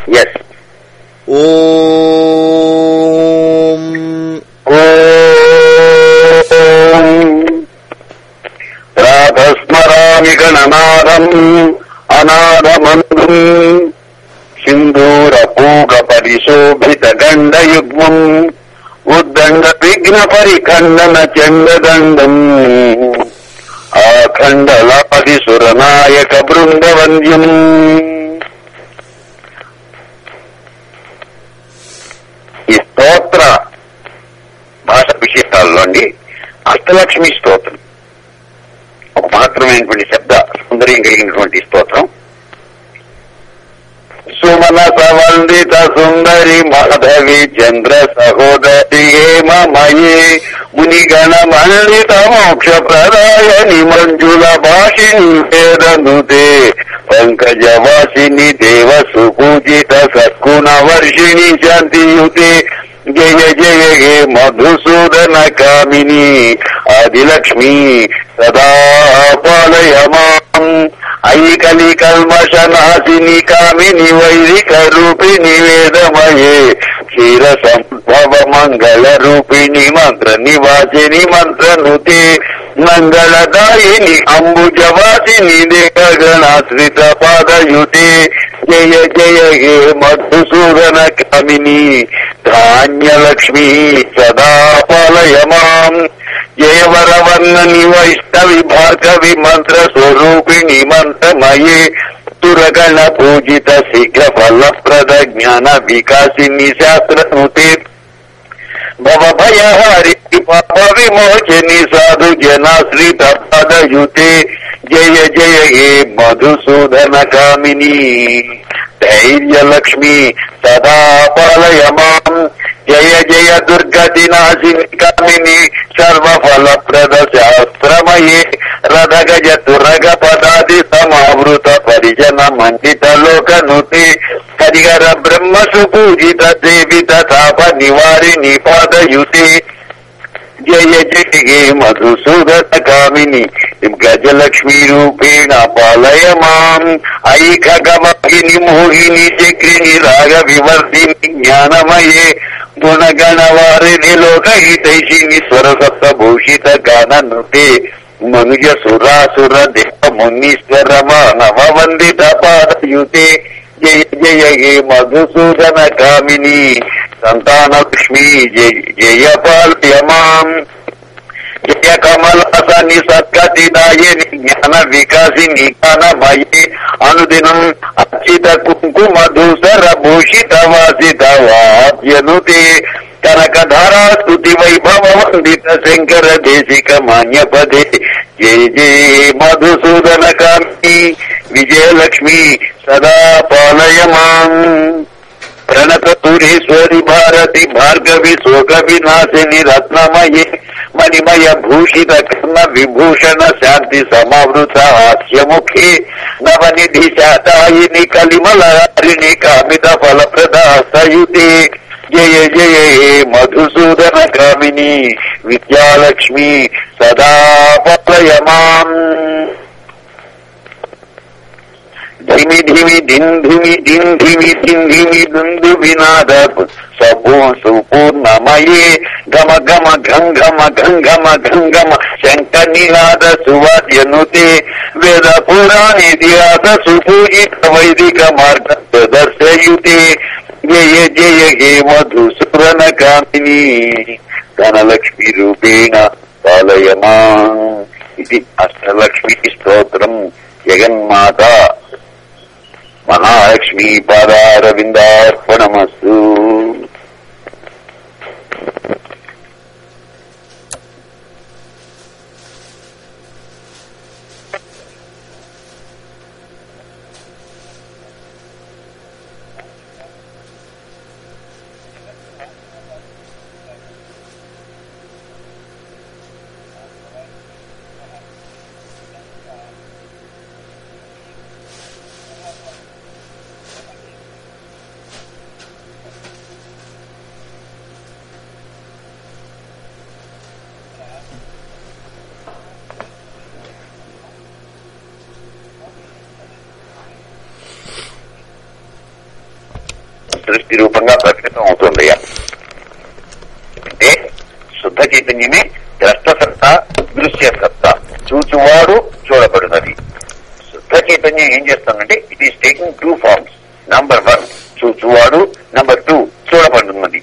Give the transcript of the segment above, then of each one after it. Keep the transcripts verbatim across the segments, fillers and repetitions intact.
Yes. ఓం రాధస్మరామి గణనాదం అనాదమందం సింధూర పూగ పరిశోభిత గండయుగ్మం ఉద్దండ విఘ్న పరిఖండన చండదండం ఆఖండలాది సురనాయక బృందవంద్యం. ఈ స్తోత్ర భాష విశేషాల్లోండి అష్టలక్ష్మి స్తోత్రం ఒక మహత్తరమైనటువంటి శబ్ద సుందర్యం కలిగినటువంటి స్తోత్రం. సుమన సవందిత సుందరి మాధవి చంద్ర సహోదరి హేమమయే మునిగణ మండిత మోక్ష ప్రదాయని మంజుల భాషిని వేదనుతే పంకజవాసిని దేవ సుపూజిత సద్గుణ వర్షిణి శాంతియుతే జయ జయ హే మధుసూదన కామిని ఆదిలక్ష్మి సదా పాలయ మాం. ఐకలి కల్మష నాశిని కామిని వైదిక రూపిణి వేదమయే క్షీర సంభవ మంగళ రూపిణి మంత్ర నివాసిని మంత్రనుతే మంగళదాయిని అంబుజవాసిని దేవగణాశ్రిత పాదయుతే జయ జయ హే మధుసూదన కామిని ధాన్యలక్ష్మి సదా పాలయ మాం. జయవరవర్ణని వైష్ణవి భార్గవి మంత్ర స్వరూపిణి మంత్రమయే తురగణ పూజిత శీఘ్ర ఫలప్రద జ్ఞాన వికాసిని శాస్త్రనుతే భవభయహారి పాప విమోచని సాధు జనాశ్రిత పదయుతే జయ జయ హే మధుసూదన కామిని ధైర్యలక్ష్మి సదా పాలయ మాం. జయ జయ దుర్గతి నాశిని కామిని సర్వఫలప్రద శాస్త్రమయే రథగజ తురగ పదాది సమావృత పరిజన మండిత లోకనుతే హరిహర బ్రహ్మ సుపూజిత దేవిత తాప నివారిణి పాదయుతే జయ జయ హే మధుసూదన కామిని గజలక్ష్మీ రూపేణ పాలయ మాం. ఐఖగమహిని మోహిని చక్రిని రాగ వివర్ధిని జ్ఞానమయే గుణగణవారిని లోకహితైషిని స్వరసప్త భూషిత గాననుతే మనుజ సురాసుర దేవ మునీశ్వర మానవ వందిత పాదయుతే జయ జయ హే మధుసూదన కామిని సంతానలక్ష్మి జయ జయ పాలయ మాం. జయ కమలాసని సద్గతిదాయని జ్ఞాన వికాసిని జ్ఞానమయే అనుదినం అర్చిత కుంకుమ ధూసర భూషిత వాసిత వాద్యనుతే కనకధారా స్తుతి వైభవ వందిత శంకర దేశిక మాన్యపదే జయ జయ మధుసూదన కామిని విజయలక్ష్మి సదా పాలయ మాం. ప్రణతపురీశ్వరి భారతి భార్గవి శోక వినాశిని రత్నమయే మణిమయ భూషిత కర్ణ విభూషణ శాంతి సమావృత హాస్యముఖే నవనిధి శాతాయిని కలిమలహారిణి కామిత ఫలప్రద సయుతే జయ జయ హే మధుసూదన కామిని విద్యాలక్ష్మి సదా పాలయ మాం. ధిమి ధిమి దింధిమి దింధిమి దింధిమి దుందు వినాద సపూ సుపూర్ణమయే గమ గమ గంగమ గంగమ గంగమ శంఖ నినాద సువాద్యనుతే వేద పురాణ ఇతిహాస సుపూజిత వైదిక మార్గ ప్రదర్శయుతే జయ జయ హే మధుసూదన కామిని ధనలక్ష్మి రూపేణ పాలయ మాం. ఇది అష్టలక్ష్మి స్తోత్రం. జగన్మాత మహాలక్ష్మీ పాదారవిందార్పణమస్తు. సృష్టి రూపంగా ప్రకటితం అవుతుందయ్యా. అంటే శుద్ధ చైతన్యమే ద్రష్ట సత్తా, దృశ్య సత్తా. చూచువాడు చూడబడినది. శుద్ధ చైతన్యం ఏం చేస్తుందంటే it is taking two forms. Number one చూచువాడు, నంబర్ టూ చూడబడుతున్నది.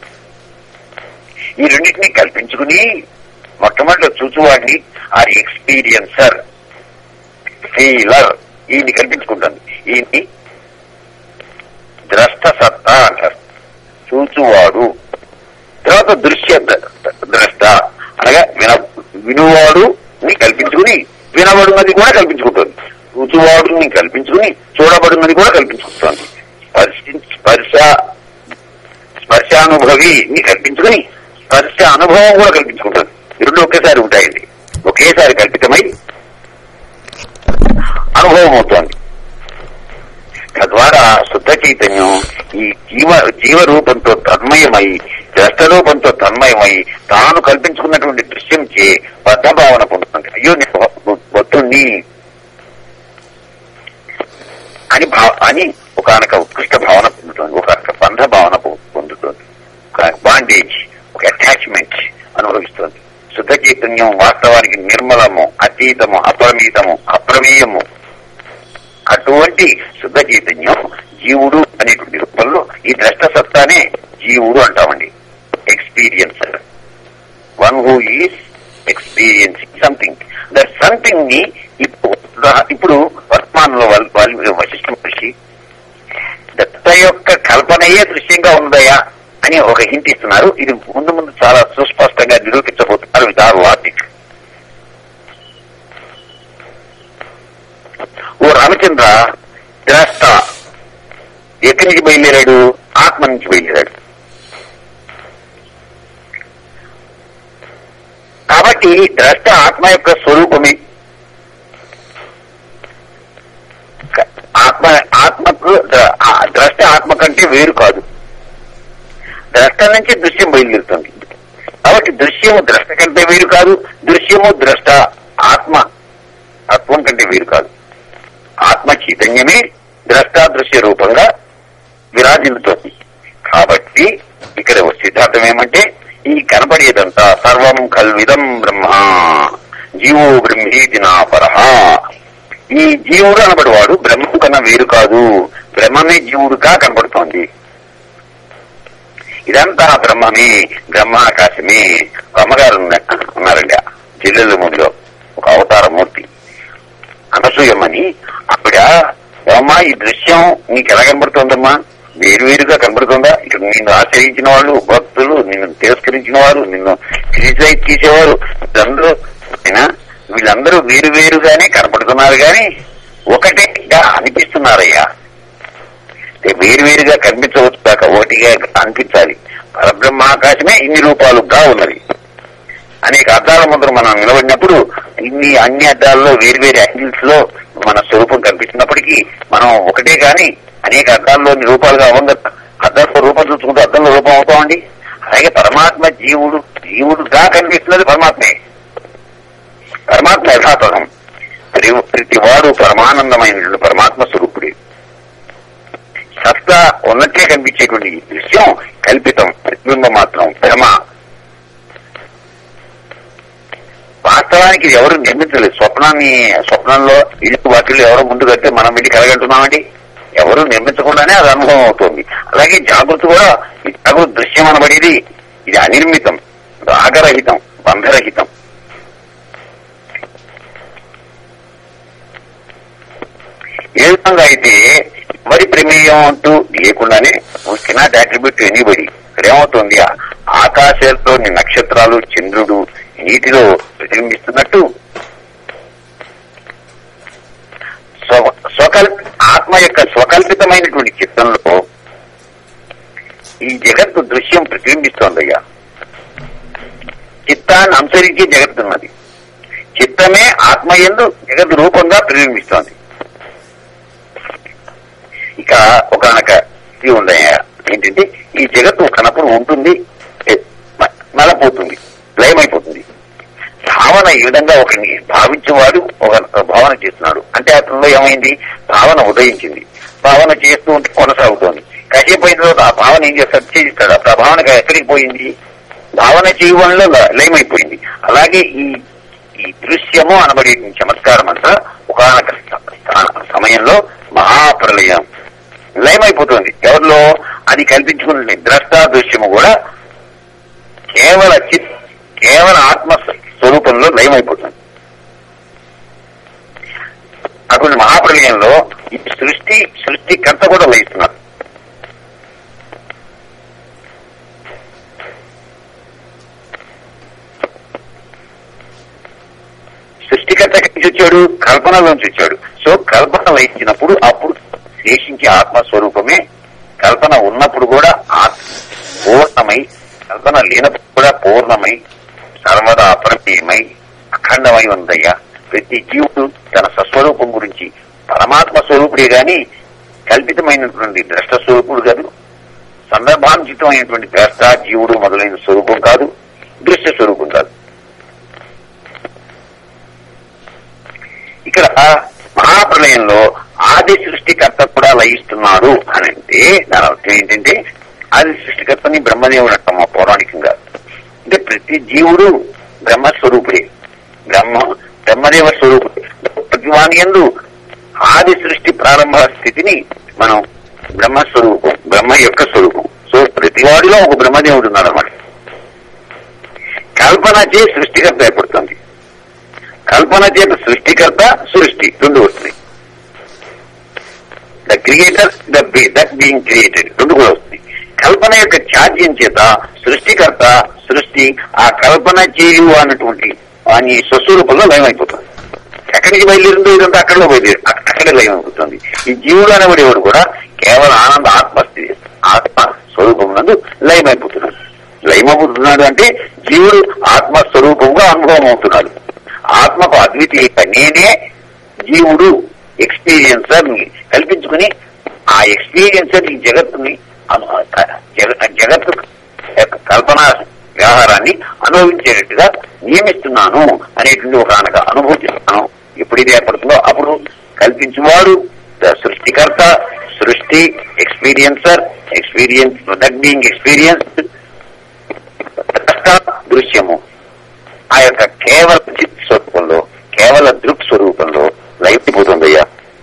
ఈ రెండింటినీ కల్పించుకుని మొట్టమొదటి చూచువాడిని ఆర్ ఎక్స్పీరియన్సర్, ఫీలర్, ఈయన్ని కల్పించుకుంటుంది. ఈయన్ని ద్రష్ట సత్తా అంటారు, చూచువాడు. తర్వాత దృశ్య ద్రష్ట అనగా విన వినువాడు కల్పించుకుని వినబడినది కూడా కల్పించుకుంటుంది. చూచువాడుని కల్పించుకుని చూడబడినది కూడా కల్పించుకుంటుంది. స్పర్శ స్పర్శానుభవిని కల్పించుకుని స్పర్శ అనుభవం కూడా కల్పించుకుంటుంది. రెండు ఒకేసారి ఉంటాయండి. ఒకేసారి కల్పితమై అనుభవం అవుతోంది. తద్వారా శుద్ధ చైతన్యం ఈ జీవ జీవ రూపంతో తన్మయమై, ద్రష్ట రూపంతో తన్మయమై తాను కల్పించుకున్నటువంటి దృశ్యం చే బద్ధ భావన పొందుతుంది. అయ్యో నేను బద్ధుణ్ణి అని భావ అని ఒకనొక ఉత్కృష్ట భావన పొందుతుంది, ఒకనొక బంధ భావన పొందుతుంది, ఒక బాండేజ్, ఒక అటాచ్మెంట్ అనుభవిస్తుంది. శుద్ధ చైతన్యం వాస్తవానికి నిర్మలము, అతీతము, అపరిమితము, అప్రమేయము. అటువంటి శుద్ధ చైతన్యం జీవుడు అనేటువంటి రూపంలో ఈ ద్రష్ట సత్తానే జీవుడు అంటామండి. Experiencer, one who is experiencing something. That something ని ఇప్పుడు వర్తమానంలో వశిష్ఠ మహర్షి దత్త యొక్క కల్పనయే దృశ్యంగా ఉందయా అని ఒక హింట్ ఇస్తున్నారు. ఇది ముందు ముందు చాలా సుస్పష్టంగా నిరూపించబోతున్నారు విత్ ఆర్ లాజిక్. ఓ రామచంద్ర, ద్రష్ట ఎక్కడి నుంచి బయలుదేరాడు? ఆత్మ నుంచి బయలుదేరాడు. కాబట్టి ద్రష్ట ఆత్మ యొక్క స్వరూపమే. ఆత్మ ఆత్మకు ద్రష్ట ఆత్మ కంటే వేరు కాదు. ద్రష్ట నుంచి దృశ్యం బయలుదేరుతుంది. కాబట్టి దృశ్యము ద్రష్ట కంటే వేరు కాదు, దృశ్యము ద్రష్ట ఆత్మ తత్వం కంటే వేరు కాదు. ఆత్మ చైతన్యమే ద్రష్ట దృశ్య రూపంగా విరాజిల్లుతోంది. కాబట్టి ఇక్కడ సిద్ధాంతం ఏమంటే ఈ కనబడేదంతా సర్వం కల్విదం బ్రహ్మ జీవో బ్రహ్మేతి నా పరహ. ఈ జీవుడు అనబడివాడు బ్రహ్మం కన్నా వేరు కాదు, బ్రహ్మమే జీవుడుగా కనబడుతోంది. ఇదంతా బ్రహ్మమే, బ్రహ్మాకాశమే. అమ్మగారు ఉన్నారండి జిల్లెల మూడిలో ఒక అవతార మూర్తి అనసూయమ్మని. ఆవిడ అమ్మా ఈ దృశ్యం నీకు ఎలా కనబడుతోందమ్మా? వేరువేరుగా కనబడుతుందా? ఇక్కడ నిన్ను ఆశ్రయించిన వాళ్ళు, భక్తులు, నిన్ను తిరస్కరించిన వారు, నిన్ను క్రిటిసైజ్ చేసేవారు, వీళ్ళందరూ అయినా వీళ్ళందరూ వేరు వేరుగానే కనపడుతున్నారు కానీ ఒకటిగా అనిపిస్తున్నారయ్యా. వేరువేరుగా కనిపించవచ్చు కాక ఒకటిగా అనిపించాలి. పరబ్రహ్మాకాశమే ఇన్ని రూపాలుగా ఉన్నది. అనేక అద్దాల ముందు మనం నిలబడినప్పుడు ఇన్ని అన్ని అద్దాల్లో వేరువేరు యాంగిల్స్ లో మన స్వరూపం కనిపిస్తున్నప్పటికీ మనం ఒకటే కానీ అనేక అద్దాల్లోని రూపాలుగా అవ్వం కదా. అద్దంలో రూపం చూసుకుంటూ అద్దంలో రూపం అవుతామండి. అలాగే పరమాత్మ జీవుడు జీవుడుగా కనిపిస్తున్నది పరమాత్మే. పరమాత్మ యథాతథం. ప్రతి వాడు పరమానందమైనటువంటి పరమాత్మ స్వరూపుడే. సత్తా ఉన్నట్లే కనిపించేటువంటి దృశ్యం కల్పితం, ప్రతిబింబం మాత్రం, భ్రమ. వాస్తవానికి ఎవరు నిర్మించలేదు. స్వప్నాన్ని స్వప్నంలో ఇల్లు వాటిల్లో ఎవరో ముందు కడితే మనం వెళ్ళి కలగంటున్నామండి. ఎవరు నిర్మించకుండానే అది అనుభవం అవుతుంది. అలాగే జాగృతి కూడా ఈ జాగృతి దృశ్యం అనబడేది ఇది అనిర్మితం, రాగరహితం, బంధరహితం. ఏ విధంగా అయితే ఎవరి ప్రమేయం అంటూ లేకుండానే కెనాట్ అట్రిబ్యూట్ టు ఎనీబడి. ఇక్కడ ఏమవుతుంది? ఆకాశంలోని నక్షత్రాలు, చంద్రుడు నీటిలో ప్రతిబింబిస్తున్నట్టు స్వకల్ప ఆత్మ యొక్క స్వకల్పితమైనటువంటి చిత్తంలో ఈ జగత్తు దృశ్యం ప్రతిబింబిస్తోందయ్యా. చిత్తాన్ని అనుసరించి జగత్తున్నది. చిత్తమే ఆత్మయందు జగత్ రూపంగా ప్రతిబింబిస్తోంది. ఇక ఒకనొక ఇది ఉందయ్యా, ఏంటంటే ఈ జగత్తు ఒకనప్పుడు ఉంటుంది, నలపోతుంది, లయమైపోతుంది. భావన ఈ విధంగా ఒకరిని భావించేవాడు ఒక భావన చేస్తున్నాడు అంటే అతనిలో ఏమైంది? భావన ఉదయించింది. భావన చేస్తూ ఉంటే కొనసాగుతోంది. కాసేపు అయిన తర్వాత ఏం చేస్తాడు, చేయిస్తాడు. అప్పుడు ఆ భావన ఎక్కడికి పోయింది, భావన చేయడంలో లయమైపోయింది. అలాగే ఈ ఈ దృశ్యము అనబడే చమత్కారం అంతా ఒకనొక సమయంలో మహాప్రలయం లయమైపోతుంది. ఎవరిలో అది కల్పించుకున్న ద్రష్ట దృశ్యము కూడా కేవల చిత్ కేవల ఆత్మ స్వరూపంలో లయమైపోతుంది. అటువంటి మహాప్రలయంలో ఈ సృష్టి సృష్టికర్త కూడా లయిస్తున్నారు. సృష్టికర్త ఎక్కడి నుంచి వచ్చాడు, కల్పనలోంచి వచ్చాడు. సో కల్పన లయించినప్పుడు అప్పుడు శేషించే ఆత్మస్వరూపమే కల్పన ఉన్నప్పుడు కూడా పూర్ణమై, కల్పన లేనప్పుడు కూడా పూర్ణమై, సర్వదా అప్రమేయమై అఖండమై ఉందయ్యా. ప్రతి జీవుడు తన స్వస్వరూపం గురించి పరమాత్మ స్వరూపుడే గాని కల్పితమైనటువంటి ద్రష్ట స్వరూపుడు కాదు, సందర్భానుచితమైనటువంటి ద్రష్ట జీవుడు మొదలైన స్వరూపం కాదు, దృశ్య స్వరూపం కాదు. ఇక్కడ మహాప్రలయంలో ఆది సృష్టికర్త కూడా లయిస్తున్నాడు అని అంటే దాని అర్థం ఏంటంటే ఆది సృష్టికర్తని బ్రహ్మదేవుడు అంటాం పౌరాణికంగా. అంటే ప్రతి జీవుడు బ్రహ్మస్వరూపుడే, బ్రహ్మ బ్రహ్మదేవ స్వరూపుడే. ప్రతి వాని యందు ఆది సృష్టి ప్రారంభ స్థితిని మనం బ్రహ్మస్వరూపం, బ్రహ్మ యొక్క స్వరూపం. సో ప్రతి వాడిలో ఒక బ్రహ్మదేవుడు ఉన్నాడు అన్నమాట. కల్పన చే సృష్టికర్త ఏర్పడుతుంది, కల్పన చేత సృష్టికర్త సృష్టి రెండు వస్తుంది. The creator the be that being created రెండు కూడా వస్తుంది. కల్పన యొక్క ఛార్జ్యం చేత సృష్టికర్త సృష్టి ఆ కల్పన చేయు అన్నటువంటి వాని స్వస్వరూపంలో లయమైపోతుంది. ఎక్కడికి బయలుదేరిందో ఇదంతా అక్కడలో బయలుదేరి అక్కడే లయమైపోతుంది. ఈ జీవుడు అనబడేవాడు కూడా కేవలం ఆనంద ఆత్మస్థితి ఆత్మ స్వరూపం నందు లయమైపోతున్నాడు. లయమైపోతున్నాడు అంటే జీవుడు ఆత్మస్వరూపంగా అనుభవం అవుతున్నాడు. ఆత్మకు అద్వితీయ నేనే జీవుడు ఎక్స్పీరియన్సర్ ని కల్పించుకుని ఆ ఎక్స్పీరియన్సర్ ఈ జగత్తుని జగత్తు కల్పన వ్యవహారాన్ని అనుభవించేటట్టుగా నియమిస్తున్నాను అనేటువంటి ఒక అనగా అనుభూతిస్తున్నాను. ఎప్పుడైతే ఏర్పడుతుందో అప్పుడు కల్పించేవాడు సృష్టికర్త, సృష్టి experiencer, experience that being experience దృశ్యము ఆ యొక్క కేవల చిత్ స్వరూపంలో కేవల దృక్ స్వరూపంలో లయిపోతుందయ్యా.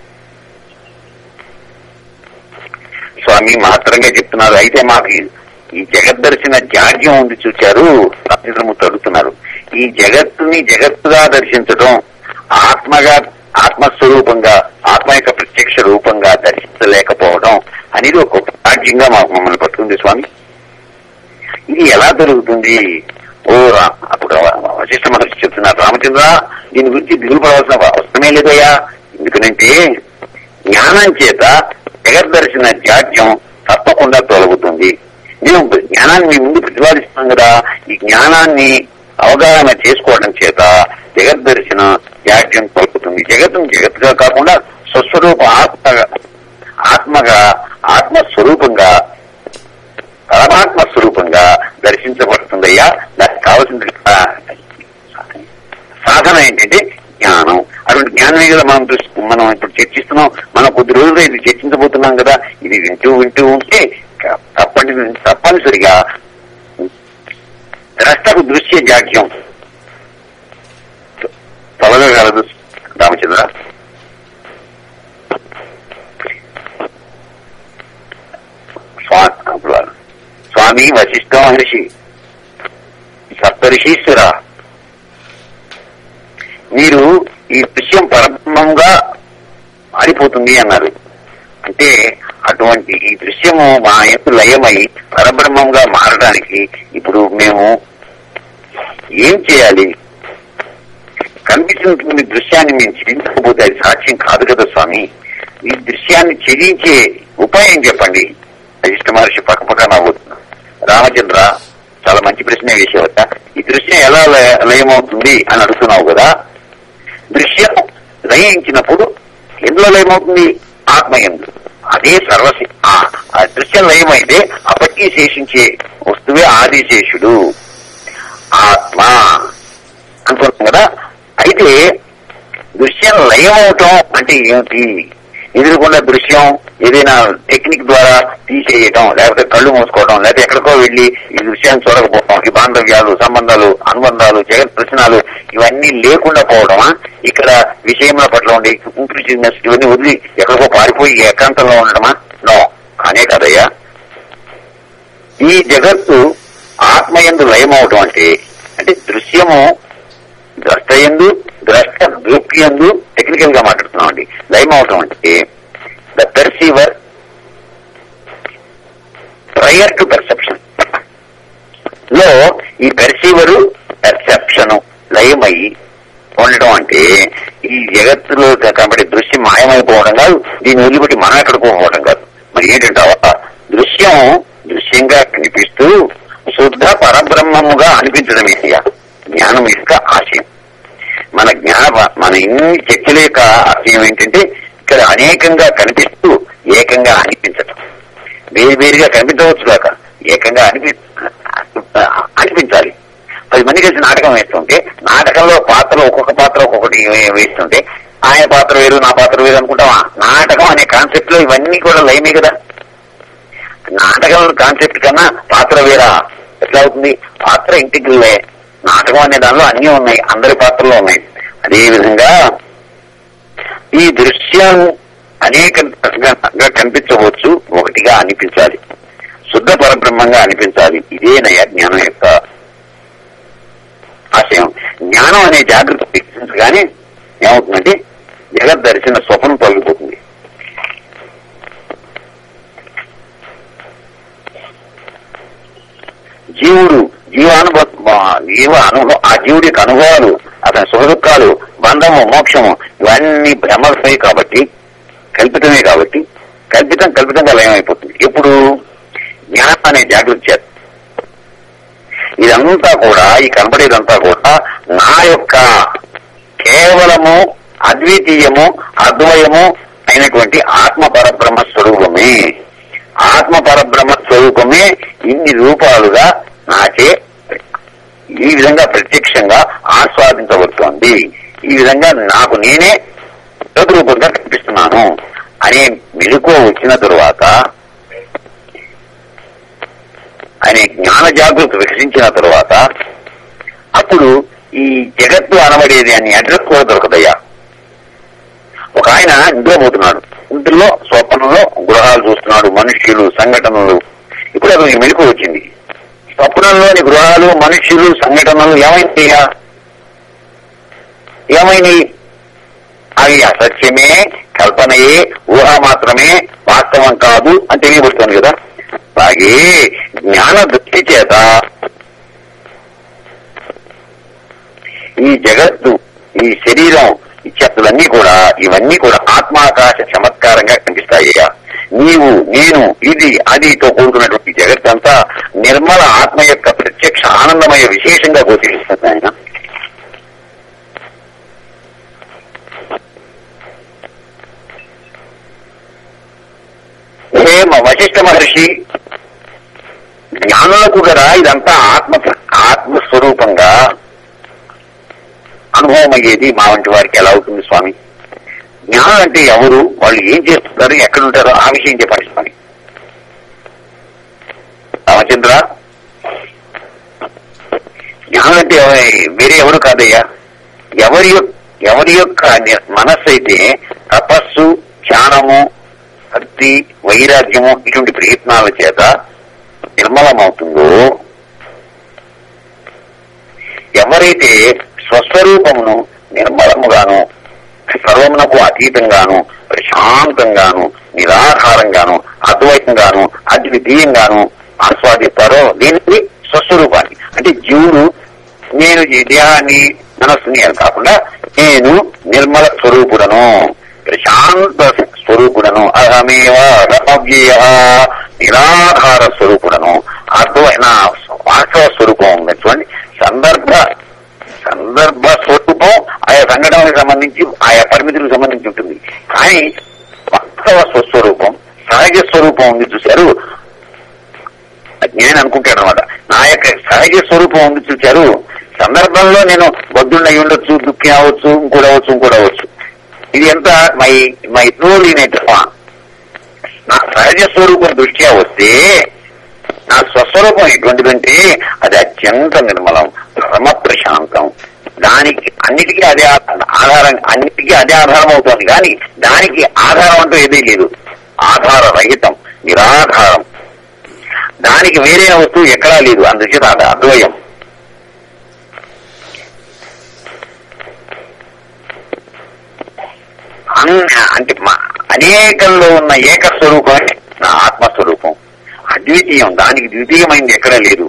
స్వామి మాత్రంగా చెప్తున్నారు. అయితే మాకు ఈ జగద్దర్శన జాడ్యం ఉంది చూశారు, రామచంద్రమూర్తి అడుగుతున్నారు. ఈ జగత్తుని జగత్తుగా దర్శించడం, ఆత్మగా ఆత్మస్వరూపంగా ఆత్మ యొక్క ప్రత్యక్ష రూపంగా దర్శించలేకపోవడం అనేది ఒక జాడ్యంగా మాకు మమ్మల్ని పట్టుకుంది స్వామి. ఇది ఎలా జరుగుతుంది? ఓ రా అప్పుడు వశిష్ఠ మహర్షి చెప్తున్నారు, రామచంద్ర దీని గురించి దిగులు పడవలసిన అవసరమే లేదయ్యా. ఎందుకనంటే జ్ఞానం చేత జగద్దర్శన జాడ్యం తప్పకుండా తొలగుతుంది. మేము జ్ఞానాన్ని మీ ముందు ప్రతిపాదిస్తున్నాం కదా, ఈ జ్ఞానాన్ని అవగాహన చేసుకోవడం చేత జగద్దర్శన జాడ్యం తొలగుతుంది. జగత్తును జగత్తుగా కాకుండా స్వస్వరూప ఆత్మగా ఆత్మగా ఆత్మస్వరూపంగా పరమాత్మ స్వరూపంగా దర్శించబడుతుందయ్యా. దానికి కావాల్సిన సాధన ఏంటంటే జ్ఞానం. అటువంటి జ్ఞానమే కదా మనం మనం ఇప్పుడు చర్చిస్తున్నాం. మనం కొద్ది రోజులు ఇది చర్చించబోతున్నాం కదా. ఇది వింటూ వింటూ ఉంటే తప్పని తప్పనిసరిగా ద్రష్టకు దృశ్య జాడ్యం తొలగగలదు. రామచంద్ర స్వామి వశిష్ఠ మహర్షి సప్తర్షీశ్వర, మీరు ఈ దృశ్యం పరబ్రహ్మంగా మారిపోతుంది అన్నారు. అంటే అటువంటి ఈ దృశ్యము మా యొక్క లయమై పరబ్రహ్మంగా మారడానికి ఇప్పుడు మేము ఏం చేయాలి? కనిపిస్తున్నటువంటి దృశ్యాన్ని మేము చెల్లించకపోతే అది సాక్ష్యం కాదు కదా స్వామి. ఈ దృశ్యాన్ని చెల్లించే ఉపాయం చెప్పండి. వశిష్ఠ మహర్షి పక్కపక్క నవ్వుతున్నారు. రామచంద్ర చాలా మంచి ప్రశ్న వేసేవద్ద. ఈ దృశ్యం ఎలా లయమవుతుంది అని అడుగుతున్నావు కదా. దృశ్యం లయించినప్పుడు ఎందులో లయమవుతుంది? ఆత్మ ఎందు. అదే సర్వశి ఆ దృశ్యం లయమైతే అప్పటికీ శేషించే వస్తువే ఆదిశేషుడు ఆత్మ అనుకున్నాం కదా. అయితే దృశ్యం లయమవటం అంటే ఏమిటి? ఎదురుకుండా దృశ్యం ఏదైనా టెక్నిక్ ద్వారా తీసేయటం, లేకపోతే కళ్ళు మూసుకోవడం, లేకపోతే ఎక్కడికో వెళ్లి ఈ దృశ్యాన్ని చూడకపోవడం, ఈ బాంధవ్యాలు, సంబంధాలు, అనుబంధాలు, జగత్ ప్రశ్నలు ఇవన్నీ లేకుండా పోవడమా? ఇక్కడ విషయముల పట్ల ఉండే ఇంక్లూసివ్నెస్ ఇవన్నీ వదిలి ఎక్కడికో పారిపోయి ఏకాంతంలో ఉండడమా? నో, కానే కదయ్యా. ఈ జగత్తు ఆత్మయందు లయమవటం అంటే అంటే దృశ్యము ద్రష్టయందు, ద్రష్ట దృక్యందు టెక్నికల్ గా మాట్లాడుతున్నాం అండి. లయమవటం అంటే the perceiver prior to perception లో ఈ పెర్సీవరు పెర్సెప్షన్ లయమయ్యి ఉండటం అంటే ఈ జగత్తులో కనబడే దృశ్యం మాయమైపోవడం కాదు, దీన్ని వదిలిపెట్టి మనం ఎక్కడికో పోవడం కాదు. మరి ఏంటంటావా? దృశ్యం దృశ్యంగా కనిపిస్తూ శుద్ధ పరబ్రహ్మముగా అనిపించడమే జ్ఞానం యొక్క ఆశయం. మన జ్ఞాన మన ఇన్ని చర్చల యొక్క ఆశయం ఏంటంటే ఇక్కడ అనేకంగా కనిపిస్తూ ఏకంగా అనిపించటం. వేరు వేరుగా కనిపించవచ్చు కాక ఏకంగా అనిపి అనిపించాలి. పది మంది కలిసి నాటకం వేస్తుంటే నాటకంలో పాత్రలు ఒక్కొక్క పాత్ర ఒక్కొక్కటి వేస్తుంటే ఆయన పాత్ర వేరు నా పాత్ర వేరు అనుకుంటావా? నాటకం అనే కాన్సెప్ట్ లో ఇవన్నీ కూడా లయమే కదా. నాటకం కాన్సెప్ట్ కన్నా పాత్ర వేరా ఎట్లా అవుతుంది? పాత్ర ఇంటిగ్రలే. నాటకం అనే దానిలో అన్నీ ఉన్నాయి, అందరి పాత్రలు ఉన్నాయి. అదేవిధంగా ఈ దృశ్యం అనేకంగా కనిపించవచ్చు, ఒకటిగా అనిపించాలి, శుద్ధ పరబ్రహ్మంగా అనిపించాలి. ఇదే నయ జ్ఞానం యొక్క ఆశయం. జ్ఞానం అనే జాగ్రత్త వికసించగానే ఏమవుతుందంటే జగత్ దర్శన స్వప్నం తొలగిపోతుంది. జీవుడు జీవానుభవ జీవ అనుభవ ఆ జీవుడి యొక్క అనుభవాలు, అతని సుఖదుఖాలు, బంధము, మోక్షము ఇవన్నీ భ్రమమే కాబట్టి, కల్పితమే కాబట్టి కల్పితం కల్పితంగా లయమైపోతుంది. ఎప్పుడు? జ్ఞానం అనే జాగృతి చేత. ఇదంతా కూడా ఈ కనబడేదంతా కూడా నా యొక్క కేవలము అద్వితీయము అద్వయము అయినటువంటి ఆత్మ పరబ్రహ్మ స్వరూపమే. ఆత్మ పరబ్రహ్మ స్వరూపమే ఇన్ని రూపాలుగా నాచే ఈ విధంగా ప్రత్యక్షంగా ఆస్వాదించబడుతోంది. ఈ విధంగా నాకు నేనే రూపంగా కనిపిస్తున్నాను అనే మెలకువ వచ్చిన తరువాత, అనే జ్ఞాన జాగృతి వికసించిన తరువాత అప్పుడు ఈ జగత్తు అనబడేది అని అడ్రస్ కూడా దొరకదయ్యా. ఒక ఆయన ఇంట్లో పోతున్నాడు, ఇంట్లో స్వప్నంలో గృహాలు చూస్తున్నాడు, మనుష్యులు, సంఘటనలు. ఇప్పుడు అతనికి మెలకు వచ్చింది. స్వప్నంలోని గృహాలు, మనుష్యులు, సంఘటనలు ఏమైందయ్యా? ఏమైనాయి? అవి అసత్యమే, కల్పనయే, ఊహ మాత్రమే, వాస్తవం కాదు అని తెలియబడుతుంది కదా. అలాగే జ్ఞాన దృష్టి చేత ఈ జగత్తు, ఈ శరీరం, ఈ చెత్తలన్నీ కూడా ఇవన్నీ కూడా ఆత్మాకాశ చమత్కారంగా కనిపిస్తాయ్యా. నీవు, నేను, ఇది, అదితో కూడుకున్నటువంటి జగత్తంతా నిర్మల ఆత్మ యొక్క ప్రత్యక్ష ఆనందమయ విశేషంగా గోచరిస్తుంది ఆయన. హేమ వశిష్ఠ మహర్షి జ్ఞానులకు కదా ఇదంతా ఆత్మ ఆత్మస్వరూపంగా అనుభవం అయ్యేది. మా వంటి వారికి ఎలా అవుతుంది స్వామి? జ్ఞానం అంటే ఎవరు, వాళ్ళు ఏం చేస్తున్నారు, ఎక్కడుంటారో ఆ విషయం చెప్పండి స్వామి. రామచంద్ర, జ్ఞానం అంటే వేరే ఎవరు కాదయ్యా. ఎవరి ఎవరి యొక్క మనస్సు అయితే తపస్సు, ధ్యానము, భక్తి, వైరాగ్యము ఇటువంటి ప్రయత్నాల చేత నిర్మలమవుతుందో, ఎవరైతే స్వస్వరూపమును నిర్మలముగాను, సర్వమునకు అతీతంగాను, ప్రశాంతంగాను, నిరాకారంగాను, అద్వైతంగాను, అద్వితీయంగాను ఆస్వాదిస్తారో దీనికి స్వస్వరూపాన్ని. అంటే జీవుడు నేను దేహాన్ని, మనస్సుని అని కాకుండా నేను నిర్మల స్వరూపుడను, ప్రశాంత స్వరూపుడను, అహమేవ రవ్యయ నిరాధార స్వరూపుడను, అద్వైన వాస్తవ స్వరూపం ఉంది. చూడండి, సందర్భ సందర్భ స్వరూపం ఆయా సంఘటనలకు సంబంధించి, ఆయా పరిమితులకు సంబంధించి ఉంటుంది. కానీ వాస్తవ స్వస్వరూపం, సహజ స్వరూపం ఉంది చూశారు. నేను అనుకుంటాను అనమాట, నా యొక్క సహజ స్వరూపం ఉంది చూశారు. సందర్భంలో నేను బొద్దుండి అయి ఉండొచ్చు, దుఃఖి అవ్వచ్చు, ఇంకోటి అవ్వచ్చు, ఇంకోటి అవ్వచ్చు. ఇది ఎంత మై మై ట్రూలీ నేచర్. నా సహజ స్వరూపం దృష్ట్యా వస్తే నా స్వస్వరూపం ఎటువంటిదంటే అది అత్యంత నిర్మలం, పరమ ప్రశాంతం. దానికి అన్నిటికీ అదే ఆధారం, అన్నిటికీ అదే ఆధారం అవుతుంది. కానీ దానికి ఆధారం అంటూ ఏదీ లేదు. ఆధార రహితం, నిరాధారం. దానికి వేరైన వస్తువు ఎక్కడా లేదు. అందుచేత అది అద్వయం. అంటే అనేకంలో ఉన్న ఏకస్వరూపమే నా ఆత్మస్వరూపం. అద్వితీయం, దానికి ద్వితీయమైంది ఎక్కడా లేదు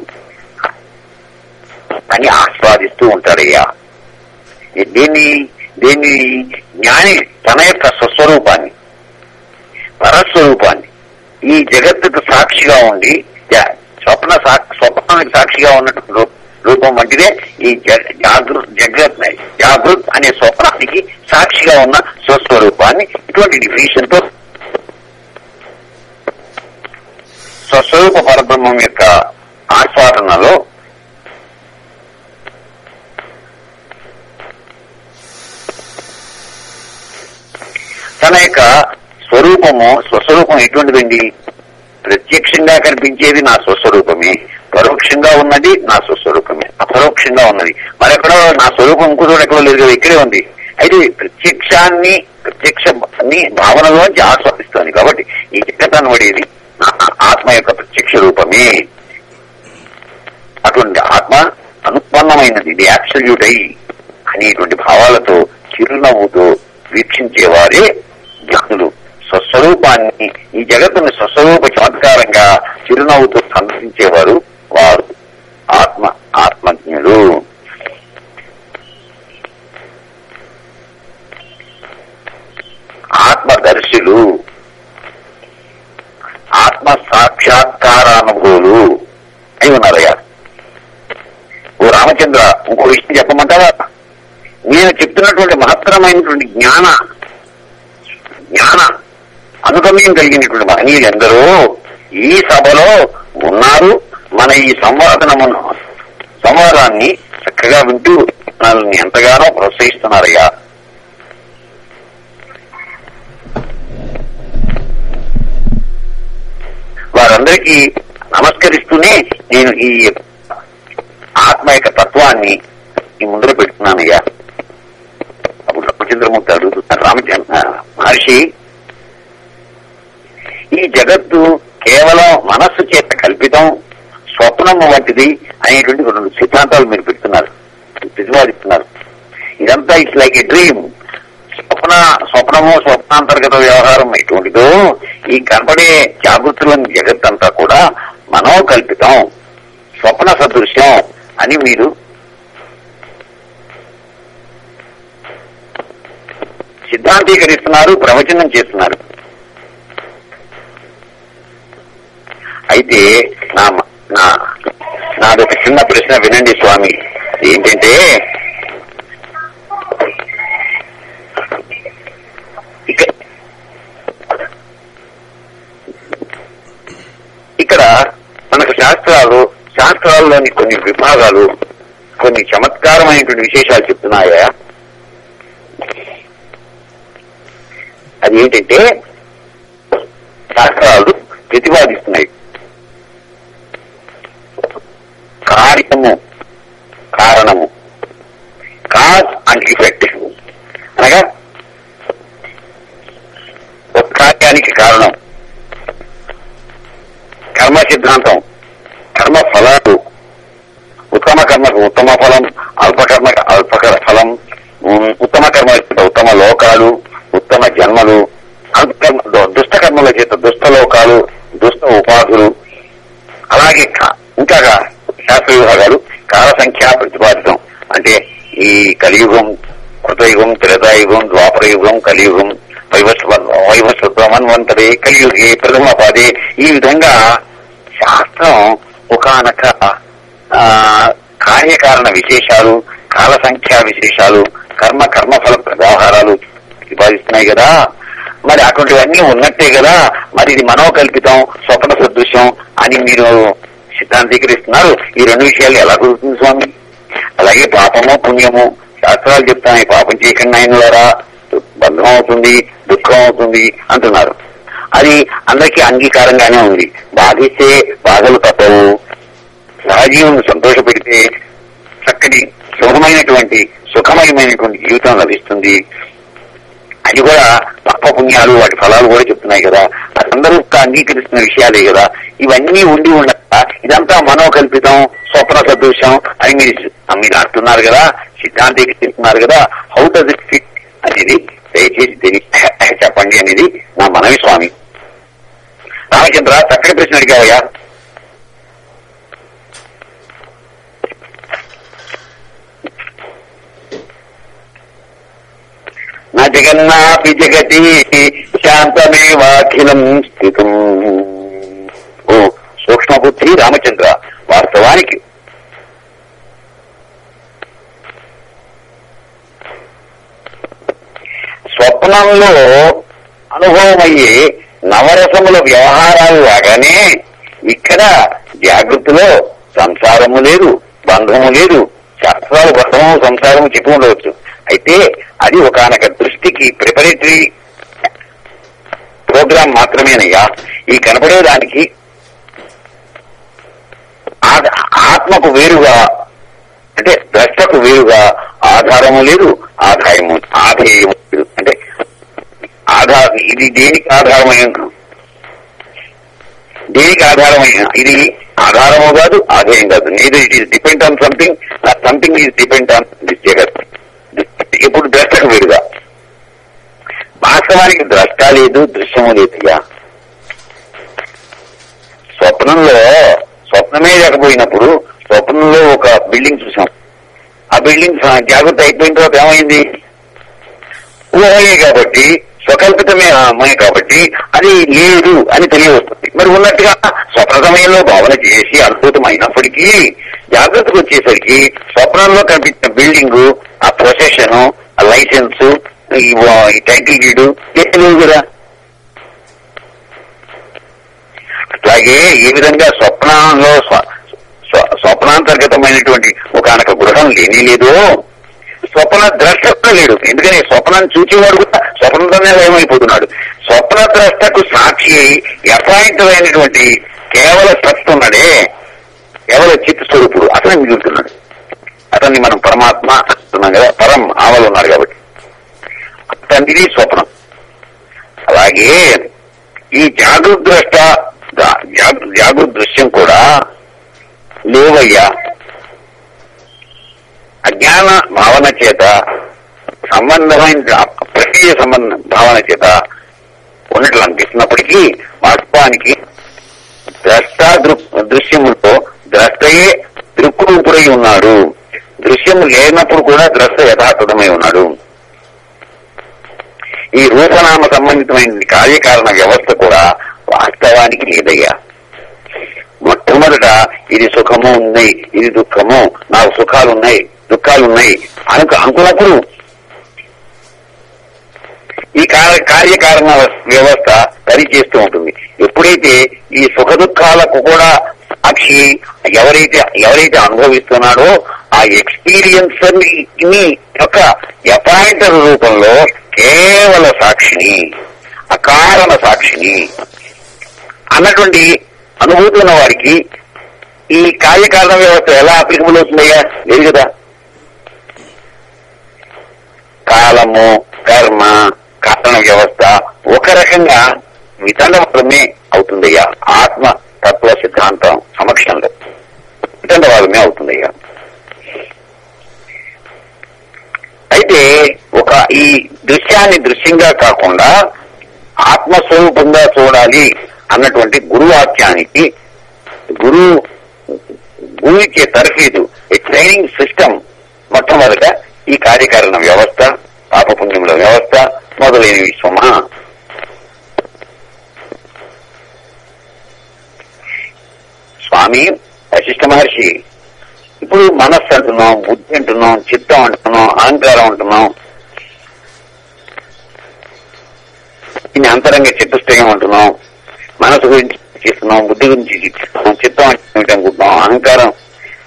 అని ఆస్వాదిస్తూ ఉంటాడయ్యా. దీన్ని దీన్ని జ్ఞాని తన యొక్క స్వస్వరూపాన్ని, పరస్వరూపాన్ని ఈ జగత్తుకు సాక్షిగా ఉండి, స్వప్న స్వప్నానికి సాక్షిగా ఉన్నట్టు రూపం వంటిదే ఈ జాగృ జగత్ జాగృత్ అనే స్వప్నానికి సాక్షిగా ఉన్న స్వస్వరూపాన్ని ఇటువంటి డిఫినిషన్ తో స్వస్వరూప పరబ్రహ్మం యొక్క ఆస్వాదనలో తన యొక్క స్వరూపము, స్వస్వరూపం ఎటువంటిదండి? ప్రత్యక్షంగా కనిపించేది నా స్వస్వరూపమే, పరోక్షంగా ఉన్నది నా స్వస్వరూపమే, అపరోక్షంగా ఉన్నది మరెక్కడో నా స్వరూపం ఇంకో ఎక్కడో లేదు కదా, ఇక్కడే ఉంది. అయితే ప్రత్యక్షాన్ని ప్రత్యక్షాన్ని భావనలోంచి ఆస్వాదిస్తోంది. కాబట్టి ఈ జగత్ పడేది నా ఆత్మ యొక్క ప్రత్యక్ష రూపమే. అటువంటి ఆత్మ అనుత్పన్నమైనది, ఇది అబ్సల్యూట్ అయి అనేటువంటి భావాలతో చిరునవ్వుతో వీక్షించేవారే జ్ఞానులు. స్వస్వరూపాన్ని, ఈ జగత్తుని స్వస్వరూప చమత్కారంగా చిరునవ్వుతో సందర్శించేవారు వారు ఆత్మ ఆత్మజ్ఞులు. ఆత్మదర్శులు, ఆత్మ సాక్షాత్కారానుభూలు అయి ఉన్నారయ్యా. ఓ రామచంద్ర, ఇంకో విషయం చెప్పమంటావా? నేను చెప్తున్నటువంటి మహత్తరమైనటువంటి జ్ఞాన జ్ఞాన అనుగమ్యం కలిగినటువంటి మహనీయులు ఎందరో ఈ సభలో ఉన్నారు. మన ఈ సంవాదనమును సంవాదాన్ని చక్కగా వింటూ మనల్ని ఎంతగానో ప్రోత్సహిస్తున్నారయ్యా. వారందరికీ నమస్కరిస్తూనే నేను ఈ ఆత్మ యొక్క తత్వాన్ని ఈ ముందర పెడుతున్నానయ్యా. అప్పుడు రామచంద్రమూర్తి అడుగుతున్నారు, రామచంద్ర మహర్షి, ఈ జగత్తు కేవలం మనస్సు చేత కల్పితం, స్వప్నము వంటిది అనేటువంటి రెండు సిద్ధాంతాలు మీరు పెడుతున్నారు, ప్రతిపాదిస్తున్నారు. ఇదంతా ఇట్స్ లైక్ ఏ డ్రీమ్. స్వప్న స్వప్నము స్వప్నాంతర్గత వ్యవహారం ఎటువంటిదో ఈ కనపడే జాగృతులోని జగత్తంతా కూడా మనోకల్పితం, స్వప్న సదృశ్యం అని మీరు సిద్ధాంతీకరిస్తున్నారు, ప్రవచనం చేస్తున్నారు. అయితే నా నా నాదొక చిన్న ప్రశ్న వినండి స్వామి. ఏంటంటే, ఇక్కడ మనకు శాస్త్రాలు శాస్త్రాల్లోని కొన్ని విభాగాలు, కొన్ని చమత్కారమైనటువంటి విశేషాలు చెప్తున్నాయా. అది ఏంటంటే, శాస్త్రాలు ప్రతిపాదిస్తున్నాయి కార్యము కారణము, కాజ్ అండ్ ఎఫెక్ట్. అనగా ఒక కార్యానికి కారణం కర్మ సిద్ధాంతం, కర్మ ఫలాలు, ఉత్తమ కర్మకు ఉత్తమ ఫలం, అల్పకర్మ అల్పకర ఫలం, ఉత్తమ కర్మ ఉత్తమ లోకాలు, ఉత్తమ జన్మలు, దుష్ట కర్మల చేత దుష్ట లోకాలు, దుష్ట ఉపాధులు. అలాగే ఇంకా శాస్త్ర విభాగాలు కాల సంఖ్య ప్రతిపాదితం. అంటే ఈ కలియుగం, కృతయుగం, త్రేతాయుగం, ద్వాపరయుగం, కలియుగం, వైవస్వన్వంతరే, కలియుగే, ప్రథమ పాదే. ఈ విధంగా శాస్త్రం ఒకానొక కార్యకారణ విశేషాలు, కాల సంఖ్యా విశేషాలు, కర్మ కర్మఫల వ్యవహారాలు ప్రతిపాదిస్తున్నాయి కదా. మరి అటువంటివన్నీ ఉన్నట్టే కదా. మరి ఇది మనోకల్పితం, స్వప్న సదృశ్యం అని మీరు సిద్ధాంతీకరిస్తున్నారు. ఈ రెండు విషయాలు ఎలా కుదురుతుంది స్వామి? అలాగే పాపము పుణ్యము, శాస్త్రాలు చెప్తాయి పాపం చేయకుండా అయినలారా, బంధం అవుతుంది, దుఃఖం అవుతుంది అంటున్నారు. అది అందరికీ అంగీకారంగానే ఉంది. బాధిస్తే బాధలు తప్పవు, సహజీవుని సంతోష పెడితే చక్కటి సుఖమైనటువంటి సుఖమయమైనటువంటి జీవితం లభిస్తుంది. అది కూడా తప్ప పుణ్యాలు వాటి ఫలాలు కూడా చెప్తున్నాయి కదా, అందరూ అంగీకరిస్తున్న విషయాలే కదా. ఇవన్నీ ఉండి ఉండక ఇదంతా మనోకల్పితం, స్వప్న సదృశ్యం అని మీరు మీరు అంటున్నారు కదా, సిద్ధాంతీకరిస్తున్నారు కదా. హౌ డస్ ఇట్ ఫిట్ అనేది దయచేసి తెలియ చెప్పండి అనేది నా మనవి స్వామి. రామచంద్ర, చక్కటి ప్రశ్న అడిగావయ్యా. నా జగన్నాపి జగతి శాంతమేవాఖిలం స్థితం. ఓ సూక్ష్మబుద్ధి రామచంద్ర, వాస్తవానికి స్వప్నంలో అనుభవమయ్యే నవరసముల వ్యవహారాలు లాగానే ఇక్కడ జాగృతిలో సంసారము లేదు, బంధము లేదు. శాస్త్రాలు బంధము సంసారము చెప్పి ఉండవచ్చు. అయితే అది ఒకనొక దృష్టికి ప్రిపరేటరీ ప్రోగ్రాం మాత్రమేనయ్యా. ఈ కనపడేదానికి ఆత్మకు వేరుగా అంటే ద్రష్టకు వేరుగా ఆధారము లేదు, ఆదాయము ఆధేయము లేదు. అంటే ఆధార ఇది దేనికి ఆధారమైన దేనికి ఆధారమైన ఇది ఆధారము కాదు, ఆధేయం కాదు. నీది it is depend on something, something is depend on this జగత్. ఇప్పుడు ద్రష్టకు వేరుగా. వాస్తవానికి ద్రష్ట లేదు, దృశ్యము లేదయ్యా. స్వప్నంలో స్వప్నమే లేకపోయినప్పుడు స్వప్నంలో ఒక బిల్డింగ్ చూసాం. ఆ బిల్డింగ్ జాగ్రత్త అయిపోయిన తర్వాత ఏమైంది? ఊహయే కాబట్టి, స్వకల్పితమే అమ్మాయి కాబట్టి అది లేదు అని తెలియవస్తుంది. మరి ఉన్నట్టుగా స్వప్న సమయంలో భావన చేసి అద్భుతం అయినప్పటికీ జాగ్రత్తకు వచ్చేసరికి స్వప్నంలో కనిపించిన బిల్డింగ్, ఆ ప్రొసెషన్, ఆ లైసెన్స్, ఈ టైటిల్ డీడు ఏం లేవు కదా. అట్లాగే ఏ విధంగా స్వప్నంలో స్వప్నాంతర్గతమైనటువంటి ఒకనొక గృహం లేని లేదు, స్వప్న ద్రష్ట లేడు. ఎందుకని స్వప్నాన్ని చూచేవాడు కూడా స్వప్నంతోనే లయమైపోతున్నాడు. స్వప్న ద్రష్టకు సాక్షి అపాయింటమైనటువంటి కేవల సత్తు ఉన్నాడే, కేవల చిత్ స్వరూపుడు, అతనే మిగులుతున్నాడు. అతన్ని మనం పరమాత్మ అంటున్నాం కదా, పరం ఆవలు ఉన్నారు కాబట్టి అతనిది స్వప్నం. అలాగే ఈ జాగృద్రష్ట జాగృదృశ్యం కూడా లేవయ్యా. అజ్ఞాన భావన చేత సంబంధమైన ప్రక్రియ సంబంధ భావన చేత ఉన్నట్లు అనిపిస్తున్నప్పటికీ వాస్తవానికి ద్రష్ట దృశ్యముతో ద్రష్టయే దృక్రూపుడై ఉన్నాడు. దృశ్యము లేనప్పుడు కూడా ద్రష్ట యథాతథమై ఉన్నాడు. ఈ రూపనామ సంబంధితమైన కార్యకారణ వ్యవస్థ కూడా వాస్తవానికి లేదయ్యా. మొట్టమొదట ఇది సుఖము ఉన్నాయి, ఇది దుఃఖము, నాకు సుఖాలున్నాయి, దుఃఖాలున్నాయి అనుకు అనుకున్నప్పుడు ఈ కార్యకారణ వ్యవస్థ పనిచేస్తూ ఉంటుంది. ఎప్పుడైతే ఈ సుఖ దుఃఖాలకు కూడా సాక్షి ఎవరైతే ఎవరైతే అనుభవిస్తున్నాడో ఆ ఎక్స్పీరియన్స్ ని యొక్క అపాయింటర్ రూపంలో కేవల సాక్షిని, అకారణ సాక్షిని అన్నటువంటి అనుభూతి ఉన్న వారికి ఈ కార్యకారణ వ్యవస్థ ఎలా అప్లికబుల్ అవుతుందయ్యా? లేదు కదా. కాలము, కర్మ, కారణ వ్యవస్థ ఒక రకంగా వితండవాదమే అవుతుందయ్యా. ఆత్మ తత్వ సిద్ధాంతం సమక్షంలో వితండవాదమే అవుతుందయ్యా. అయితే ఒక ఈ దృశ్యాన్ని దృశ్యంగా కాకుండా ఆత్మస్వరూపంగా చూడాలి అన్నటువంటి గురువాక్యానికి గురు గురువిచ్చే తర్ఫీదు ఈ ట్రైనింగ్ సిస్టమ్ మొట్టమొదట ఈ కార్యకారణ వ్యవస్థ, పాపపుణ్యముల వ్యవస్థ మొదలైనవి సుమా. స్వామి వశిష్ఠ మహర్షి ఇప్పుడు మనస్సు అంటున్నాం, బుద్ధి అంటున్నాం, చిత్తం అంటున్నాం, అహంకారం అంటున్నాం, దీన్ని అంతరంగ చతుష్టయం అంటున్నాం. మనసు గురించి చేస్తున్నాం, బుద్ధి గురించి చేస్తున్నాం, చిత్తం అంటే ఏమిటనుకుంటున్నాం, అహంకారం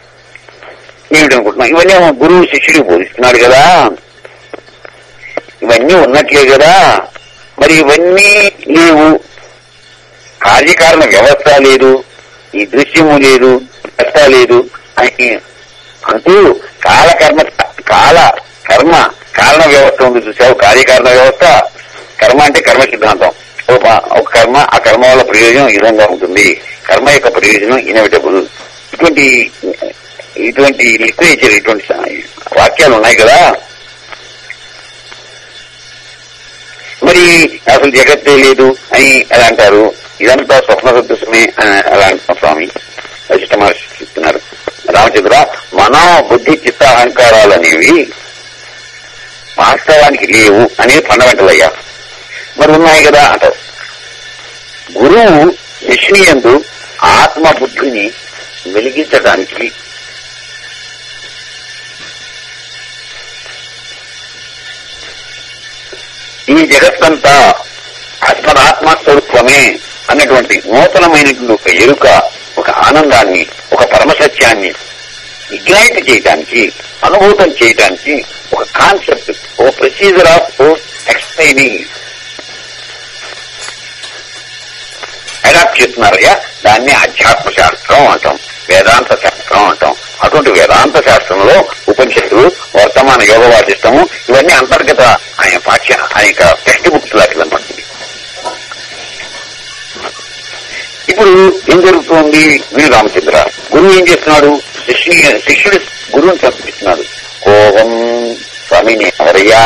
ఏమిటనుకుంటున్నాం. ఇవన్నీ గురువు శిష్యుడికి బోధిస్తున్నాడు కదా. ఇవన్నీ ఇవన్నీ ఉన్నట్లే కదా, మరి ఇవన్నీ లేవు, కార్యకారణ వ్యవస్థ లేదు, ఈ దృశ్యము లేదు, వ్యవస్థ లేదు అని అంటూ కాలకర్మ కాల కర్మ కారణ వ్యవస్థ ఉంది చూసావు. కార్యకారణ వ్యవస్థ, కర్మ అంటే కర్మ సిద్ధాంతం. ఒక కర్మ, ఆ కర్మ వల్ల ప్రయోజనం ఈ విధంగా ఉంటుంది, కర్మ యొక్క ప్రయోజనం ఇన్ఎవిటబుల్. ఇటువంటి ఇటువంటి లిటరేచర్, ఇటువంటి వాక్యాలు ఉన్నాయి కదా. మరి అసలు జగత్తే లేదు అని అలా అంటారు. ఇదంతా స్వప్న సదృశమే అలా అంటున్నాం స్వామి వశిష్ఠ మహర్షి చెప్తున్నారు. రామచంద్ర, మనో బుద్ధి చిత్త అహంకారాలు అనేవి వాస్తవానికి లేవు అనేది ఫండమెంటల్ అయ్యా. మరి ఉన్నాయి కదా అంటారు. గురువు శిష్యుని యందు ఆత్మబుద్ధిని వెలిగించడానికి ఈ జగత్తంతా అస్మదాత్మ స్వరూపమే అన్నటువంటి నూతనమైనటువంటి ఒక ఎరుక, ఒక ఆనందాన్ని, ఒక పరమసత్యాన్ని ఇగ్నైట్ చేయడానికి, అనుభూతం చేయడానికి ఒక కాన్సెప్ట్, ఒక ప్రొసీజర్ ఆఫ్ ఎక్స్ప్లెయినింగ్ అడాప్ట్ చేస్తున్నారయ్యా. దాన్ని అధ్యాత్మ శాస్త్రం అంటాం, వేదాంత శాస్త్రం అంటాం. అటువంటి వేదాంత శాస్త్రంలో ఉపనిషత్తులు, వర్తమాన యోగ వాసిష్టము ఇవన్నీ అంతర్గత ఆయన పాఠ్య ఆయన టెక్స్ట్ బుక్స్ లాంటివి అనమాట. ఇప్పుడు ఏం జరుగుతోంది? వీరు రామచంద్ర గురువు ఏం చేస్తున్నాడు? శిష్యు శిష్యుడు గురువుని చదివిస్తున్నాడు. కోహం స్వామిని ఎవరయ్యా?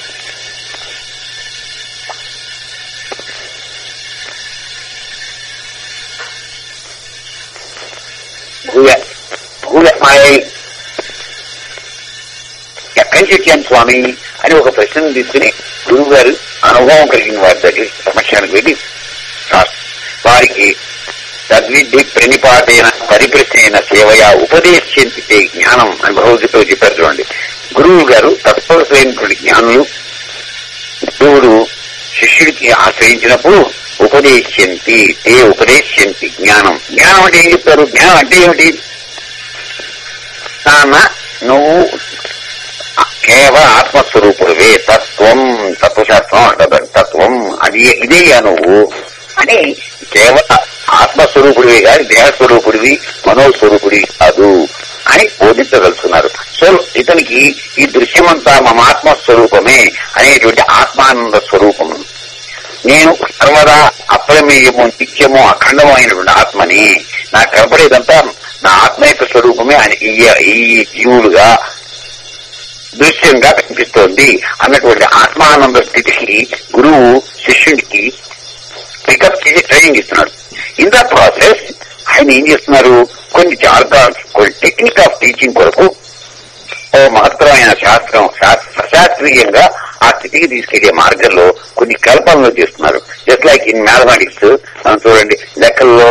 ఎక్కడి నుంచి వచ్చాను స్వామి అని ఒక ప్రశ్నను తీసుకుని గురువు గారు అనుభవం కలిగిన వారి దగ్గర సమస్యకు వెళ్ళి వారికి తద్విద్య ప్రణిపాతైన పరిప్రశ్న సేవయా ఉపదేశించే జ్ఞానం అని భగవద్గీతలో చెప్పారు చూడండి. గురువు గారు తత్వమైనటువంటి జ్ఞానులు గురువుడు శిష్యుడికి ఆశ్రయించినప్పుడు ఉపదేశంతి ఏ ఉపదేశంతి జ్ఞానం. జ్ఞానం అంటే ఏం చెప్తారు? జ్ఞానం అంటే ఏమిటి? నాన్న నువ్వు కేవల ఆత్మస్వరూపుడివే, తత్వం తత్వశాస్త్రం అంటారు. తత్వం అది ఇదేయా నువ్వు అని కేవల ఆత్మస్వరూపుడివి కాదు, దేహస్వరూపుడివి, మనోస్వరూపుడి కాదు అని బోధించగలుగుతున్నారు. సో ఇతనికి ఈ దృశ్యమంతా మమాత్మస్వరూపమే అనేటువంటి ఆత్మానంద స్వరూపము. నేను సర్వదా అప్రమేయము, నిత్యము, అఖండము అయినటువంటి ఆత్మని, నాకు కనపడేదంతా నా ఆత్మ యొక్క స్వరూపమే అని ఈ జీవులుగా దృశ్యంగా కనిపిస్తోంది అన్నటువంటి ఆత్మానంద స్థితికి గురువు శిష్యుడికి పికప్ చేసి ట్రైనింగ్ ఇస్తున్నాడు. ఇన్ ద ప్రాసెస్ ఆయన ఏం చేస్తున్నారు? కొన్ని జార్గాన్స్, కొన్ని టెక్నిక్ ఆఫ్ టీచింగ్ కొరకు ఓ మహత్తరమైన శాస్త్రం సశాస్త్రీయంగా ఆ స్థితికి తీసుకెళ్లే మార్గంలో కొన్ని కల్పనలు చేస్తున్నారు. జస్ట్ లైక్ ఇన్ మ్యాథమెటిక్స్ మనం చూడండి, లెక్కల్లో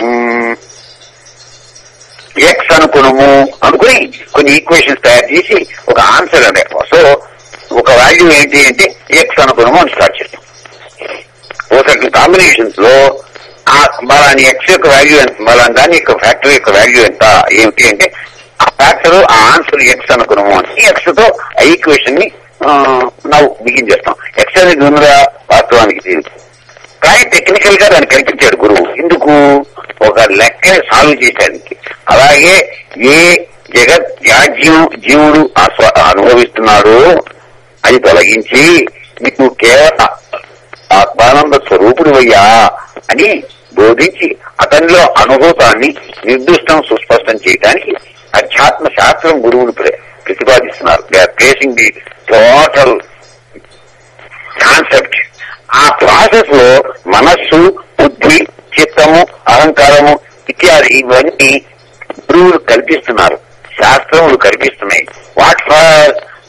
ఎక్స్ అనుకునము అనుకుని కొన్ని ఈక్వేషన్స్ తయారు చేసి ఒక ఆన్సర్ అనే సో ఒక వాల్యూ ఏంటి అంటే ఎక్స్ అనుకునము అని స్టార్ట్ చేస్తాం. ఒకటి కాంబినేషన్స్ లో ఆ బలాని ఎక్స్ యొక్క వాల్యూ ఎంత, బలాని దాని యొక్క ఫ్యాక్టర్ యొక్క వాల్యూ ఎంత ఏమిటి అంటే ఆ ఫ్యాక్టర్ ఆ ఆన్సర్ ఎక్స్ అనుకున్నాము అని ఎక్స్ తో ఆ ఈక్వేషన్ ని ನಾವು బిగిన్ చేస్తాం. ఎక్స్ అనేది ఉన్నదా వాస్తవానికి తెలియదు, కానీ టెక్నికల్ గా దాన్ని కల్పించాడు గురువు. ఎందుకు? ఒక లెక్కని సాల్వ్ చేయడానికి. అలాగే ఏ జగత్ యాజ్యం జీవుడు అనుభవిస్తున్నాడో అది తొలగించి నీకు కేవల ఆత్మానంద స్వరూపుడు అయ్యా అని బోధించి అతనిలో అనుభూతాన్ని నిర్దిష్టం సుస్పష్టం చేయడానికి అధ్యాత్మ శాస్త్రం గురువులు ప్రతిపాదిస్తున్నారు. They are placing the total concept. ఆ ప్రాసెస్ లో మనస్సు, బుద్ధి, చిత్తము, అహంకారము ఇత్యాది ఇవన్నీ గురువులు కల్పిస్తున్నారు, శాస్త్రములు కల్పిస్తున్నాయి. వాట్ ఫర్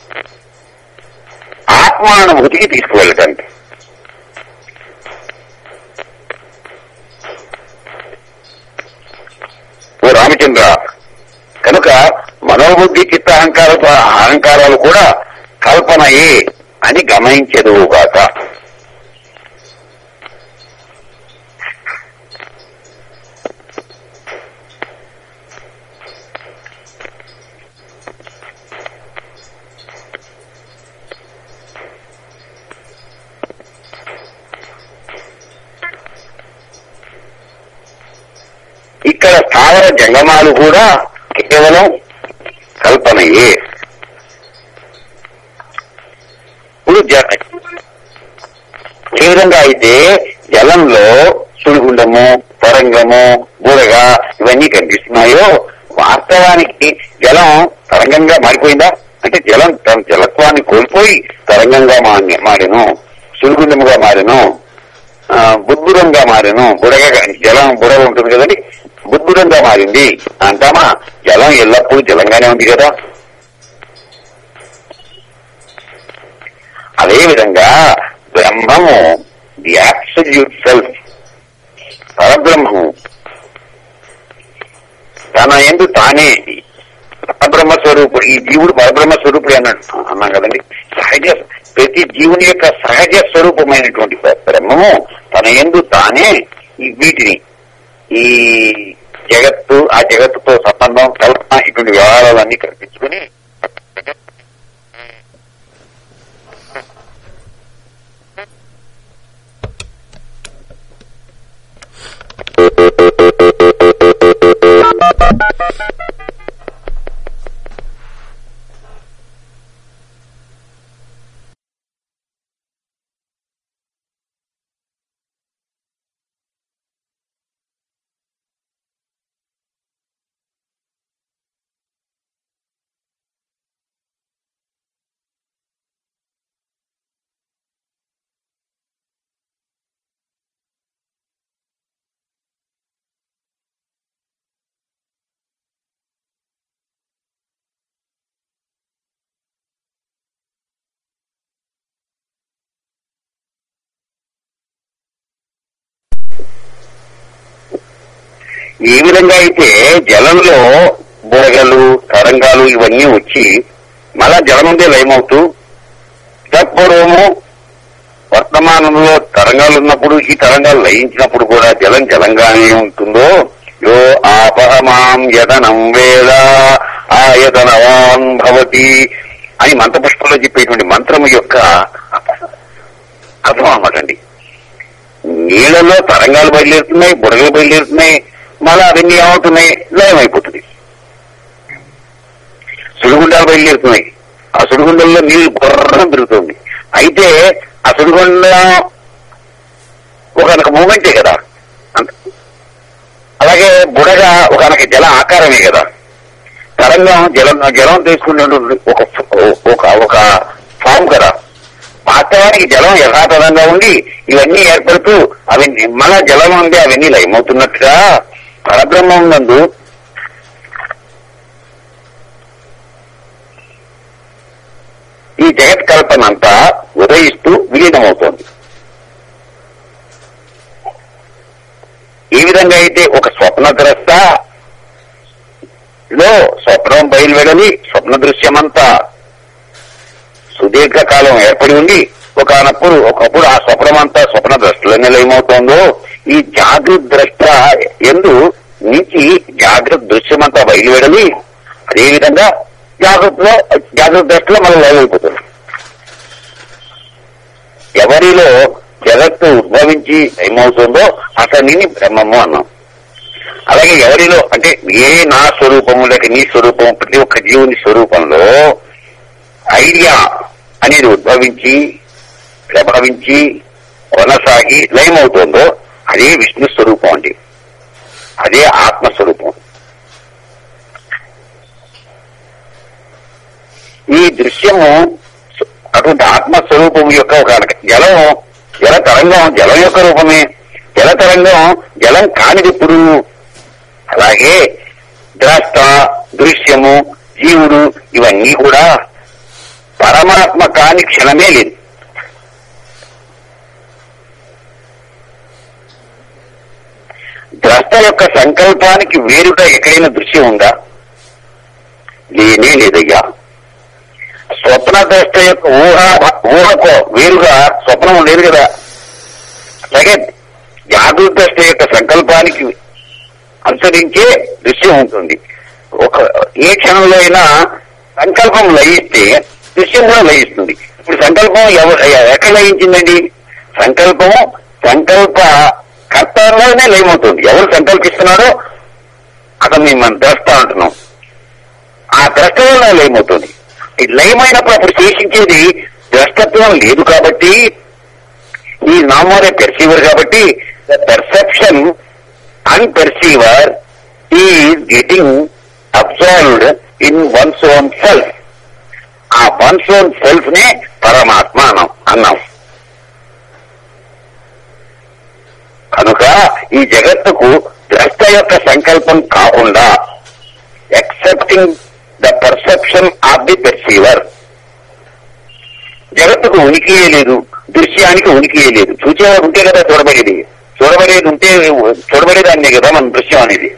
ఆత్మానుభూతికి తీసుకువెళ్ళటానికి. ఓ రామచంద్ర, కనుక మనోబుద్ధి చిత్త అహంకార అహంకారాలు కూడా కల్పనయే అని గమనించెదువుగాక. ఇక్కడ స్థావర జంగమాలు కూడా కేవలం కల్పనయే. ఇప్పుడు ఏ విధంగా అయితే జలంలో సుడిగుండము, తరంగము, బుడగ ఇవన్నీ కనిపిస్తున్నాయో, వాస్తవానికి జలం తరంగంగా మారిపోయిందా అంటే జలం తన జలత్వాన్ని కోల్పోయి తరంగంగా మారెను, సుడిగుండముగా మారెను, బుద్భురంగా మారెను. బుడగ జలం బుడగ ఉంటుంది కదండి, బుద్భురంగా మారింది అంటామా? జలం ఎల్లప్పుడూ జలంగానే ఉంది కదా. అదేవిధంగా బ్రహ్మము ది అబ్సల్యూట్ సెల్ఫ్, పరబ్రహ్మము తన యందు తానే పరబ్రహ్మ స్వరూపుడు. ఈ జీవుడు పరబ్రహ్మ స్వరూపుడు అన్నట్టు అన్నాం కదండి. సహజ ప్రతి జీవుని యొక్క సహజ స్వరూపమైనటువంటి బ్రహ్మము తన యందు తానే ఈ వీటిని, ఈ జగత్తు, ఆ జగత్తుతో సంబంధం, కల్పన, ఇటువంటి వ్యవహారాలన్నీ కల్పించుకుని ఏ విధంగా అయితే జలంలో బుడగలు, తరంగాలు ఇవన్నీ వచ్చి మళ్ళా జలం ఉండే లయమవుతూ, పూర్వము వర్తమానంలో తరంగాలు ఉన్నప్పుడు ఈ తరంగాలు లయించినప్పుడు కూడా జలం జలంగానే ఉంటుందో, యో ఆపహమాం యదనం వేద ఆయతనవాన్ భవతి అని మంత్రపుష్పంలో చెప్పేటువంటి మంత్రము యొక్క అర్థం అన్నమాట అండి. నీళ్లలో తరంగాలు బయలుదేరుతున్నాయి, బుడగలు బయలుదేరుతున్నాయి, మళ్ళా అవన్నీ ఏమవుతున్నాయి, లయమైపోతుంది. సుడిగుండాలు బయలుదేరుతున్నాయి, ఆ సుడిగుండంలో నీళ్లు బుర్రం తిరుగుతుంది. అయితే ఆ సుడిగుండం ఒకనొక మూమెంటే కదా, అలాగే బుడగ ఒకనొక జల ఆకారమే కదా. తరంగం జలం జలం తీసుకునేటువంటి ఒక ఒక ఒక ఫామ్ కదా. వాస్తవానికి జలం యథాతథంగా ఉండి ఇవన్నీ ఏర్పడుతూ అవి మన జలం ఉండి అవన్నీ లయమవుతున్నట్టుగా పరబ్రహ్మం నందు ఈ జగత్ కల్పన అంతా ఉదయిస్తూ విలీనమవుతోంది. ఈ విధంగా అయితే ఒక స్వప్నద్రష్ట లో స్వప్నం బయలువెడలి స్వప్న దృశ్యమంతా సుదీర్ఘకాలం ఏర్పడి ఉండి ఒకనప్పుడు ఒకప్పుడు ఆ స్వప్నమంతా స్వప్న ద్రష్టలోనే లయమవుతోందో, ఈ జాగృత్ ద్రష్ట ఎందు నుంచి జాగ్రత్త దృశ్యమంతా బయలువెడలి అదేవిధంగా జాగ్రత్తలో జాగ్రత్త దృష్టిలో మనం లయమైపోతుంది. ఎవరిలో జగత్తు ఉద్భవించి ఏమవుతుందో అతనిని బ్రహ్మము అన్నాం. అలాగే ఎవరిలో అంటే ఏ నా స్వరూపము లేక నీ స్వరూపం, ప్రతి ఒక్క జీవుని స్వరూపంలో ఐడియా అనేది ఉద్భవించి ప్రభావించి కొనసాగి లయమవుతుందో అదే విష్ణు స్వరూపం అండి, అదే ఆత్మస్వరూపం. ఈ దృశ్యము అటువంటి ఆత్మస్వరూపం యొక్క ఒక జలం, జల తరంగం జలం యొక్క రూపమే. జల తరంగం జలం కానిదిప్పుడు. అలాగే ద్రష్ట, దృశ్యము, జీవుడు ఇవన్నీ కూడా పరమాత్మ కాని క్షణమే లేదు. ద్రష్ట యొక్క సంకల్పానికి వేరుగా ఎక్కడైనా దృశ్యం ఉందా? లేనే లేదయ్యా. స్వప్న ద్రష్ట యొక్క ఊహ ఊహకు వేరుగా స్వప్నం లేదు కదా. అలాగే జాగృత ద్రష్ట యొక్క సంకల్పానికి అనుసరించే దృశ్యం ఉంటుంది. ఒక ఏ క్షణంలో అయినా సంకల్పం లయిస్తే దృశ్యం కూడా లయిస్తుంది. ఇప్పుడు సంకల్పం ఎవరు ఎక్కడ లయించిందండి? సంకల్పం సంకల్ప కర్తలోనే లయమవుతుంది. ఎవరు సంకల్పిస్తున్నాడో అతను మనం ద్రష్ట అంటున్నాం. ఆ ద్రష్ట వల్ల లయమవుతుంది. ఈ లయమైనప్పుడు అప్పుడు శేషించేది ద్రష్టత్వం లేదు కాబట్టి, ఈ నామోరే పెర్సీవర్ కాబట్టి the perception and perceiver is getting observed in one's own self. ఆ వన్స్ ఓన్ సెల్ఫ్ నే పరమాత్మ అన్నాం అన్నాం కనుక ఈ జగత్తుకు ద్రష్ట యొక్క సంకల్పం కాకుండా excepting the perception of the perceiver, జగత్తుకు ఉనికియే లేదు, దృశ్యానికి ఉనికియే లేదు. చూచేవాడు ఉంటే కదా చూడబడేది, చూడబడేది ఉంటే చూడబడేదాన్నే కదా మన దృశ్యం అనేది.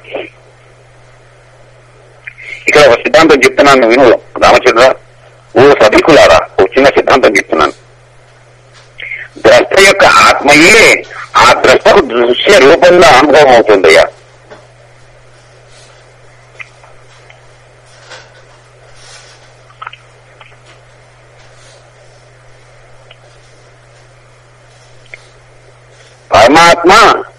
ఇక్కడ ఒక సిద్ధాంతం చెప్తున్నాను విను రామచంద్ర, ఓ సభికులారా, ఓ చిన్న సిద్ధాంతం చెప్తున్నాను. ద్రష్ట యొక్క ఆత్మయే ఆ ద్రష్టకు దృశ్య రూపంలో అనుభవం అవుతుందయ్యా. పరమాత్మ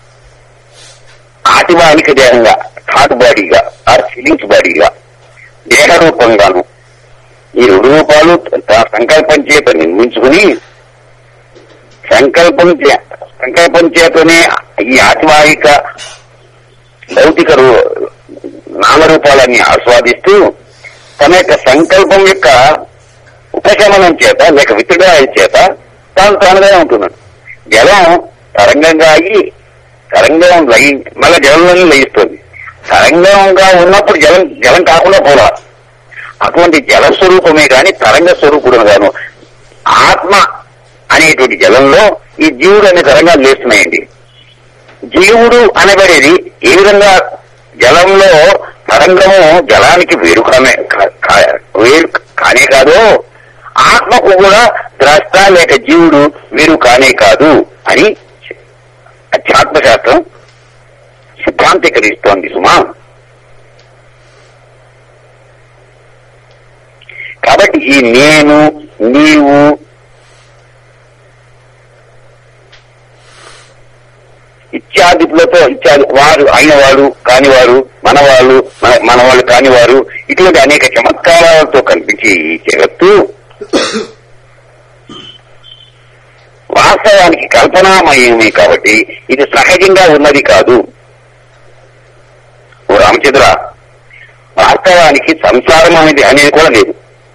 ఆటివానికి దేహంగా, థాట్ బాడీగా, ఆర్ ఫీలింగ్స్ బాడీగా, దేహ రూపంగాను ఈ రెండు రూపాలు సంకల్పం చేత నిర్మించుకుని సంకల్పం సంకల్పం చేతనే ఈ ఆతివాహిక భౌతిక నామరూపాలన్నీ ఆస్వాదిస్తూ తన యొక్క సంకల్పం యొక్క ఉపశమనం చేత లేక విత్డ్రాయల్ చేత తాను తానుగా ఉంటున్నాడు. జలం తరంగంగా అయ్యి తరంగం లయి మళ్ళీ జలంలోనే లయిస్తుంది. తరంగంగా ఉన్నప్పుడు జలం జలం కాకుండా పోలా. అటువంటి జల స్వరూపమే గాని తరంగ స్వరూపుడు గాను ఆత్మ అనేటువంటి జలంలో ఈ జీవుడు అనే తరంగాలు లేస్తున్నాయండి. జీవుడు అనబడేది ఏ విధంగా జలంలో తరంగము జలానికి వేరు కానే వేరు కానే కాదు, ఆత్మకు కూడా ద్రష్ట లేక జీవుడు వేరు కానే కాదు అని అధ్యాత్మశాస్త్రం సిద్ధాంతీకరిస్తోంది సుమా. కాబట్టి ఈ నేను, నీవు, ఇత్యాదిలతో ఇత్యాది వారు అయినవాడు కానివారు, మనవాళ్ళు మనవాళ్ళు కానివారు, ఇటువంటి అనేక చమత్కారాలతో కనిపించే ఈ జగత్తు వాస్తవానికి కల్పనామయమే కాబట్టి ఇది సహజంగా ఉన్నది కాదు. ఓ రామచంద్ర, వాస్తవానికి సంసారం అనేది అనేది కూడా లేదు.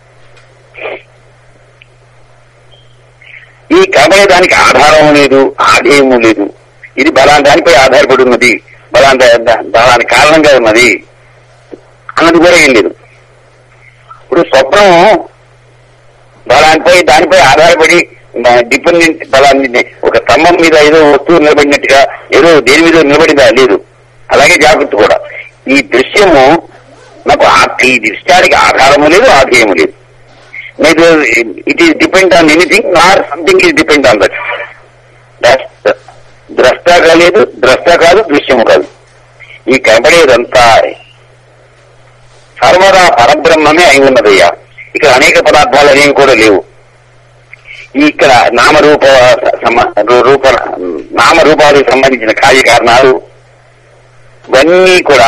ఈ కనబడే దానికి ఆధారము లేదు, ఆధేయము లేదు. ఇది బలాన్ని దానిపై ఆధారపడి ఉన్నది, బలాన్ని బలానికి కారణంగా ఉన్నది అన్నది కూడా ఏం లేదు. ఇప్పుడు స్వప్నం బలానిపై దానిపై ఆధారపడి డిపెండెంట్ బలాన్ని ఒక స్తంభం మీద ఏదో వస్తువు నిలబడినట్టుగా ఏదో దేని మీద నిలబడిందా లేదు. అలాగే జాగ్రత్త కూడా ఈ దృశ్యము నాకు ఈ దృశ్యానికి ఆధారము లేదు, ఆధేయము లేదు. మీరు it is depend on anything nor something is depend on that. ద్రష్ట కాలేదు, ద్రష్ట కాదు, దృశ్యము కాదు. ఈ కనబడేదంతా సర్వదా పరబ్రహ్మమే అయి ఉన్నదయ్యా. ఇక్కడ అనేక పదార్థాలు అనేవి కూడా లేవు. ఇక్కడ నామరూప రూప నామరూపాలకు సంబంధించిన కార్యకారణాలు ఇవన్నీ కూడా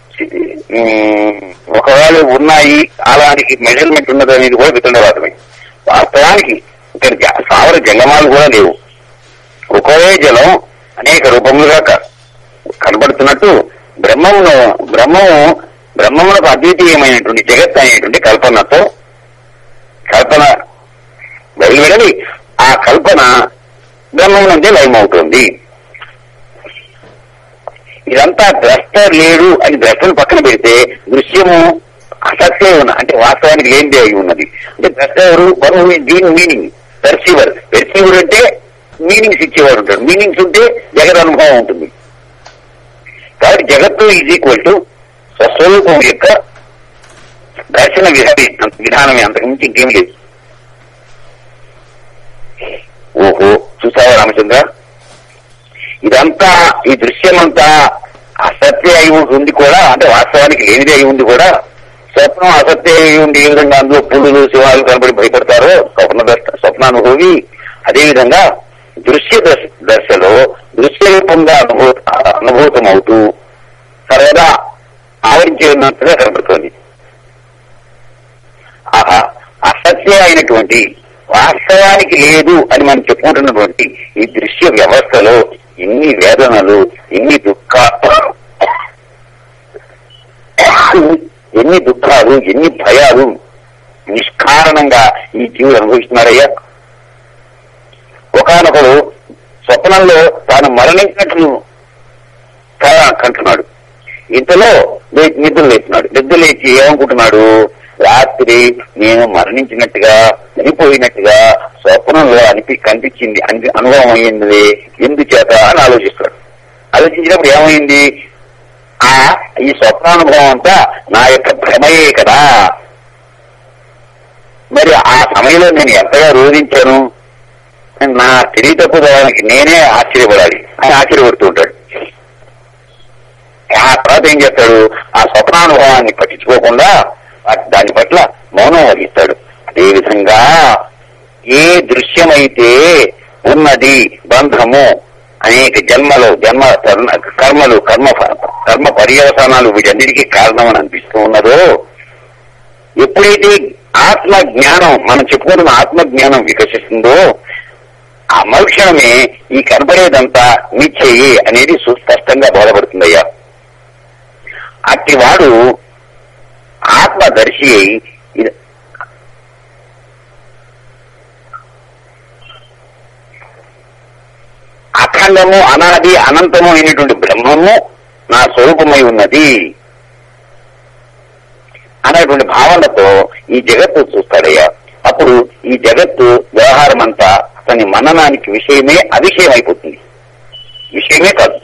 ఒకవేళ ఉన్నాయి, అలానికి మెజర్మెంట్ ఉన్నది అనేది కూడా వితండవాదమే. వాస్తవానికి ఇక్కడ సావర జంగమాలు కూడా లేవు. ఒకే జలం అనేక రూపములుగా కనబడుతున్నట్టు బ్రహ్మమును బ్రహ్మము బ్రహ్మమునకు అద్వితీయమైనటువంటి జగత్ అనేటువంటి కల్పనతో కల్పన బయలువెడలి ఆ కల్పన బ్రహ్మమునందే లయమవుతుంది. ఇదంతా ద్రష్ట లేడు అని ద్రష్టను పక్కన పెడితే దృశ్యము అసత్యే ఉన్న అంటే వాస్తవానికి లేనిదే అయి ఉన్నది. అంటే ద్రష్ట ఎవరు? దీని మీనింగ్ పెర్సీవర్. పెర్సీవర్ అంటే మీనింగ్స్ ఇచ్చేవాడు ఉంటాడు. మీనింగ్స్ ఉంటే జగత్ అనుభవం ఉంటుంది. కాబట్టి జగత్తు ఈజ్ ఈక్వల్ టు స్వస్వరూపం యొక్క దర్శన విధానం విధానమే, అంతకుమించి ఇంకేం లేదు. ఓహో, చూసావా రామచంద్ర, ఇదంతా ఈ దృశ్యమంతా అసత్య అయి ఉంది కూడా, అంటే వాస్తవానికి లేనిదే అయి ఉంది కూడా. స్వప్నం అసత్య అయి ఉండి ఏ విధంగా అందులో పులులు సింహాలు కనబడి భయపడతారో స్వప్న దర్శ స్వప్నానుభవి, అదేవిధంగా దృశ్య దశలో దృశ్య రూపంగా అనుభూ అనుభూతమవుతూ సర్వదా ఆ ఆవరించేంతగా కనబడుతోంది. ఆహా, అసత్య అయినటువంటి వాస్తవానికి లేదు అని మనం చెప్పుకుంటున్నటువంటి ఈ దృశ్య వ్యవస్థలో ఎన్ని వేదనలు, ఎన్ని దుఃఖ ఎన్ని దుఃఖాలు, ఎన్ని భయాలు నిష్కారణంగా ఈ జీవులు అనుభవిస్తున్నారయ్యా. ఒకనొకడు స్వప్నంలో తాను మరణించినట్లు కంటున్నాడు. ఇంతలో నిద్ర లేస్తున్నాడు. నిద్ర లేచి ఏమనుకుంటున్నాడు? రాత్రి నేను మరణించినట్టుగా, చనిపోయినట్టుగా స్వప్నంలో అనిపి కనిపించింది, అనుభవం అయ్యింది, ఎందుచేత అని ఆలోచిస్తాడు. ఆలోచించినప్పుడు ఏమైంది? ఆ ఈ స్వప్నానుభవం అంతా నా యొక్క భ్రమయే కదా. మరి ఆ సమయంలో నేను ఎంతగా రోధించాను, నా తెలివి తప్పుదానికి నేనే ఆశ్చర్యపడాలి అని ఆశ్చర్యపడుతూ ఉంటాడు. ఆ తర్వాత ఏం చేస్తాడు? ఆ స్వప్నానుభవాన్ని పట్టించుకోకుండా దాని పట్ల మౌనం వహిస్తాడు. అదేవిధంగా ఏ దృశ్యమైతే ఉన్నది బంధము, అనేక జన్మలు జన్మ కర్మలు కర్మ కర్మ పర్యవసానాలు వీటన్నిటికీ కారణం అని అనిపిస్తూ ఉన్నదో, ఎప్పుడైతే ఆత్మ జ్ఞానం, మనం చెప్పుకున్న ఆత్మ జ్ఞానం వికసిస్తుందో ఆ మరుక్షణమే ఈ కనబడేదంతా మిథ్యయే అనేది సుస్పష్టంగా బోధపడుతుందయ్యా. అట్టివాడు ఆత్మదర్శి అయి అఖండము, అనాది, అనంతము అయినటువంటి బ్రహ్మము నా స్వరూపమై ఉన్నది అనేటువంటి భావనతో ఈ జగత్తు చూస్తాడయ్యా. అప్పుడు ఈ జగత్తు వ్యవహారం అంతా అతని మననానికి విషయమే అవిషయం అయిపోతుంది, విషయమే కాదు.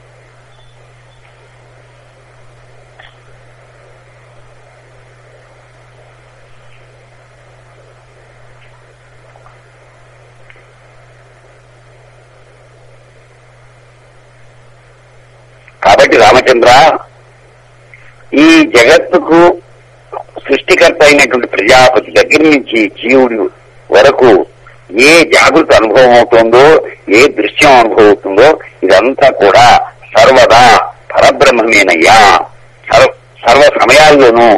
కాబట్టి రామచంద్ర, ఈ జగత్తుకు సృష్టికర్త అయినటువంటి ప్రజాపతి దగ్గర నుంచి జీవుడు వరకు ఏ జాగృత అనుభవం అవుతుందో, ఏ దృశ్యం అనుభవం అవుతుందో ఇదంతా కూడా సర్వదా పరబ్రహ్మమేనయ్యా. సర్వ సర్వ సమయాల్లోనూ,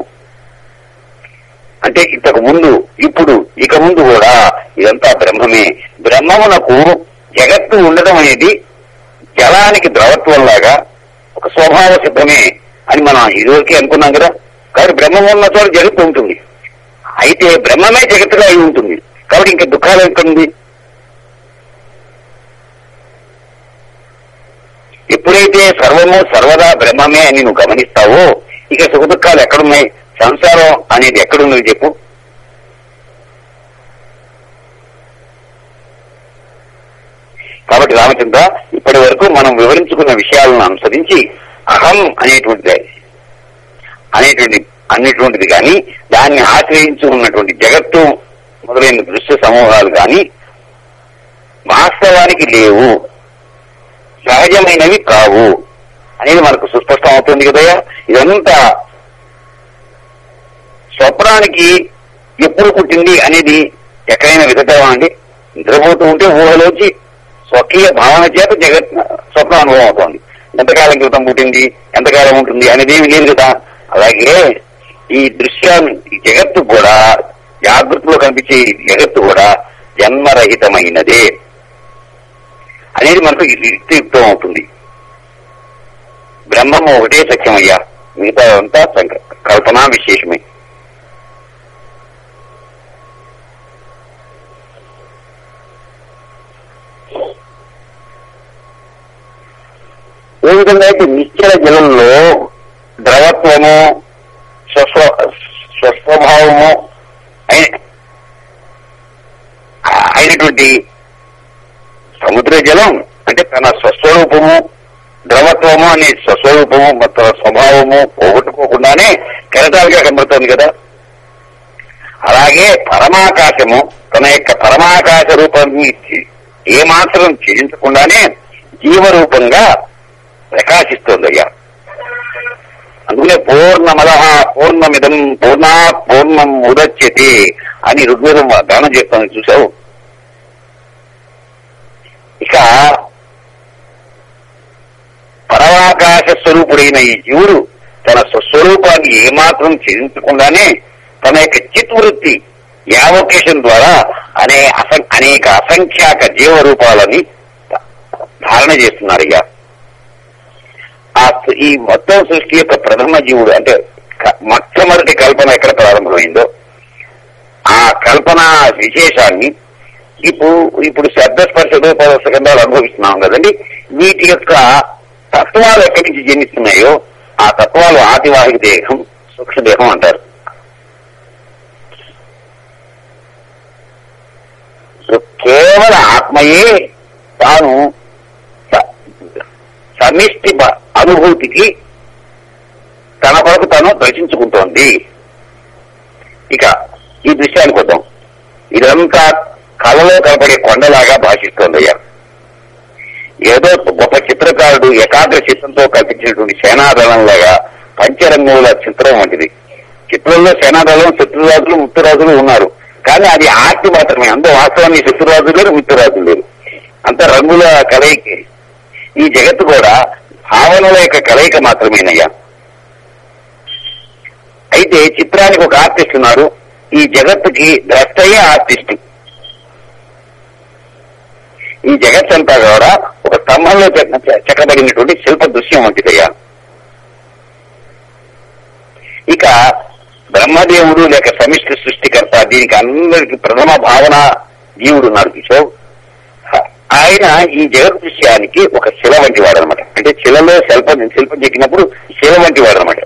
అంటే ఇంతకు ముందు, ఇప్పుడు, ఇక ముందు కూడా ఇదంతా బ్రహ్మమే. బ్రహ్మమునకు జగత్తు ఉండడం అనేది జలానికి ద్రవత్వంలాగా ఒక స్వభావ సిద్ధమే అని మనం ఇదివరకే అనుకున్నాం కదా. కాబట్టి బ్రహ్మం ఉన్న చోట జగత్తు ఉంటుంది. అయితే బ్రహ్మమే జగత్తుగా అయి ఉంటుంది. కాబట్టి ఇంకా దుఃఖాలు ఎక్కడుంది? ఎప్పుడైతే సర్వము సర్వదా బ్రహ్మమే అని నువ్వు గమనిస్తావో ఇక సుఖ దుఃఖాలు ఎక్కడున్నాయి? సంసారం అనేది ఎక్కడున్నది చెప్పు? కాబట్టి రామచంద్ర, ఇప్పటి వరకు మనం వివరించుకున్న విషయాలను అనుసరించి అహం అనేటువంటి అనేటువంటి అనేటువంటిది కానీ, దాన్ని ఆశ్రయించి ఉన్నటువంటి జగత్తు మొదలైన దృశ్య సమూహాలు కానీ వాస్తవానికి లేవు, సహజమైనవి కావు అనేది మనకు సుస్పష్టం అవుతుంది కదయ్యా. ఇదంతా స్వప్నానికి ఎప్పుడు పుట్టింది అనేది ఎక్కడైనా వెతకవా అండి? నిద్రపోతూ ఉంటే ఊహలోంచి స్వకీయ భావన చేత జగత్ స్వప్న అనుభవం అవుతోంది. ఎంతకాలం క్రితం పుట్టింది, ఎంతకాలం ఉంటుంది అనేది ఏమి లేదు కదా. అలాగే ఈ దృశ్యాన్ని, ఈ జగత్తు కూడా, జాగృతిలో కనిపించే జగత్తు కూడా జన్మరహితమైనదే అనేది మనకు యుక్తియుక్తం అవుతుంది. బ్రహ్మము ఒకటే సత్యమయ్యా, మిగతా అంతా కల్పనా విశేషమే. ఏ విధంగా అయితే నిశ్చల జలంలో ద్రవత్వము, స్వస్వ స్వస్వభావము అయినటువంటి సముద్ర జలం అంటే తన స్వస్వరూపము, ద్రవత్వము అనే స్వస్వరూపము మొత్తం స్వభావము పోగొట్టుకోకుండానే కెరటాలుగా కనబడుతోంది కదా. అలాగే పరమాకాశము తన యొక్క పరమాకాశ రూపాన్ని ఏమాత్రం ఛేదించకుండానే జీవరూపంగా ప్రకాశిస్తోందయ్యా. అందుకనే పూర్ణమద పూర్ణమిదం పూర్ణా పూర్ణం ఉదచ్యతే అని ఋగ్వేదం గానం చేస్తోంది, చూసావు. ఇక పరమాకాశ స్వరూపుడైన ఈ జీవుడు తన స్వస్వరూపాన్ని ఏమాత్రం ఛేదించకుండానే తన యొక్క చిత్వృత్తి యావకేషన్ ద్వారా అనే అస అనేక అసంఖ్యాక జీవ రూపాలని ధారణ చేస్తున్నారయ్యా. ఆ ఈ మొత్తం సృష్టి యొక్క ప్రథమ జీవుడు అంటే మొట్టమొదటి కల్పన ఎక్కడ ప్రారంభమైందో ఆ కల్పన విశేషాన్ని ఇప్పుడు ఇప్పుడు శబ్దస్పర్శ రూపరసగంధాలు అనుభవిస్తున్నాం కదండి. వీటి యొక్క తత్వాలు ఎక్కడి నుంచి జనిస్తున్నాయో ఆ తత్వాలు ఆతివాహిక దేహం, సూక్ష్మదేహం అంటారు. కేవల ఆత్మయే తాను సమిష్టి అనుభూతికి తన కొరకు తాను రచించుకుంటోంది. ఇక ఈ దృశ్యానికి వద్దాం. ఇదంతా కళలో కనపడే కొండలాగా భాషిస్తోందయ్యా. ఏదో గొప్ప చిత్రకారుడు ఏకాగ్ర చిత్రంతో కల్పించినటువంటి సేనాదళంలాగా పంచరంగుల చిత్రం వంటిది. చిత్రంలో సేనాదళం, శత్రురాజులు, ముత్తురాజులు ఉన్నారు. కానీ అది ఆర్ట్ మాత్రమే. అంత వాస్తవాన్ని శత్రురాజులు లేరు, ముత్తురాజులు లేరు. అంత రంగుల కలయిక. ఈ జగత్తు కూడా భావనల యొక్క కలయిక మాత్రమేనయ్యా. అయితే చిత్రానికి ఒక ఆర్టిస్ట్ ఉన్నారు. ఈ జగత్తుకి ద్రష్టయ్యే ఆర్టిస్ట్. ఈ జగత్తంతా కూడా ఒక స్తంభంలో చెక్కబడినటువంటి శిల్ప దృశ్యం వంటిదయ్యా. ఇక బ్రహ్మదేవుడు లేక సమిష్టి సృష్టికర్త, దీనికి అందరికి ప్రథమ భావన జీవుడు ఉన్నారు కిషోర్. ఆయన ఈ జగత్ దృశ్యానికి ఒక శిల వంటి వాడు అనమాట. అంటే శిలలో శిల్పం శిల్పం చెక్కినప్పుడు శిల వంటి వాడు అనమాట.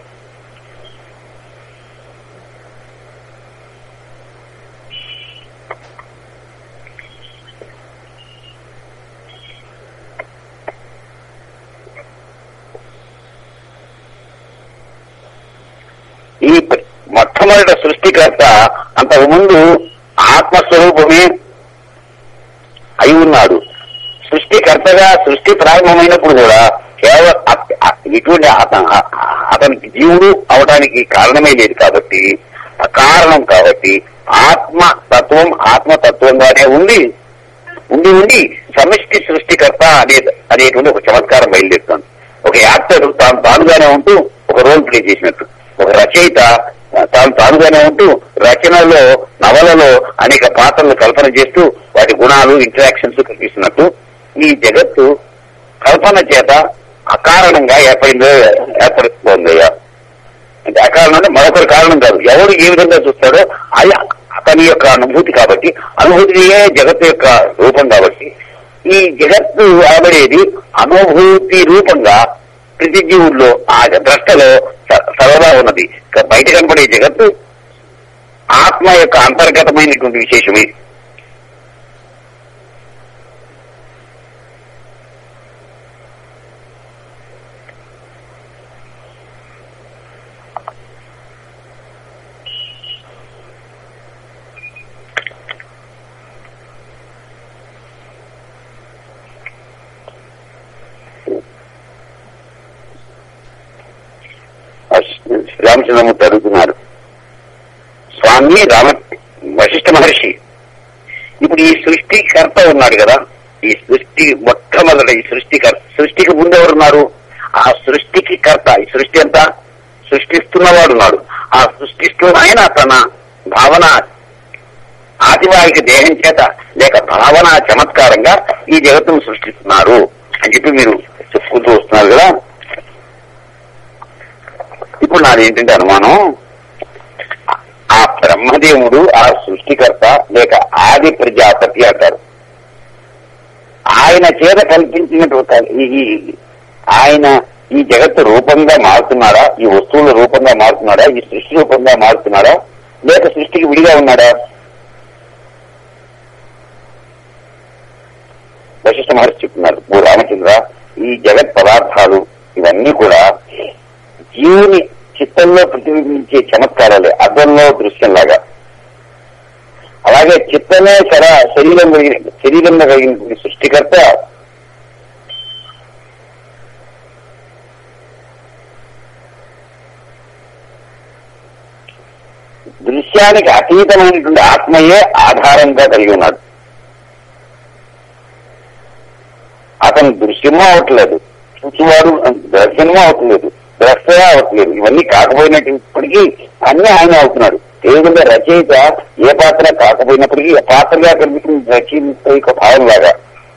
ఈ మొట్టమొదటి సృష్టికర్త అంతకుముందు ఆత్మస్వరూపమే అయి ఉన్నాడు. సృష్టికర్తగా సృష్టి ప్రారంభమైనప్పుడు కూడా కేవలం ఇటువంటి అతనికి జీవుడు అవడానికి కారణమే లేదు కాబట్టి, అకారణం కాబట్టి ఆత్మతత్వం ఆత్మతత్వంగానే ఉంది ఉండి ఉండి సమిష్టి సృష్టికర్త అనే అనేటువంటి ఒక చమత్కారం బయలుదేరుతుంది. ఒక యాక్టర్ తాను తానుగానే ఉంటూ ఒక రోల్ ప్లే చేసినట్టు, ఒక రచయిత తాను తానుగానే ఉంటూ రచనలో నవలలో అనేక పాత్రలు కల్పన చేస్తూ వాటి గుణాలు ఇంటరాక్షన్స్ కల్పిస్తున్నట్టు ఈ జగత్తు కల్పన చేత అకారణంగా ఏర్పడిందో ఏర్పడుతుందయ్యా. అంటే అకారణం అంటే మరొకరి కారణం కాదు. ఎవరు ఏ విధంగా చూస్తాడో అది అతని యొక్క అనుభూతి కాబట్టి, అనుభూతియే జగత్తు యొక్క రూపం కాబట్టి ఈ జగత్తు ఆడేది అనుభూతి రూపంగా ప్రతి జీవుల్లో ఆ ద్రష్టలో సర్వదా ఉన్నది. బయట కనపడే జగత్తు ఆత్మ యొక్క అంతర్గతమైనటువంటి విశేషమే. రామచంద్రమూర్తి అడుగుతున్నారు, స్వామి రామ వశిష్ఠ మహర్షి, ఇప్పుడు ఈ సృష్టికర్త ఉన్నాడు కదా, ఈ సృష్టి మొట్టమొదట ఈ సృష్టికర్త, సృష్టికి ముందు ఎవరున్నారు? ఆ సృష్టికి కర్త. ఈ సృష్టి అంతా సృష్టిస్తున్నవాడు ఉన్నాడు. ఆ సృష్టిస్తూ ఆయన తన భావన ఆతివాహిక దేహం చేత లేక భావన చమత్కారంగా ఈ జగత్తును సృష్టిస్తున్నారు అని చెప్పి మీరు చెప్పుకుంటూ వస్తున్నారు కదా. ఇప్పుడు నాది ఏంటంటే అనుమానం, ఆ బ్రహ్మదేవుడు ఆ సృష్టికర్త లేక ఆది ప్రజాపతి అంటారు. ఆయన చేత కల్పించినటువంటి ఈ ఆయన ఈ జగత్తు రూపంగా మారుతున్నాడా? ఈ వస్తువుల రూపంగా మారుతున్నాడా? ఈ సృష్టి రూపంగా మారుతున్నాడా? లేక సృష్టికి విడిగా ఉన్నాడా? వశిష్ఠ మహర్షి చెప్తున్నారు, ఓ రామచంద్ర, ఈ జగత్ పదార్థాలు ఇవన్నీ కూడా జీవుని చిత్తంలో ప్రతిబింబించే చమత్కారాలే, అద్దంలో దృశ్యంలాగా. అలాగే చిత్తమే సర శరీరం కలిగిన శరీరంలో కలిగిన సృష్టికర్త దృశ్యానికి అతీతమైనటువంటి ఆత్మయే ఆధారంగా కలిగి ఉన్నాడు. అతను దృశ్యమూ అవట్లేదు, చూచువాడు దర్శనమూ అవట్లేదు, ద్రష్టగా అవట్లేదు. ఇవన్నీ కాకపోయినప్పటికీ అన్ని ఆయన అవుతున్నాడు. ఏ విధంగా రచయిత ఏ పాత్ర కాకపోయినప్పటికీ పాత్రగా కనిపిస్తుంది రచయిత యొక్క భావం లాగా.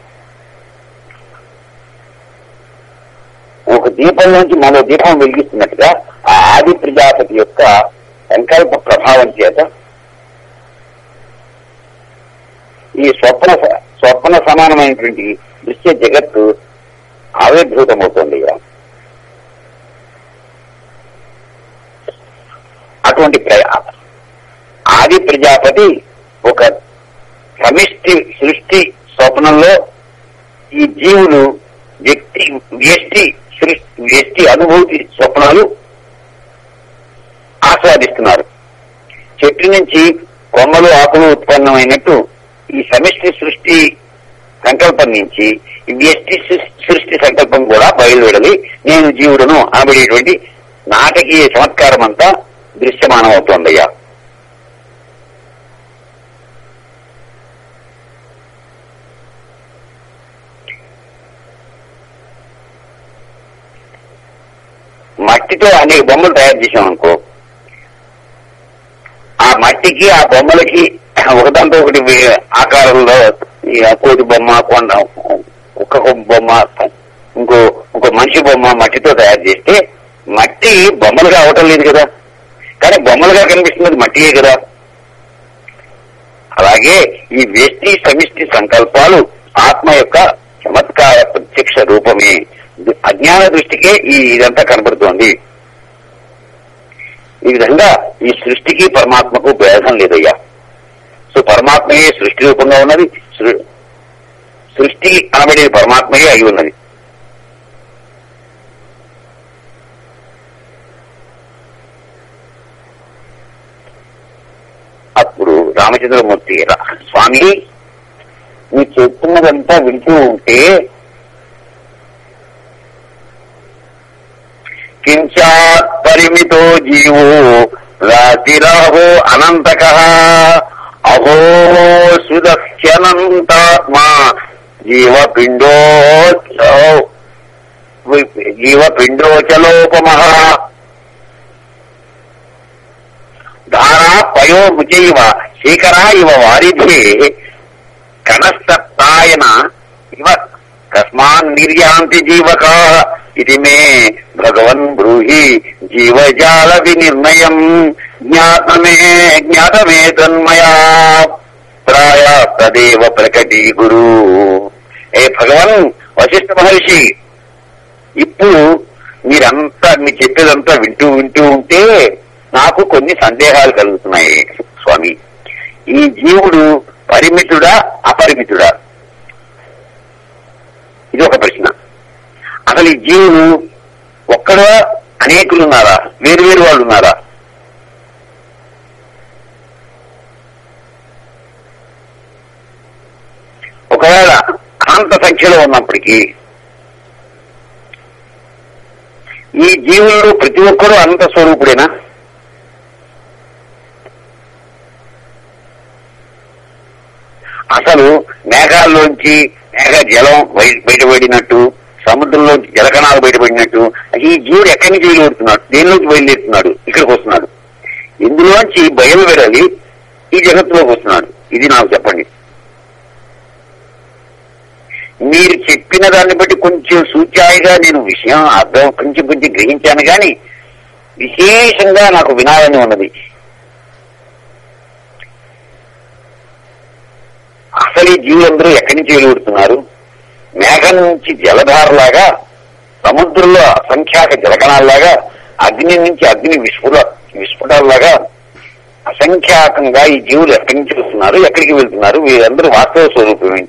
ఒక దీపం నుంచి మరో దీపం వెలిగిస్తున్నట్టుగా ఆ ఆది ప్రజాపతి యొక్క సంకల్ప ప్రభావం చేత ఈ స్వప్న స్వప్న సమానమైనటువంటి దృశ్య జగత్తు ఆవిర్భూతమవుతుంది. అటువంటి ఆది ప్రజాపతి ఒక సమిష్టి సృష్టి స్వప్నంలో ఈ జీవులు వ్యక్తి వ్యష్టి వ్యష్టి అనుభూతి స్వప్నాలు ఆస్వాదిస్తున్నారు. చెట్టు నుంచి కొమ్మలు ఆకులు ఉత్పన్నమైనట్టు ఈ సమిష్టి సృష్టి సంకల్పం నుంచి వ్యష్టి సృష్టి సంకల్పం కూడా బయలువెడలి నేను జీవుడును అనబడేటువంటి నాటకీయ చమత్కారం అంతా దృశ్యమానం అవుతోందయ్యా. మట్టితో అనేక బొమ్మలు తయారు చేసాం అనుకో, ఆ మట్టికి ఆ బొమ్మలకి ఒకదాంతో ఒకటి ఆకారంలో కోతి బొమ్మ, కొండ ఒక్క బొమ్మ, ఇంకో ఇంకో మనిషి బొమ్మ మట్టితో తయారు చేస్తే మట్టి బొమ్మలుగా అవటం లేదు కదా, కానీ బొమ్మలుగా కనిపిస్తున్నది మట్టియే కదా. అలాగే ఈ వ్యష్టి సమిష్టి సంకల్పాలు ఆత్మ యొక్క చమత్కార ప్రత్యక్ష రూపమే. అజ్ఞాన దృష్టికే ఈ ఇదంతా కనబడుతోంది. ఈ విధంగా ఈ సృష్టికి పరమాత్మకు భేదం లేదయ్యా. సో పరమాత్మయే సృష్టి రూపంగా ఉన్నది, సృష్టి అనబడేది పరమాత్మయే అయి ఉన్నది. అప్పుడు రామచంద్రమూర్తి, స్వామి మీరు చెప్తున్నదంతా వింటూ ఉంటే కించాత్ పరిమితో జీవో రాతిరాహో అనంతక అహో సుదక్షనంతాత్మా జీవపిండో జీవపిండోచలోపమః ధారా పయోముచైవ శీకరా ఇవ వారిధే కనస్తప్తాయన ఇవ కస్మాన్ నిర్యాంతి జీవకా ఇది మే భగవన్ బ్రూహి జీవజాల వినిర్ణయం జ్ఞాతమే జ్ఞాతమే తన్మయా ప్రాయ తదేవ ప్రకటీ గురు. ఏ భగవన్ వశిష్ఠ మహర్షి, ఇప్పుడు మీరంతా మీ చెప్పేదంతా వింటూ వింటూ ఉంటే నాకు కొన్ని సందేహాలు కలుగుతున్నాయి స్వామి. ఈ జీవుడు పరిమితుడా అపరిమితుడా? ఇది ఒక ప్రశ్న. అసలు ఈ జీవుడు ఒక్కడా అనేకులు ఉన్నారా? వేరు వేరు వాళ్ళు ఉన్నారా? ఒకవేళ అనంత సంఖ్యలో ఉన్నప్పటికీ ఈ జీవుల్లో ప్రతి ఒక్కరూ అనంత స్వరూపుడేనా? అసలు మేఘాల్లోంచి మేఘ జలం బయటపడినట్టు, సముద్రంలోంచి జలకణాలు బయటపడినట్టు ఈ జీవుడు ఎక్కడి నుంచి బయలుదేరుతున్నాడు? దేనిలోంచి బయలుదేరుతున్నాడు? ఇక్కడికి వస్తున్నాడు. ఇందులోంచి బయలువెడలి ఈ జగత్తులోకి వస్తున్నాడు. ఇది నాకు చెప్పండి. మీరు చెప్పిన దాన్ని బట్టి కొంచెం సూచాయిగా నేను విషయం అర్థం కొంచెం కొంచెం గ్రహించాను, కానీ విశేషంగా నాకు వినాలని ఉన్నది. అసలు ఈ జీవులందరూ ఎక్కడి నుంచి వెలువడుతున్నారు? మేఘం నుంచి జలధారలాగా, సముద్రంలో అసంఖ్యాక జలకణాల్లాగా, అగ్ని నుంచి అగ్ని విస్ఫుట విస్ఫుటాల్లాగా అసంఖ్యాకంగా ఈ జీవులు ఎక్కడి నుంచి వస్తున్నారు, ఎక్కడికి వెళ్తున్నారు? వీరందరూ వాస్తవ స్వరూపమేంటి?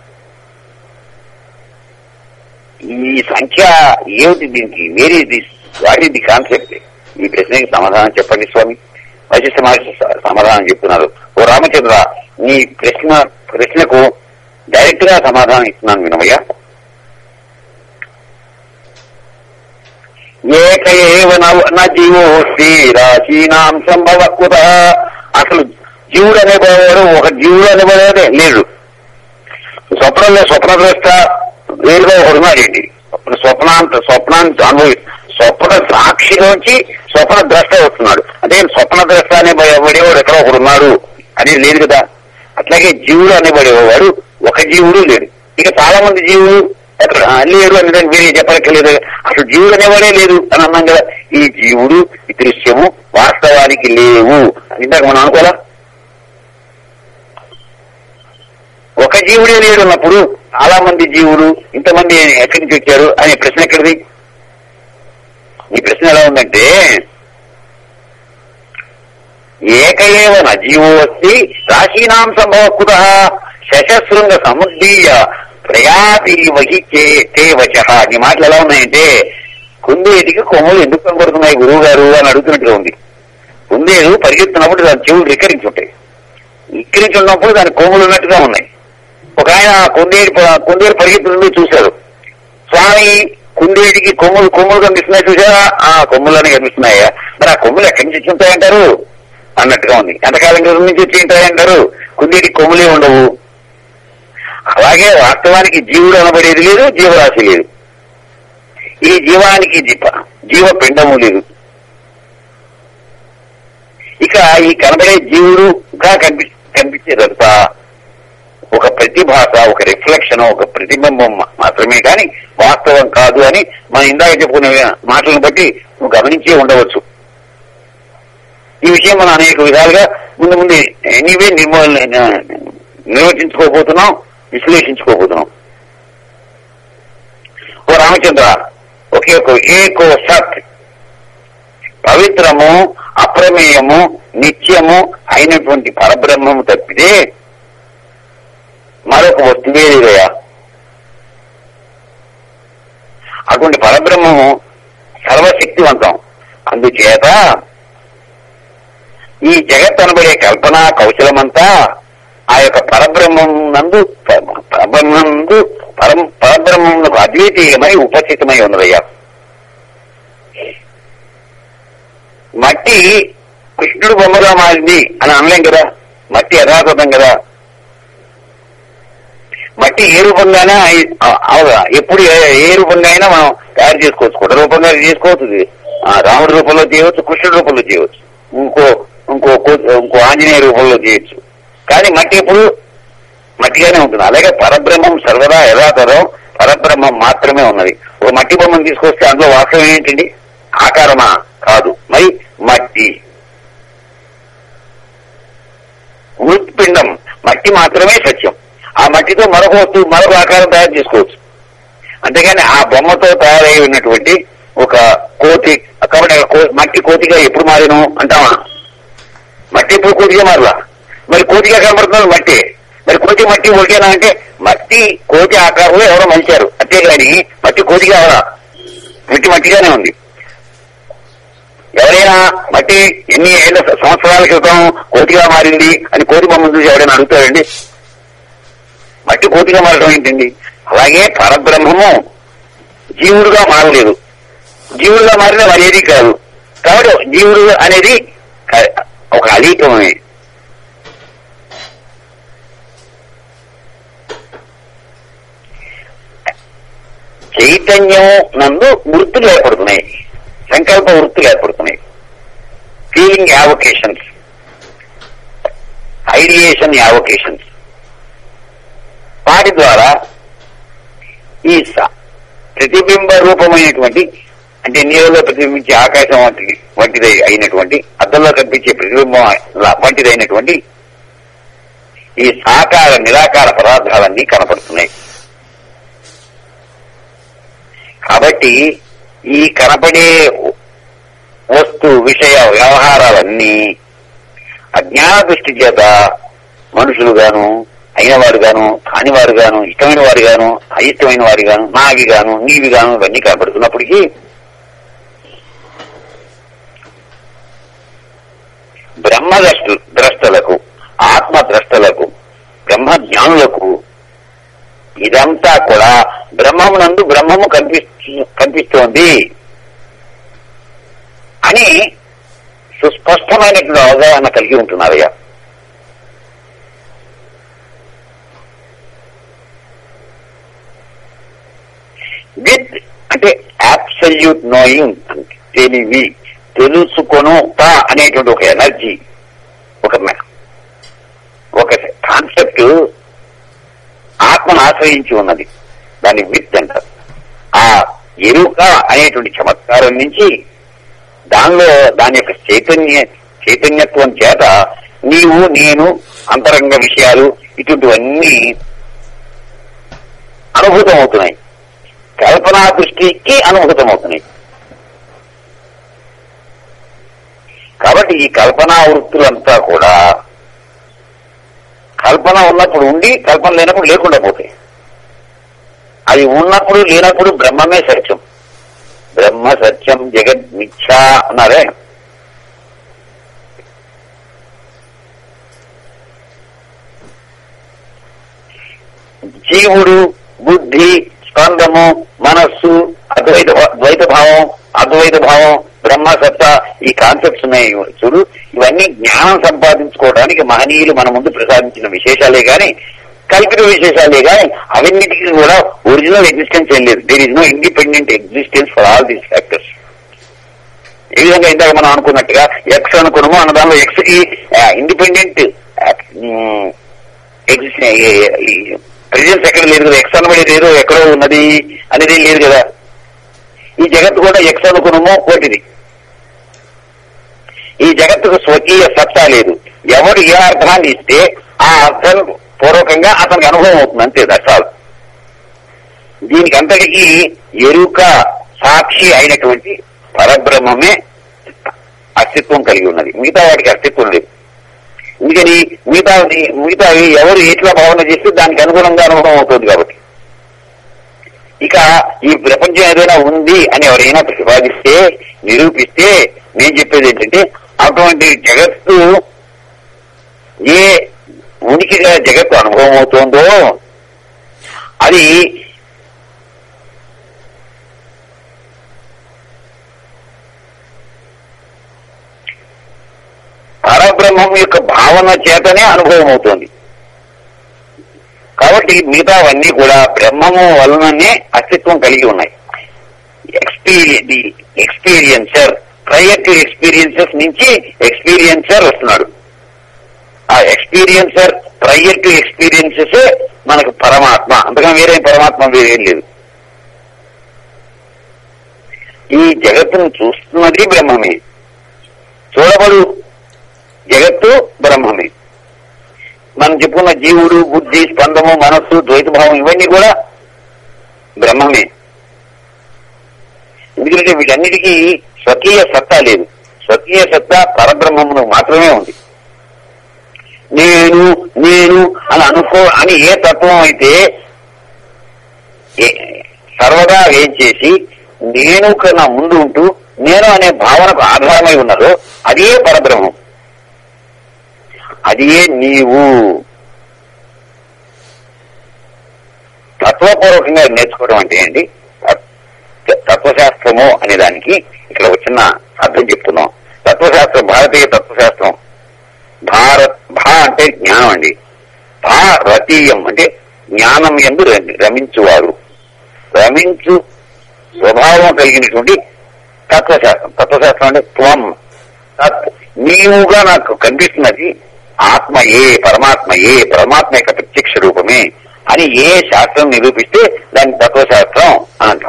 ఈ సంఖ్య ఏమిటి? దీనికి వేరే వాట్ ఈస్ ది కాన్సెప్ట్? ఈ ప్రశ్నకి సమాధానం చెప్పండి స్వామి. వశిష్ఠ మహర్షి సమాధానం చెప్తున్నారు. ఓ రామచంద్ర, నీ ప్రశ్న ప్రశ్నకు డైరెక్ట్ గా సమాధానం ఇస్తున్నాను వినవయ్యా. ఏక ఏవ నా జీవోస్తి రాశీనాం సంభవ కుత. అసలు జీవుడు అనేవాడు ఒక జీవుడు అనేవాడే లేడు. స్వప్నంలో స్వప్నద్రష్ట వేరుగా ఒకడున్నాడేంటి? స్వప్నాంత స్వప్నాన్ని అనుభవి స్వప్న సాక్షిలోంచి స్వప్న ద్రష్ట వస్తున్నాడు. అంటే స్వప్న ద్రష్ట అనే పడేవాడు ఎక్కడో ఒకడు ఉన్నాడు అనేది లేదు కదా. అట్లాగే జీవుడు అనేబడేవాడు ఒక జీవుడు లేడు. ఇక చాలా మంది జీవులు ఎక్కడ లేడు అనే దానికి వేరే చెప్పక్కర్లేదు. అసలు జీవుడు అనేవాడే లేదు అని అన్నాం కదా. ఈ జీవుడు ఈ దృశ్యము వాస్తవానికి లేవు ఇందాక మనం అనుకోవాలా. ఒక జీవుడే లేడు అన్నప్పుడు చాలా మంది జీవులు ఇంతమంది ఎక్కడి నుంచి వచ్చారు అనే ప్రశ్న ఎక్కడిది? ఈ ప్రశ్న ఎలా ఉందంటే, ఏకయేవ జీవో అస్తి రాశీనాం సంభవకుత శశశృంగ సముద్దీయ ప్రయాతి వహిచే తే వచ. ఈ మాటలు ఎలా ఉన్నాయంటే, కుందేటికి కొమ్ములు ఎందుకు కనబడుతున్నాయి గురువు గారు అని అడుగుతున్నట్టుగా ఉంది. కుందేలు పరిగెత్తున్నప్పుడు దాని చెవులు రిక్కరించి ఉంటాయి. రిక్కరించి ఉన్నప్పుడు దాని కొమ్ములు ఉన్నట్టుగా ఉన్నాయి. ఒక ఆయన కుందేటి కుందేలు పరిగెత్తుతుందో చూశారు. స్వామి కుందేటికి కొమ్ములు కొమ్ములు కనిపిస్తున్నాయి చూసారా? ఆ కొమ్ములని కనిపిస్తున్నాయా? మరి ఆ కొమ్ములు ఎక్కడి నుంచి వచ్చి ఉంటాయంటారు అన్నట్టుగా ఉంది. ఎంతకాలం క్రితం నుంచి వచ్చి ఉంటాయంటారు? కుందేటికి కొమ్ములే ఉండవు. అలాగే వాస్తవానికి జీవుడు అనబడేది లేదు, జీవరాశి లేదు. ఈ జీవానికి జీవ పిండము లేదు. ఇక ఈ కనబడే జీవుడుగా కనిపి కనిపించేదంతా ఒక ప్రతిభాస, ఒక రిఫ్లెక్షన్, ఒక ప్రతిబింబం మాత్రమే కానీ వాస్తవం కాదు అని మనం ఇందాక చెప్పుకునే మాటలను బట్టి నువ్వు గమనించే ఉండవచ్చు. ఈ విషయం మనం అనేక విధాలుగా ముందు ముందు ఎనీవే నిర్వచించుకోబోతున్నాం, విశ్లేషించుకోబోతున్నాం. ఓ రామచంద్ర, ఒకే ఏకో సత్ పవిత్రము, అప్రమేయము, నిత్యము అయినటువంటి పరబ్రహ్మము తప్పితే మరొక వస్తువే లేదయా. అటువంటి పరబ్రహ్మము సర్వశక్తివంతం. అందుచేత ఈ జగత్ అనబడే కల్పన కౌశలమంతా ఆ యొక్క పరబ్రహ్మం నందు పరబ్రహ్మం నందు పరం పరబ్రహ్మమునకు అద్వితీయమై ఉపస్థితమై ఉన్నదయ్యా. మట్టి కృష్ణుడు బొమ్మగా మారింది అని అనలేం కదా. మట్టి యథాతథం కదా. మట్టి ఏ రూపంగానే అవగా ఎప్పుడు ఏ రూపంగా అయినా మనం తయారు చేసుకోవచ్చు. కుట రూపంగా చేసుకోవచ్చు, రాముడి రూపంలో చేయవచ్చు, కృష్ణుడి రూపంలో చేయవచ్చు, ఇంకో ఇంకో ఇంకో ఆంజనేయ రూపంలో చేయొచ్చు. కానీ మట్టి ఎప్పుడు మట్టిగానే ఉంటుంది. అలాగే పరబ్రహ్మం సర్వదా యథాతథం పరబ్రహ్మం మాత్రమే ఉన్నది. ఒక మట్టి బొమ్మను తీసుకొస్తే అందులో వాస్తవం ఏంటండి? ఆకారమా? కాదు. మరి మట్టి మృత్పిండం, మట్టి మాత్రమే సత్యం. ఆ మట్టితో మరొక వస్తువు మరొక ఆకారం తయారు చేసుకోవచ్చు. అంతేగాని ఆ బొమ్మతో తయారై ఉన్నటువంటి ఒక కోతి కాబట్టి మట్టి కోతిగా ఎప్పుడు మారిను అంటామా? మట్టి ఎప్పుడు కోతిగా మారలా. మరి కోతిగా కనబడుతున్నారు మట్టి. మరి కోతి మట్టి ఒకేనా అంటే మట్టి కోతి ఆకారంలో ఎవరో మలిచారు అంతేగాని మట్టి కోతిగా అవరా. మట్టి మట్టిగానే ఉంది. ఎవరైనా మట్టి ఎన్ని ఏళ్ళ సంవత్సరాల క్రితం కోతిగా మారింది అని కోతి బొమ్మ చూసి ఎవరైనా అడుగుతారండి? మట్టి కోతిగా మారడం ఏంటండి? అలాగే పరబ్రహ్మము జీవుడుగా మారలేదు. జీవుడుగా మారిన మరి ఏది కాదు. కాబట్టి జీవుడు అనేది ఒక అలీకమే. చైతన్యం నందు వృత్తులు ఏర్పడుతున్నాయి, సంకల్ప వృత్తులు ఏర్పడుతున్నాయి, ఫీలింగ్ యావొకేషన్స్, ఐడియేషన్ యావొకేషన్స్. వాటి ద్వారా ఈ ప్రతిబింబ రూపమైనటువంటి అంటే నీళ్ళలో ప్రతిబింబించే ఆకాశం వంటి వంటిది అయినటువంటి అద్దంలో కనిపించే ప్రతిబింబం వంటిదైనటువంటి ఈ సాకార నిరాకార పదార్థాలన్నీ కనపడుతున్నాయి. కాబట్టి ఈ కనపడే వస్తు విషయ వ్యవహారాలన్నీ అజ్ఞాన దృష్టి చేత మనుషులు గాను అయిన వారు గాను కాని వారు గాను ఇష్టమైన వారు గాను అయిష్టమైన వారు గాను నావి గాను నీవి గాను ఇవన్నీ కనపడుతున్నప్పటికీ బ్రహ్మ ద్రష్టు ద్రష్టలకు ఆత్మ ద్రష్టలకు బ్రహ్మ జ్ఞానులకు ఇదంతా కూడా బ్రహ్మమునందు బ్రహ్మము కనిపిస్తు కనిపిస్తోంది అని సుస్పష్టమైనటువంటి అవగాహన కలిగి ఉంటున్నారయ్యా. విత్ అంటే అబ్సల్యూట్ నోయింగ్ తెలివి, తెలుసుకొనుట అనేటువంటి ఒక ఎనర్జీ, ఒక ఒక కాన్సెప్ట్ ఆత్మను ఆశ్రయించి ఉన్నది. దాన్ని విత్ అంటారు. ఆ ఎరుక అనేటువంటి చమత్కారం నుంచి దానిలో దాని యొక్క చైతన్య చైతన్యత్వం చేత నీవు నేను అంతరంగ విషయాలు ఇటువంటివన్నీ అనుభూతం అవుతున్నాయి. కల్పనా దృష్టికి అనుభూతం అవుతున్నాయి. కాబట్టి ఈ కల్పనా వృత్తులంతా కూడా కల్పన ఉన్నప్పుడు ఉండి కల్పన లేనప్పుడు లేకుండా పోతాయి. అది ఉన్నప్పుడు లేనప్పుడు బ్రహ్మమే సత్యం. బ్రహ్మ సత్యం జగత్ మిథ్యా అన్నారే. జీవుడు, బుద్ధి, స్పందము, మనస్సు, అద్వైత ద్వైత భావం, అద్వైత భావం, బ్రహ్మ సత్తా, ఈ కాన్సెప్ట్స్ ఉన్నాయి చూడు. ఇవన్నీ జ్ఞానం సంపాదించుకోవడానికి మహనీయులు మన ముందు ప్రసాదించిన విశేషాలే గాని కల్పిత విశేషాలే గాని అవన్నిటికీ కూడా ఒరిజినల్ ఎగ్జిస్టెన్స్ ఏం లేదు. There is no independent existence for all these factors. ఏ విధంగా ఇందాక మనం అనుకున్నట్టుగా ఎక్స్ అనుకున్నామో అన్న దానిలో ఎక్స్ కి ఇండిపెండెంట్ ప్రెజెన్స్ ఎక్కడ లేదు కదా. ఎక్స్ అనబడేది ఏదో ఎక్కడో ఉన్నది అనేది లేదు కదా. ఈ జగత్తు కూడా ఎక్స్ అనుకున్నామో కోటిది. ఈ జగత్తుకు స్వకీయ సత్తా లేదు. ఎవరు ఏ అర్థాన్ని ఇస్తే ఆ అర్థం పూర్వకంగా అతనికి అనుభవం అవుతుంది, అంతే. దర్శాలు దీనికి అంతటికీ ఎరుక సాక్షి అయినటువంటి పరబ్రహ్మమే అస్తిత్వం కలిగి ఉన్నది. మిగతా వాటికి అస్తిత్వం లేదు. అందుకని మిగతా మిగతా ఎవరు ఎట్లా భావన చేస్తే దానికి అనుగుణంగా అనుభవం అవుతుంది. కాబట్టి ఇక ఈ ప్రపంచం ఏదైనా ఉంది అని ఎవరైనా ప్రతిపాదిస్తే, నిరూపిస్తే, నేను చెప్పేది ఏంటంటే అటువంటి జగత్తు ఏ ఉనికిగా జగత్తు అనుభవం అవుతుందో అది పరబ్రహ్మం యొక్క భావన చేతనే అనుభవం అవుతుంది. కాబట్టి మిగతావన్నీ కూడా బ్రహ్మము వలననే అస్తిత్వం కలిగి ఉన్నాయి. Experience the experiencer, prior to experiences నుంచి ఎక్స్పీరియన్సర్ వస్తున్నాడు. ఆ ఎక్స్పీరియన్సర్ ప్రయర్ టు ఎక్స్పీరియన్సెస్ మనకు పరమాత్మ. అంతకన్నా వేరే పరమాత్మ వేరేం లేదు. ఈ జగత్తును చూస్తున్నది బ్రహ్మమే, చూడబడు జగత్తు బ్రహ్మమే. మనం చెప్పుకున్న జీవుడు, బుద్ధి, స్పందము, మనస్సు, ద్వైతభావం ఇవన్నీ కూడా బ్రహ్మమే. ఎందుకంటే వీటన్నిటికీ స్వకీయ సత్తా లేదు. స్వకీయ సత్తా పరబ్రహ్మమును మాత్రమే ఉంది. నేను నేను అని అనుకో అని ఏ తత్వం అయితే సర్వదా ఏం చేసి నేను కన్నా ముందు ఉంటూ నేను అనే భావనకు ఆధారమై ఉన్నదో అదే పరబ్రహ్మం, అదే నీవు. తత్వపూర్వకంగా నేర్చుకోవడం అంటే ఏంటి? తత్వశాస్త్రము అనే దానికి ఇక్కడ వచ్చిన అర్థం చెప్తున్నాం. తత్వశాస్త్రం, భారతీయ తత్వశాస్త్రం. భారత్ భా అంటే జ్ఞానం అండి. భారతీయం అంటే జ్ఞానం యందు రమించువారు, రమించు స్వభావం కలిగినటువంటి తత్వశాస్త్రం. తత్వశాస్త్రం అంటే త్వం, తత్ నీవుగా నాకు కనిపిస్తున్నది ఆత్మ ఏ, పరమాత్మ ఏ, పరమాత్మ యొక్క ప్రత్యక్ష రూపమే అని ఏ శాస్త్రం నిరూపిస్తే దాన్ని తత్వశాస్త్రం అని అంటాం.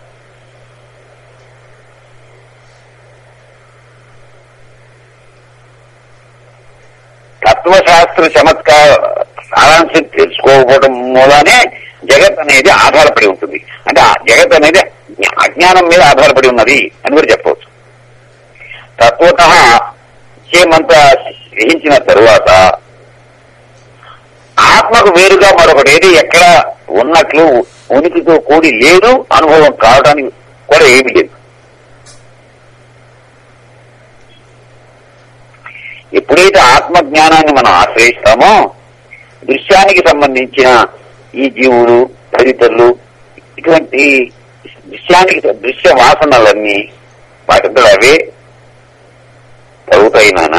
తత్వశాస్త్ర చమత్కార సారాంశం తెలుసుకోకపోవడం మూలానే జగత్ అనేది ఆధారపడి ఉంటుంది. అంటే ఆ జగత్ అనేది అజ్ఞానం మీద ఆధారపడి ఉన్నది అని కూడా చెప్పవచ్చు. తత్వత చేమంతా గ్రహించిన తరువాత ఆత్మకు వేరుగా మరొకటి ఏది ఎక్కడ ఉన్నట్లు ఉనికితో కూడి లేదు, అనుభవం కావడానికి కూడా ఏమీ లేదు. ఎప్పుడైతే ఆత్మజ్ఞానాన్ని మనం ఆశ్రయిస్తామో దృశ్యానికి సంబంధించిన ఈ జీవులు, తదితరులు, ఇటువంటి దృశ్యానికి దృశ్య వాసనలన్నీ వాటితో అవే తగ్గుతాయి. నాన్న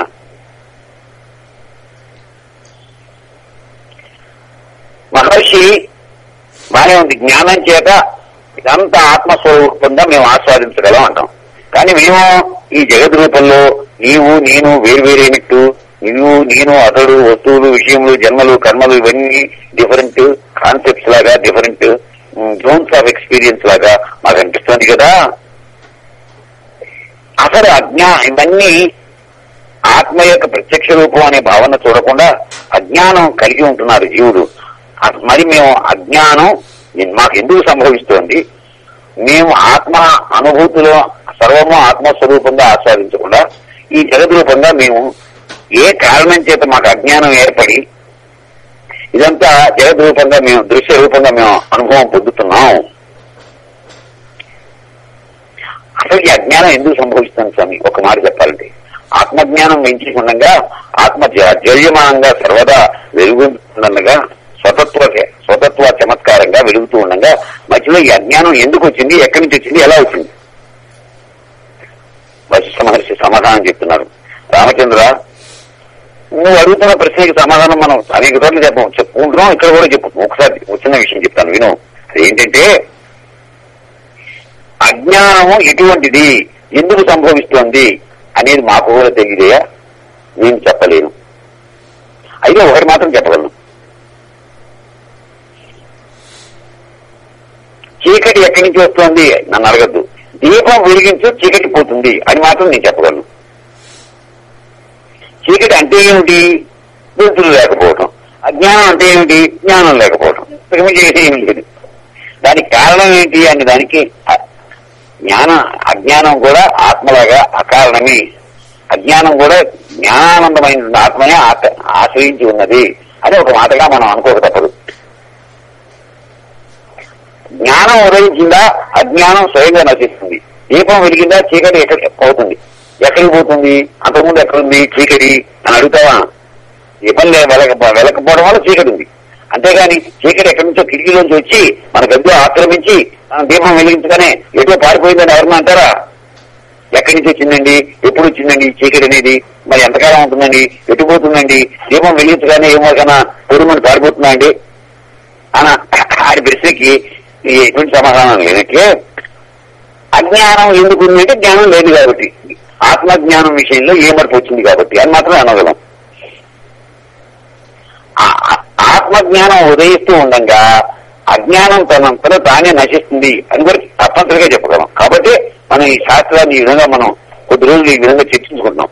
మహర్షి బానే ఉంది, జ్ఞానం చేత ఇదంతా ఆత్మస్వరూపంగా మేము ఆస్వాదించగలం అంటాం. కానీ మేము ఈ జగత్ రూపంలో నీవు నేను వేరువేరైనట్టు, నువ్వు నేను అతడు వస్తువులు విషయములు జన్మలు కర్మలు ఇవన్నీ డిఫరెంట్ కాన్సెప్ట్స్ లాగా, డిఫరెంట్ జోన్స్ ఆఫ్ ఎక్స్పీరియన్స్ లాగా మాకు అనిపిస్తుంది కదా. అసలు అజ్ఞా ఇవన్నీ ఆత్మ యొక్క ప్రత్యక్ష రూపం అనే భావన చూడకుండా అజ్ఞానం కలిగి ఉంటున్నారు జీవుడు. మరి మేము అజ్ఞానం మాకు ఎందుకు సంభవిస్తోంది? మేము ఆత్మ అనుభూతిలో సర్వము ఆత్మస్వరూపంగా ఆస్వాదించకుండా ఈ జగద్రూపంగా మేము ఏ కారణం చేత మాకు అజ్ఞానం ఏర్పడి ఇదంతా జగద్రూపంగా మేము దృశ్య రూపంగా మేము అనుభవం పొందుతున్నాం. అసలు ఈ అజ్ఞానం ఎందుకు సంభవిస్తుంది స్వామి? ఒక మాట చెప్పాలంటే, ఆత్మజ్ఞానం మించి ఉండగా ఆత్మ జర్యమానంగా సర్వదా వెలుగుతుండగా స్వతత్వ స్వతత్వ చమత్కారంగా వెలుగుతూ ఉండగా మధ్యలో ఈ అజ్ఞానం ఎందుకు వచ్చింది, ఎక్కడి నుంచి వచ్చింది, ఎలా వచ్చింది? వశిష్ఠ మహర్షి సమాధానం చెప్తున్నారు. రామచంద్ర, నువ్వు అడుగుతున్న ప్రశ్నకి సమాధానం మనం అనేక చోట్ల చెప్ప చెప్పుకుంటున్నాం, ఇక్కడ కూడా చెప్పు. ఒకసారి వచ్చిన విషయం చెప్తాను విను. ఏంటంటే, అజ్ఞానము ఎటువంటిది, ఎందుకు సంభవిస్తోంది అనేది మాకు కూడా తెలియదయా? నేను చెప్పలేను. అయితే ఒకటి మాత్రం చెప్పగలను, చీకటి ఎక్కడి నుంచి వస్తోంది నన్ను అడగద్దు. దీపం వెలిగించు చీకటి పోతుంది అని మాత్రం నేను చెప్పగలను. చీకటి అంటే ఏమిటి? వెలుతురు లేకపోవటం. అజ్ఞానం అంటే ఏమిటి? జ్ఞానం లేకపోవటం. ఏమి లేదు. దానికి కారణం ఏంటి అని దానికి జ్ఞాన అజ్ఞానం కూడా ఆత్మలాగా అకారణమే. అజ్ఞానం కూడా జ్ఞానానందమైన ఆత్మనే ఆశ్రయించి ఉన్నది అని ఒక మాటగా మనం అనుకోక తప్పదు. జ్ఞానం ఉదయించిందా అజ్ఞానం స్వయంగా నశిస్తుంది. దీపం వెలిగిందా చీకటి ఎక్కడికి పోతుంది. ఎక్కడికి పోతుంది? అంతకుముందు ఎక్కడుంది చీకటి అని అడుగుతావా? దీపం వెలక వెలకపోవడం వల్ల చీకటి ఉంది. అంతేగాని చీకటి ఎక్కడి నుంచో కిటికీలోంచి వచ్చి మన గదిలో ఆక్రమించి దీపం వెలిగించగానే ఎటో పారిపోయిందని ఎవరన్నా అంటారా? ఎక్కడి నుంచి వచ్చిందండి, ఎప్పుడు వచ్చిందండి చీకటి అనేది? మరి ఎంతకాలం ఉంటుందండి, ఎటుపోతుందండి? దీపం వెలిగించగానే ఏమోకన్నా పొరుమని పారిపోతుందా అండి అన ఆడి ప్రశ్నకి ఎటువంటి సమాధానం లేనట్లే అజ్ఞానం ఎందుకు ఉందంటే జ్ఞానం లేదు కాబట్టి, ఆత్మజ్ఞానం విషయంలో ఏ మార్పు వచ్చింది కాబట్టి అని మాత్రమే అనగలం. ఆత్మజ్ఞానం ఉదయిస్తూ ఉండగా అజ్ఞానం తనంతలో తానే నశిస్తుంది అని కూడా తప్పనిసరిగా చెప్పగలం. కాబట్టి మనం ఈ శాస్త్రాన్ని ఈ విధంగా మనం కొద్ది రోజులు ఈ విధంగా చర్చించుకుంటున్నాం.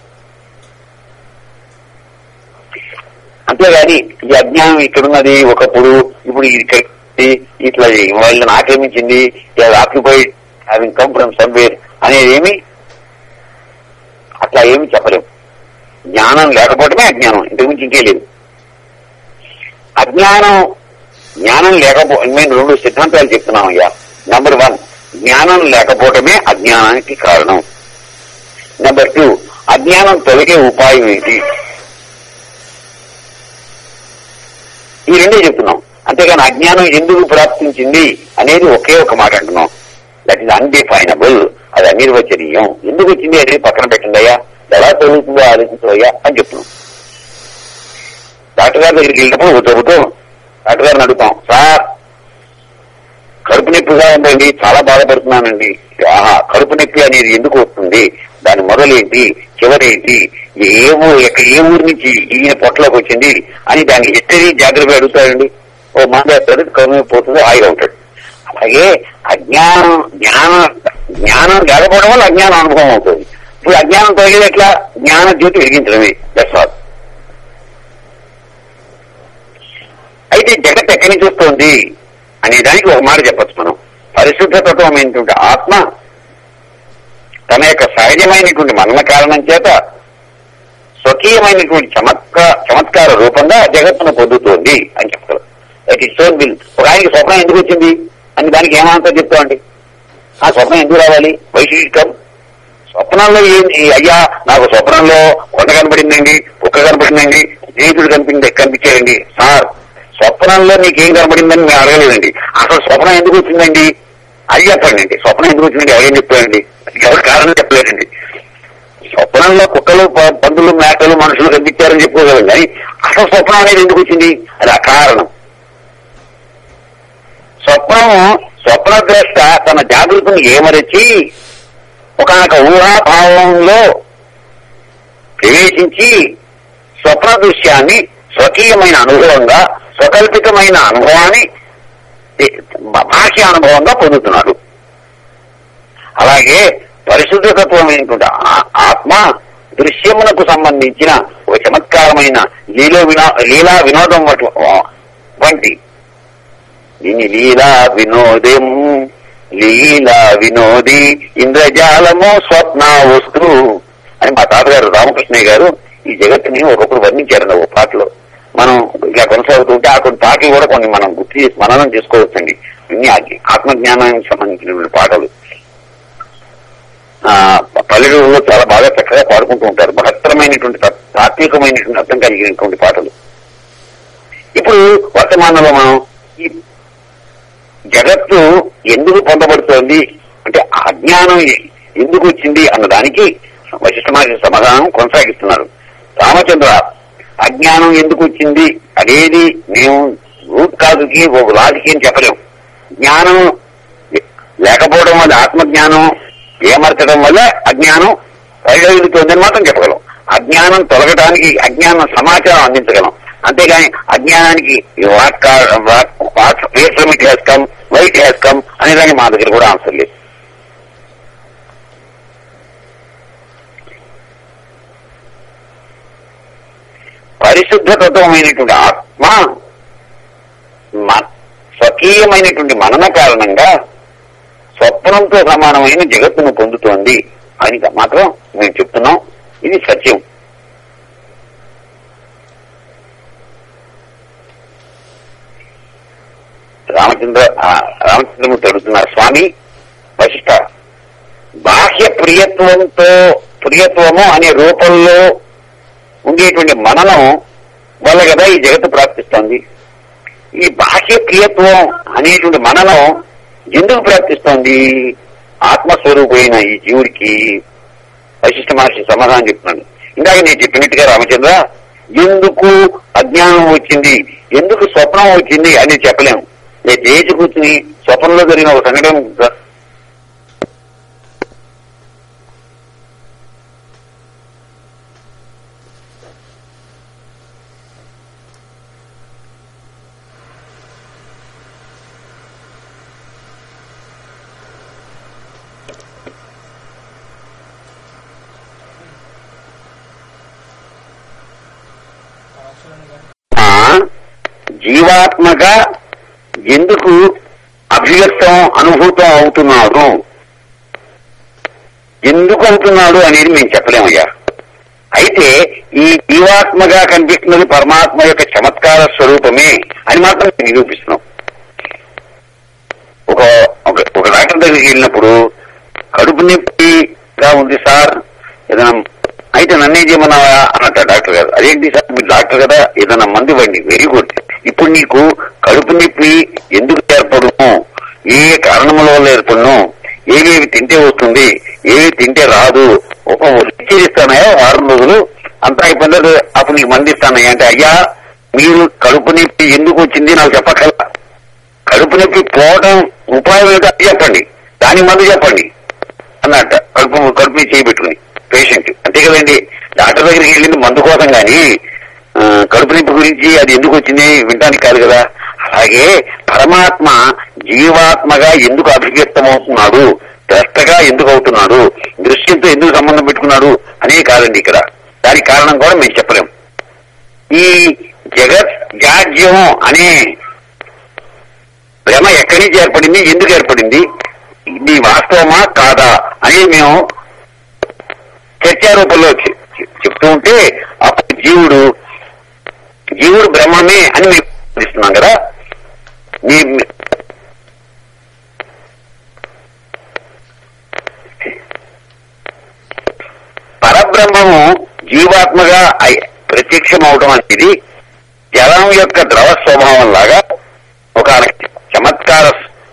అంతేగాని ఈ అజ్ఞానం ఇక్కడున్నది ఒకప్పుడు, ఇప్పుడు ఇది ఇట్లా వాళ్ళని ఆక్రమించింది, occupied having come from somewhere అనేది ఏమి అట్లా ఏమి చెప్పలేము. జ్ఞానం లేకపోవడమే అజ్ఞానం, ఇంతకుమించి ఇంకే లేదు. అజ్ఞానం జ్ఞానం లేకపో మేము రెండు సిద్ధాంతాలు చెప్తున్నాం అయ్యా. నెంబర్ వన్, జ్ఞానం లేకపోవడమే అజ్ఞానానికి కారణం. నెంబర్ టూ, అజ్ఞానం తొలగే ఉపాయం ఏంటి? ఈ రెండే చెప్తున్నాం. అంతేగాని అజ్ఞానం ఎందుకు ప్రాప్తించింది అనేది ఒకే ఒక మాట అంటున్నాం. దట్ ఈస్ అన్డిఫైనబుల్, అది అనిర్వచనీయం. ఎందుకు వచ్చింది అనేది పక్కన పెట్టండి అయ్యా, ఎలా తొలుగుతుందో ఆలోచించవయ్యా అని చెప్తున్నాం. డాక్టర్ గారి దగ్గరికి వెళ్ళినప్పుడు చెబుతూ డాక్టర్ గారిని అడుగుతాం, సార్ కడుపు నొప్పిగా ఉందండి, చాలా బాధపడుతున్నానండి. ఆహా, కడుపు నొప్పి అనేది ఎందుకు వస్తుంది, దాని మొదలేంటి, చివరేంటి, ఏ ఊరు ఎక్కడ ఏ ఊరి నుంచి ఈయన పొట్టలోకి వచ్చింది అని దాన్ని హిస్టరీ జాగ్రత్తగా అడుగుతాడండి. ఓ మాట్లాడతాడు, కడుపు నొప్పి పోతుంది, హాయిగా ఉంటాడు. అలాగే అజ్ఞానం జ్ఞానం జ్ఞానం లేకపోవడం వల్ల అజ్ఞానం అనుభవం అవుతుంది. ఇప్పుడు అజ్ఞానం తొలగేది ఎట్లా? జ్ఞాన జ్యోతి వెలిగించడమే. That's all. అయితే జగత్ ఎక్కడి నుంచి వస్తుంది అనే దానికి ఒక మాట చెప్పచ్చు మనం. పరిశుద్ధ తత్వం ఏంటంటే ఆత్మ తన యొక్క సహజమైనటువంటి మరణ కారణం చేత స్వకీయమైనటువంటి చమత్కార చమత్కార రూపంగా జగత్తును పొందుతోంది అని చెప్తారు. That is sown bill. ఒక ఆయనకి స్వప్నం ఎందుకు వచ్చింది అని దానికి ఏమాంతం చెప్తామండి. ఆ స్వప్నం ఎందుకు రావాలి? వైశిష్టం. స్వప్నంలో ఏంటి అయ్యా, నాకు స్వప్నంలో కొండ కనబడిందండి, కుక్క కనబడిందండి, స్నేహితుడు కనిపింది కనిపించారండి. సార్, స్వప్నంలో నీకేం కనబడిందని మేము అడగలేదండి. అసలు స్వప్నం ఎందుకు వచ్చిందండి అది చెప్పండి. స్వప్నం ఎందుకు వచ్చిందండి ఎవరేం చెప్పారండి? ఎవరు కారణం చెప్పలేదండి. స్వప్నంలో కుక్కలు, పందులు, మేకలు, మనుషులు కనిపించారని చెప్పుకోగలం, కానీ అసలు స్వప్నం అనేది ఎందుకు వచ్చింది? అది అకారణం. స్వప్నం స్వప్నద్రష్ట తన జాగృతిని ఏమరచి ఒకనొక ఊహాభావంలో ప్రవేశించి స్వప్న దృశ్యాన్ని స్వకీయమైన అనుభవంగా, స్వకల్పితమైన అనుభవాన్ని బాహ్య అనుభవంగా పొందుతున్నాడు. అలాగే పరిశుద్ధ తత్వమైనటువంటి ఆత్మ దృశ్యమునకు సంబంధించిన ఒక చమత్కారమైన లీలో వినో లీలా వినోదం వంటి దీని లీలా వినోదం లీలా వినోది ఇంద్రజాలము స్వప్న వస్తు అని మా తాతగారు రామకృష్ణయ్య గారు ఈ జగత్తుని ఒక్కొక్కరు వర్ణించారండి ఒక పాటలో. మనం ఇలా కొనసాగుతుంటే ఆ కొన్ని పాటలు కూడా కొన్ని మనం గుర్తు చేసి మననం చేసుకోవచ్చండి. ఇన్ని ఆత్మజ్ఞానానికి సంబంధించినటువంటి పాటలు ఆ పల్లెటూరులో చాలా బాగా చక్కగా పాడుకుంటూ ఉంటారు. మహత్తరమైనటువంటి తాత్వికమైనటువంటి అర్థం కలిగినటువంటి పాటలు. ఇప్పుడు వర్తమానంలో మనం ఈ జగత్తు ఎందుకు పొందబడుతోంది అంటే అజ్ఞానం ఎందుకు వచ్చింది అన్నదానికి వశిష్ఠ మహర్షి సమాధానం కొనసాగిస్తున్నారు. రామచంద్ర, అజ్ఞానం ఎందుకు వచ్చింది అనేది మేము రూట్ కాదుకి ఒక లాజికి అని చెప్పలేము. జ్ఞానం లేకపోవడం వల్ల, ఆత్మజ్ఞానం ఏమర్చడం వల్ల అజ్ఞానం పరిగెడుతోందని మాత్రం చెప్పగలం. అజ్ఞానం తొలగటానికి అజ్ఞానం సమాచారం అందించగలం. అంతేగాని అజ్ఞానానికి what from it has come, what has come అనేదానికి మా దగ్గర కూడా ఆన్సర్ లేదు. పరిశుద్ధతత్వమైనటువంటి ఆత్మ స్వకీయమైనటువంటి మనన కారణంగా స్వప్నంతో సమానమైన జగత్తును పొందుతోంది అని మాత్రం మేము చెప్తున్నాం. ఇది సత్యం. రామచంద్ర రామచంద్రమూర్తి అడుగుతున్నారు, స్వామి వశిష్ఠ, బాహ్య ప్రియత్వంతో ప్రియత్వము అనే రూపంలో ఉండేటువంటి మననం వల్ల కదా ఈ జగత్తు ప్రాప్తిస్తోంది. ఈ బాహ్య ప్రియత్వం అనేటువంటి మననం ఎందుకు ప్రాప్తిస్తోంది ఆత్మస్వరూపమైన ఈ జీవుడికి? వశిష్ఠ మహర్షి సమాధానం చెప్తున్నాడు. ఇందాక నేను చెప్పినట్టుగా రామచంద్ర, ఎందుకు అజ్ఞానం వచ్చింది, ఎందుకు స్వప్నం వచ్చింది అని చెప్పలేము. నేను లేచి కూర్చుని స్వప్నంలో జరిగిన ఒక సంఘటన జీవాత్మగా ఎందుకు అభివ్యక్తం అనుభూతం అవుతున్నాడు, ఎందుకు అవుతున్నాడు అనేది మేము చెప్పలేమయ్యా. అయితే ఈ జీవాత్మగా కనిపిస్తున్నది పరమాత్మ యొక్క చమత్కార స్వరూపమే అని మాత్రం నిరూపిస్తున్నాం. ఒక ఒక డాక్టర్ దగ్గరికి వెళ్ళినప్పుడు కడుపు నొప్పిగా ఉంది సార్, ఏదైనా అయితే నన్నే చేయమన్నావా అన్నట్ట డాక్టర్ గారు. అదేంటి సార్, మీరు డాక్టర్ కదా, ఏదైనా మందు ఇవ్వండి. Very good. ఇప్పుడు నీకు కడుపు నొప్పి ఎందుకు ఏర్పడును, ఏ కారణముల వల్ల ఏర్పడును, ఏవేవి తింటే వస్తుంది, ఏవి తింటే రాదు, ఒక ఇచ్చేస్తానయా వారం రోజులు అంతా అయిపోయింది, అప్పుడు నీకు మంది ఇస్తానయ్యా అంటే, అయ్యా మీరు కడుపు నొప్పి ఎందుకు వచ్చింది నాకు చెప్పగల, కడుపు నొప్పి పోవడం ఉపాయం ఏంటో అది చెప్పండి, దాని మందు చెప్పండి అన్నట్ట. కడుపు కడుపు మీద చేయబెట్టుకుని పేషెంట్. అంతే కదండి, డాక్టర్ దగ్గరికి వెళ్ళింది మందు కోసం కానీ కడుపు నొప్పి గురించి అది ఎందుకు వచ్చింది వినడానికి కాదు కదా. అలాగే పరమాత్మ జీవాత్మగా ఎందుకు అభివ్యక్తమవుతున్నాడు, ద్రష్టగా ఎందుకు అవుతున్నాడు, దృశ్యంతో ఎందుకు సంబంధం పెట్టుకున్నాడు అనే కాదండి ఇక్కడ. దానికి కారణం కూడా మేము చెప్పలేం. ఈ జగత్ జాడ్యం అనే భ్రమ ఎక్కడి నుంచి ఏర్పడింది, ఎందుకు ఏర్పడింది, ఇది వాస్తవమా కాదా అనేది మేము చర్చారూపంలో చెప్తూ ఉంటే అప్పుడు జీవుడు జీవుడు బ్రహ్మమే అని మేము ఇస్తున్నాం కదా. పరబ్రహ్మము జీవాత్మగా ప్రత్యక్షం అవడం అనేది జలం యొక్క ద్రవ స్వభావం లాగా ఒక చమత్కార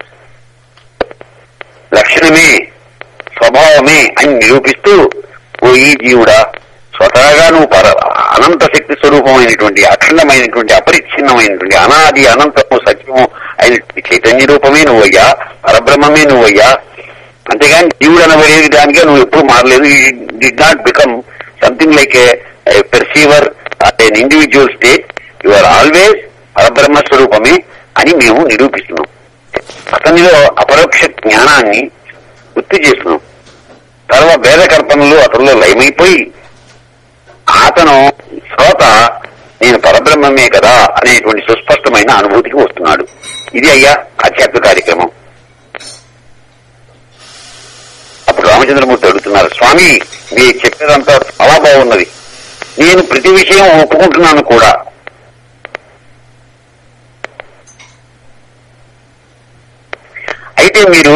లక్షణమే, స్వభావమే అని నిరూపిస్తూ, ఓ ఈ జీవుడా స్వతహాగా నువ్వు పర అనంత శక్తి స్వరూపమైనటువంటి అఖండమైనటువంటి అపరిచ్ఛిన్నమైనటువంటి అనాది అనంతము సత్యము అయినటువంటి చైతన్య రూపమే నువ్వయ్యా, పరబ్రహ్మమే నువ్వయ్యా, అంతేగాని జీవుడు అనబడేది దానికే నువ్వు ఎప్పుడు మారలేదు. You did not become something like a perceiver an individual state. You are always పరబ్రహ్మ స్వరూపమే అని మేము నిరూపిస్తున్నాం. అతనిలో అపరోక్ష జ్ఞానాన్ని గుర్తు చేస్తున్నాం. తర్వాత వేద కల్పనలు అతనిలో లయమైపోయి అతను శ్రోత నేను పరబ్రహ్మమే కదా అనేటువంటి సుస్పష్టమైన అనుభూతికి వస్తున్నాడు. ఇది అయ్యా ఆధ్యాత్మిక కార్యక్రమం. అప్పుడు రామచంద్రమూర్తి అడుగుతున్నారు, స్వామి మీరు చెప్పేదంతా చాలా బాగున్నది, నేను ప్రతి విషయం ఒప్పుకుంటున్నాను కూడా. అయితే మీరు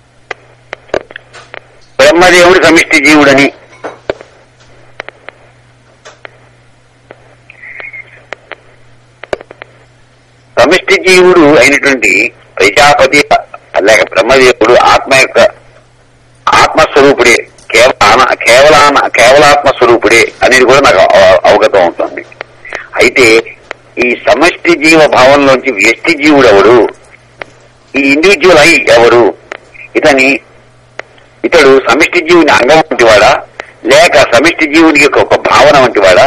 బ్రహ్మదేవుడు సమిష్టి జీవుడని, సమిష్టి జీవుడు అయినటువంటి ప్రజాపతి లేక బ్రహ్మదేవుడు ఆత్మ యొక్క ఆత్మస్వరూపుడే, కేవల కేవల కేవలాత్మస్వరూపుడే అనేది కూడా నాకు అవగతం అవుతుంది. అయితే ఈ సమష్టి జీవ భావంలోంచి వ్యష్టి జీవుడు ఎవరు, ఈ ఇండివిజువల్ అయి ఎవరు, ఇతని ఇతడు సమిష్టి జీవుని అంగం వంటివాడా లేక సమిష్టి జీవునికి ఒక భావన వంటివాడా,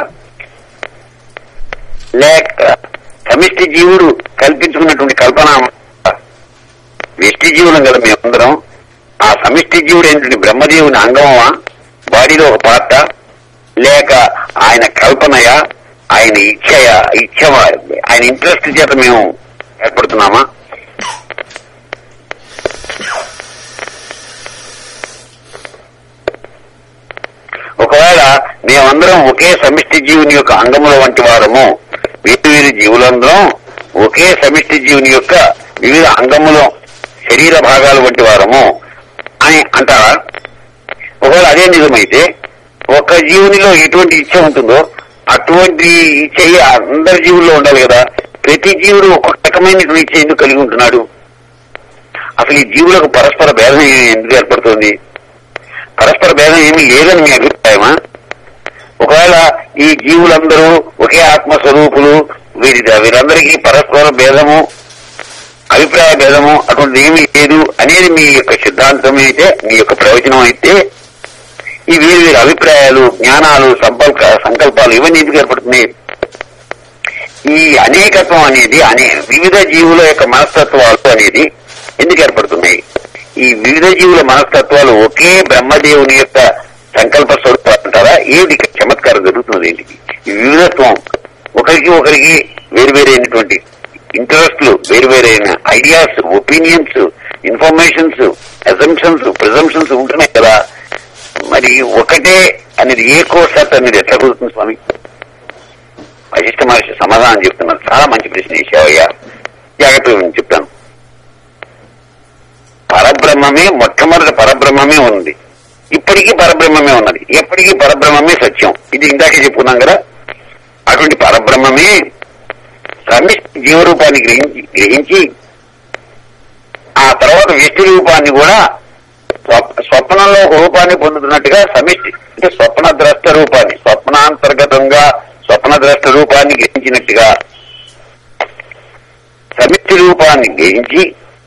లేక సమిష్టి జీవుడు కల్పించుకున్నటువంటి కల్పన, వ్యష్టి జీవులం కదా మేమందరం, ఆ సమిష్టి జీవుడు ఏంటంటే బ్రహ్మదేవుని అంగమా, బాడీలో ఒక పార్ట, లేక ఆయన కల్పనయా, ఆయన ఇచ్ఛయా, ఇచ్ఛ ఆయన ఇంట్రెస్ట్ చేత మేము ఏర్పడుతున్నామా? ఒకవేళ మేమందరం ఒకే సమిష్టి జీవుని యొక్క అంగముల వంటి వారము, వేరు వేరు జీవులందరం ఒకే సమిష్టి జీవుని యొక్క వివిధ అంగముల శరీర భాగాలు వంటి వారము అని అంటారా? ఒకవేళ అదే నిజమైతే ఒక జీవునిలో ఎటువంటి ఇచ్చ ఉంటుందో అటువంటి ఇచ్చ అందరి జీవుల్లో ఉండాలి కదా. ప్రతి జీవుడు ఒక రకమైనటువంటి ఇచ్చ ఎందుకు కలిగి ఉంటున్నాడు? అసలు ఈ జీవులకు పరస్పర భేదం ఎందుకు ఏర్పడుతుంది? పరస్పర భేదం ఏమీ లేదని మీ అభిప్రాయమా? ఒకవేళ ఈ జీవులందరూ ఒకే ఆత్మస్వరూపులు, వీరి వీరందరికీ పరస్పర భేదము, అభిప్రాయ భేదము అటువంటి ఏమీ లేదు అనేది మీ యొక్క సిద్ధాంతం అయితే, మీ యొక్క ప్రవచనం అయితే, ఈ వీరి వీరి అభిప్రాయాలు, జ్ఞానాలు, సంకల్ప సంకల్పాలు ఇవన్నీ ఎందుకు ఏర్పడుతున్నాయి? ఈ అనేకత్వం అనేది అనే వివిధ జీవుల యొక్క మనస్తత్వాలు అనేది ఎందుకు ఏర్పడుతున్నాయి? ఈ వివిధ జీవుల మనస్తత్వాలు ఒకే బ్రహ్మదేవుని యొక్క సంకల్ప స్వరూపాలు అంటారా? ఏది చమత్కారం జరుగుతున్నది ఏంటిది? ఈ వివిధత్వం ఒకరికి ఒకరికి వేరువేరైనటువంటి ఇంట్రెస్ట్లు, వేరువేరైన ideas, opinions, informations, assumptions, presumptions ఉంటున్నాయి కదా. మరి ఒకటే అనేది ఏకో సత్ అనేది ఎట్లా కుదురుతుంది స్వామి? వశిష్ఠ మహర్షి సమాధానం చెప్తున్నారు. చాలా మంచి ప్రశ్న వేసావయ్యా, జాగ్రత్తగా చెప్తాను. పరబ్రహ్మమే, మొట్టమొదటి పరబ్రహ్మమే ఉంది, ఇప్పటికీ పరబ్రహ్మమే ఉన్నది, ఎప్పటికీ పరబ్రహ్మమే సత్యం. ఇది ఇందాకే చెప్పుకున్నాం కదా. అటువంటి పరబ్రహ్మమే సమిష్టి జీవరూపాన్ని గ్రహించి గ్రహించి ఆ తర్వాత వ్యష్టి రూపాన్ని కూడా స్వప్నంలో ఒక రూపాన్ని పొందుతున్నట్టుగా సమిష్టి అంటే స్వప్న ద్రష్ట రూపాన్ని, స్వప్నాంతర్గతంగా స్వప్న ద్రష్ట రూపాన్ని గ్రహించినట్టుగా సమిష్టి రూపాన్ని గ్రహించి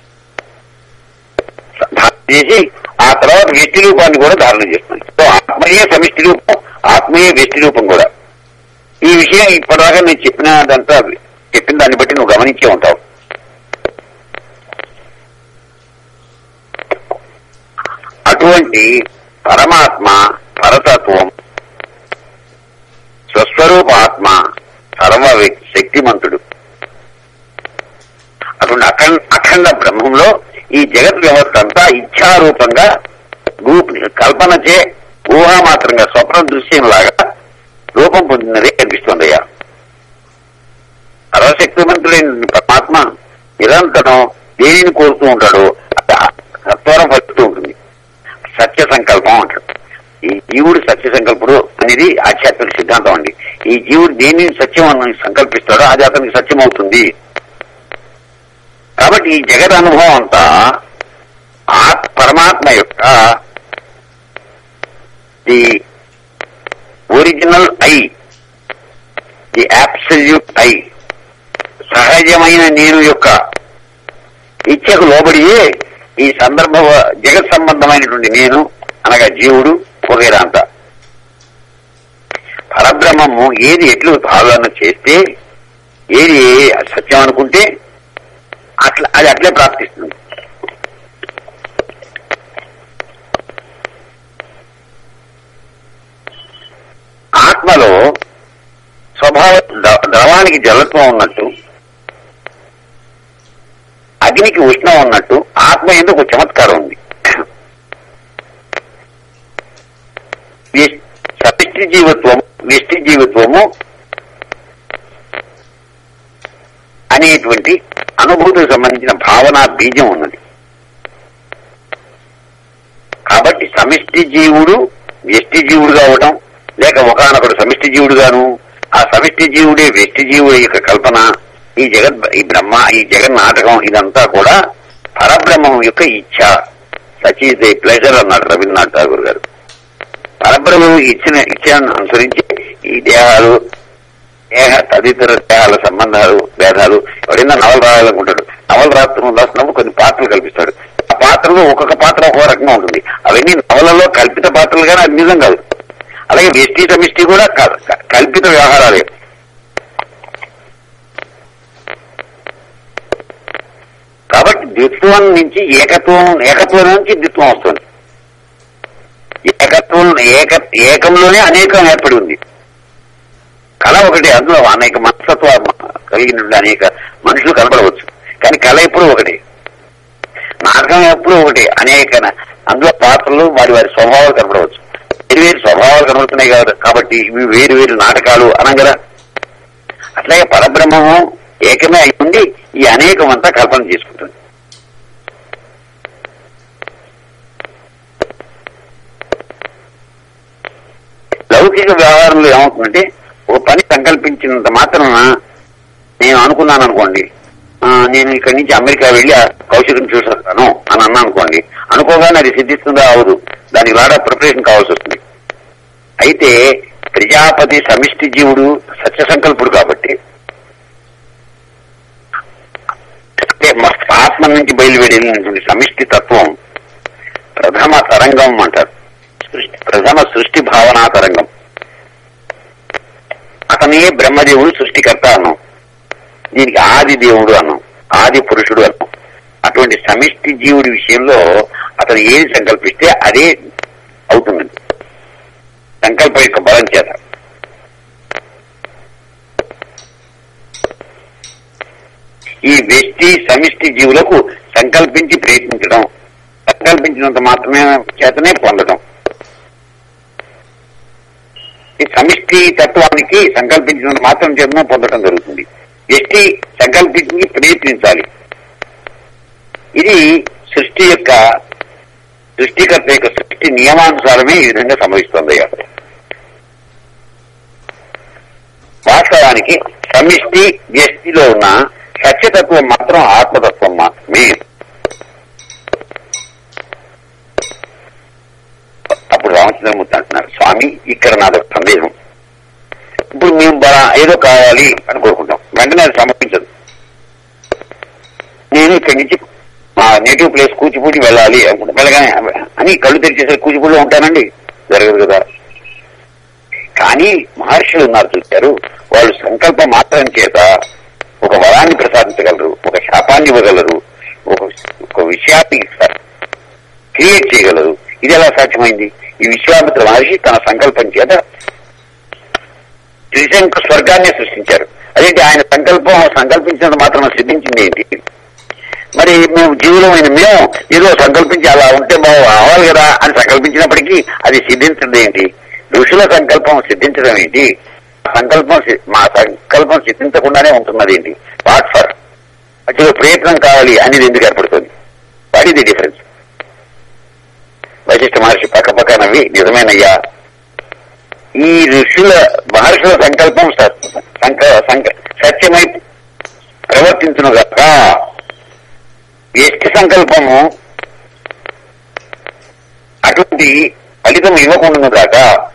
చేసి ఆ తర్వాత వ్యష్టి రూపాన్ని కూడా ధారణ చేస్తుంది. సో ఆత్మయే సమిష్టి రూపం, ఆత్మయే వ్యష్టి రూపం కూడా. ఈ విషయం ఇప్పటిదాకా నేను చెప్పినదంతా చెప్పిన దాన్ని బట్టి నువ్వు గమనించే ఉంటావు. అటువంటి పరమాత్మ, పరతత్వం, స్వస్వరూప ఆత్మ, సర్వ శక్తిమంతుడు. అటువంటి అఖండ అఖండ బ్రహ్మంలో ఈ జగత్ వ్యవస్థ అంతా ఇచ్ఛారూపంగా కల్పనచే ఊహామాత్రంగా స్వప్న దృశ్యంలాగా రూపం పొందినదే కనిపిస్తుందయ్యా. సర్వశక్తిమంతుడైన పరమాత్మ నిరంతరం దేనిని కోరుతూ ఉంటాడో సత్వరం పడుతూ ఉంటుంది. సత్య సంకల్పం అంటాడు. ఈ జీవుడు సత్య సంకల్పుడు అనేది ఆధ్యాత్మిక సిద్ధాంతం అండి. ఈ జీవుడు దేనిని సత్యం అని సంకల్పిస్తాడో అది అతనికి సత్యం అవుతుంది. కాబట్టి ఈ జగత్ అనుభవం అంతా ఆ పరమాత్మ యొక్క the original I, the absolute I, సహజమైన నేను యొక్క ఇచ్ఛకు లోబడియే ఈ సందర్భ జగత్ సంబంధమైనటువంటి నేను అనగా జీవుడు వగైరా అంతా పరబ్రహ్మము ఏది ఎట్లు భావన చేస్తే ఏది సత్యం అనుకుంటే అట్లా అది అట్లే ప్రాప్తిస్తుంది. ఆత్మలో స్వభావ ద్రవానికి జలత్వం ఉన్నట్టు, అగ్నికి ఉష్ణం ఉన్నట్టు ఆత్మ ఎందుకు ఒక చమత్కారం ఉంది. సమిష్టి జీవత్వము వ్యష్టి జీవత్వము అనేటువంటి అనుభూతికి సంబంధించిన భావన బీజం ఉన్నది. కాబట్టి సమిష్టి జీవుడు వ్యష్టి జీవుడుగా అవటం, లేక ఒకనొకడు సమిష్టి జీవుడుగాను, ఆ సమిష్టి జీవుడే వ్యష్టి జీవుడి యొక్క కల్పన, ఈ జగత్ ఈ బ్రహ్మ ఈ జగన్ నాటకం ఇదంతా కూడా పరబ్రహ్మం యొక్క ఇచ్ఛ. సచ్ ఈజ్ ది ప్లెజర్ అన్నాడు రవీంద్రనాథ్ ఠాగూర్ గారు. పరబ్రహ్మం ఇచ్చిన ఇచ్ఛను అనుసరించి ఈ దేహాలు దేహ తదితర దేహాల సంబంధాలు భేదాలు, ఎవరైనా నవలు రాయాలనుకుంటాడు, నవలు రాస్తూ రాస్తున్నప్పుడు కొన్ని పాత్రలు కల్పిస్తాడు. ఆ పాత్రలో ఒక్కొక్క పాత్ర ఒక్కో రకంగా ఉంటుంది. అవన్నీ నవలలో కల్పిత పాత్రలు కానీ అది నిజం కాదు. అలాగే వ్యష్టి సమిష్టి కూడా కల్పిత వ్యవహారాలే. కాబట్టి ద్విత్వం నుంచి ఏకత్వం, ఏకత్వం నుంచి ద్విత్వం వస్తుంది. ఏకత్వం ఏక ఏకంలోనే అనేకం ఏర్పడి ఉంది. కళ ఒకటి, అందులో అనేక మనస్తత్వం కలిగిన అనేక మనుషులు కనపడవచ్చు, కానీ కళ ఎప్పుడు ఒకటి, నాటకం ఎప్పుడు ఒకటి, అనేక అందులో పాత్రలు వారి వారి స్వభావాలు కనపడవచ్చు. వేరు వేరు స్వభావాలు కనబడుతున్నాయి కాబట్టి ఇవి వేరు వేరు నాటకాలు అనం కదా. అట్లాగే పరబ్రహ్మము ఏకమే అయి ఉండి ఈ అనేకం అంతా కల్పన చేసుకుంటుంది. లౌకిక వ్యవహారంలో ఏమవుతుందంటే, ఒక పని సంకల్పించినంత మాత్రాన నేను అనుకున్నాను అనుకోండి, నేను ఇక్కడి నుంచి అమెరికా వెళ్లి ఆ కౌశికను చూసేస్తాను అని అన్నా అనుకోండి, అనుకోగానే అది సిద్ధిస్తుందా? అవదు. దానికి లాడా ప్రిపరేషన్ కావాల్సి వస్తుంది. అయితే ప్రజాపతి సమిష్టి జీవుడు సత్య సంకల్పుడు కాబట్టి ఆత్మ నుంచి బయలువెళ్ళినటువంటి సమిష్టి తత్వం ప్రథమ తరంగం అంటారు. సృష్టి ప్రథమ సృష్టి భావనా తరంగం. అతనే బ్రహ్మదేవుడు సృష్టికర్త అన్నాం, దీనికి ఆది దేవుడు అన్నాం, ఆది పురుషుడు అన్నాం. అటువంటి సమిష్టి జీవుడి విషయంలో అతను ఏది సంకల్పిస్తే అదే అవుతుంది సంకల్పం యొక్క బలం చేత. ఈ వ్యష్టి సమిష్టి జీవులకు సంకల్పించి ప్రయత్నించడం, సంకల్పించినంత మాత్రమే చేతనే పొందడం. ఈ సమిష్టి తత్వానికి సంకల్పించినంత మాత్రం చేతనే పొందడం జరుగుతుంది. వ్యష్టి సంకల్పించి ప్రయత్నించాలి. ఇది సృష్టి యొక్క సృష్టికర్త యొక్క సృష్టి నియమానుసారమే ఈ విధంగా సంభవిస్తుంది. వాస్తవానికి సమిష్టి వ్యష్టిలో ఉన్న సత్యతత్వం మాత్రం ఆత్మతత్వం మాత్రమే. అప్పుడు రామచంద్రమూర్తి అంటున్నారు, స్వామి ఇక్కడ నాదొక సందేహం. ఇప్పుడు మేము ఏదో కావాలి అని కోరుకుంటాం, వెంటనే అది సమర్పించదు. నేను ఇక్కడి నుంచి మా నేటివ్ ప్లేస్ కూచిపూడి వెళ్ళాలి అనుకుంటా, వెళ్ళగానే అని కళ్ళు తెరిచేసే కూచిపూడిలో ఉంటానండి, జరగదు కదా. కానీ మహర్షులు ఉన్నారు చూశారు, వాళ్ళు సంకల్ప మాత్రం చేత ఒక వరాన్ని ప్రసాదించగలరు, ఒక శాపాన్ని ఇవ్వగలరు, ఒక ఒక విషయాన్ని క్రియేట్ చేయగలరు. ఇది ఎలా సాధ్యమైంది? ఈ విశ్వామిత్ర మహర్షి తన సంకల్పం చేత త్రిశంకు స్వర్గాన్ని సృష్టించారు. అదేంటి, ఆయన సంకల్పం సంకల్పించినంత మాత్రం సిద్ధించింది ఏంటి? మరి మేము జీవులమైన మేము ఏదో సంకల్పించి అలా ఉంటే బాగు అవ్వాలి కదా అని సంకల్పించినప్పటికీ అది సిద్ధించడం ఏంటి? ఋషుల సంకల్పం సిద్ధించడం ఏంటి? సంకల్పం మా సంకల్పం సిద్ధించకుండానే ఉంటున్నది ఏంటి? వాట్ ఫర్ అటు ప్రయత్నం కావాలి అనేది ఎందుకు ఏర్పడుతుంది? What is the difference? Vashishtha Maharshi పక్క పక్క నవ్వి, నిజమేనయ్యా, ఈ ఋషుల మహర్షుల సంకల్పం సత్యమై ప్రవర్తించును గక, వ్యష్టి సంకల్పము అటువంటి ఫలితం ఇవ్వకుండా కాక,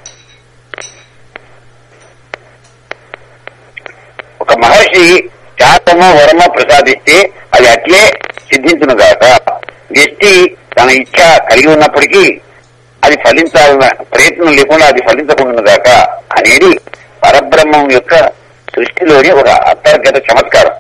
ఒక మహర్షి శాతమో వరమో ప్రసాదిస్తే అది అట్లే సిద్ధించును గాక, వ్యక్తి తన ఇచ్ఛ కలిగి ఉన్నప్పటికీ అది ఫలించాలన్న ప్రయత్నం లేకుండా అది ఫలించకుండా దాకా అనేది పరబ్రహ్మం యొక్క సృష్టిలోని ఒక అంతర్గత చమత్కారం,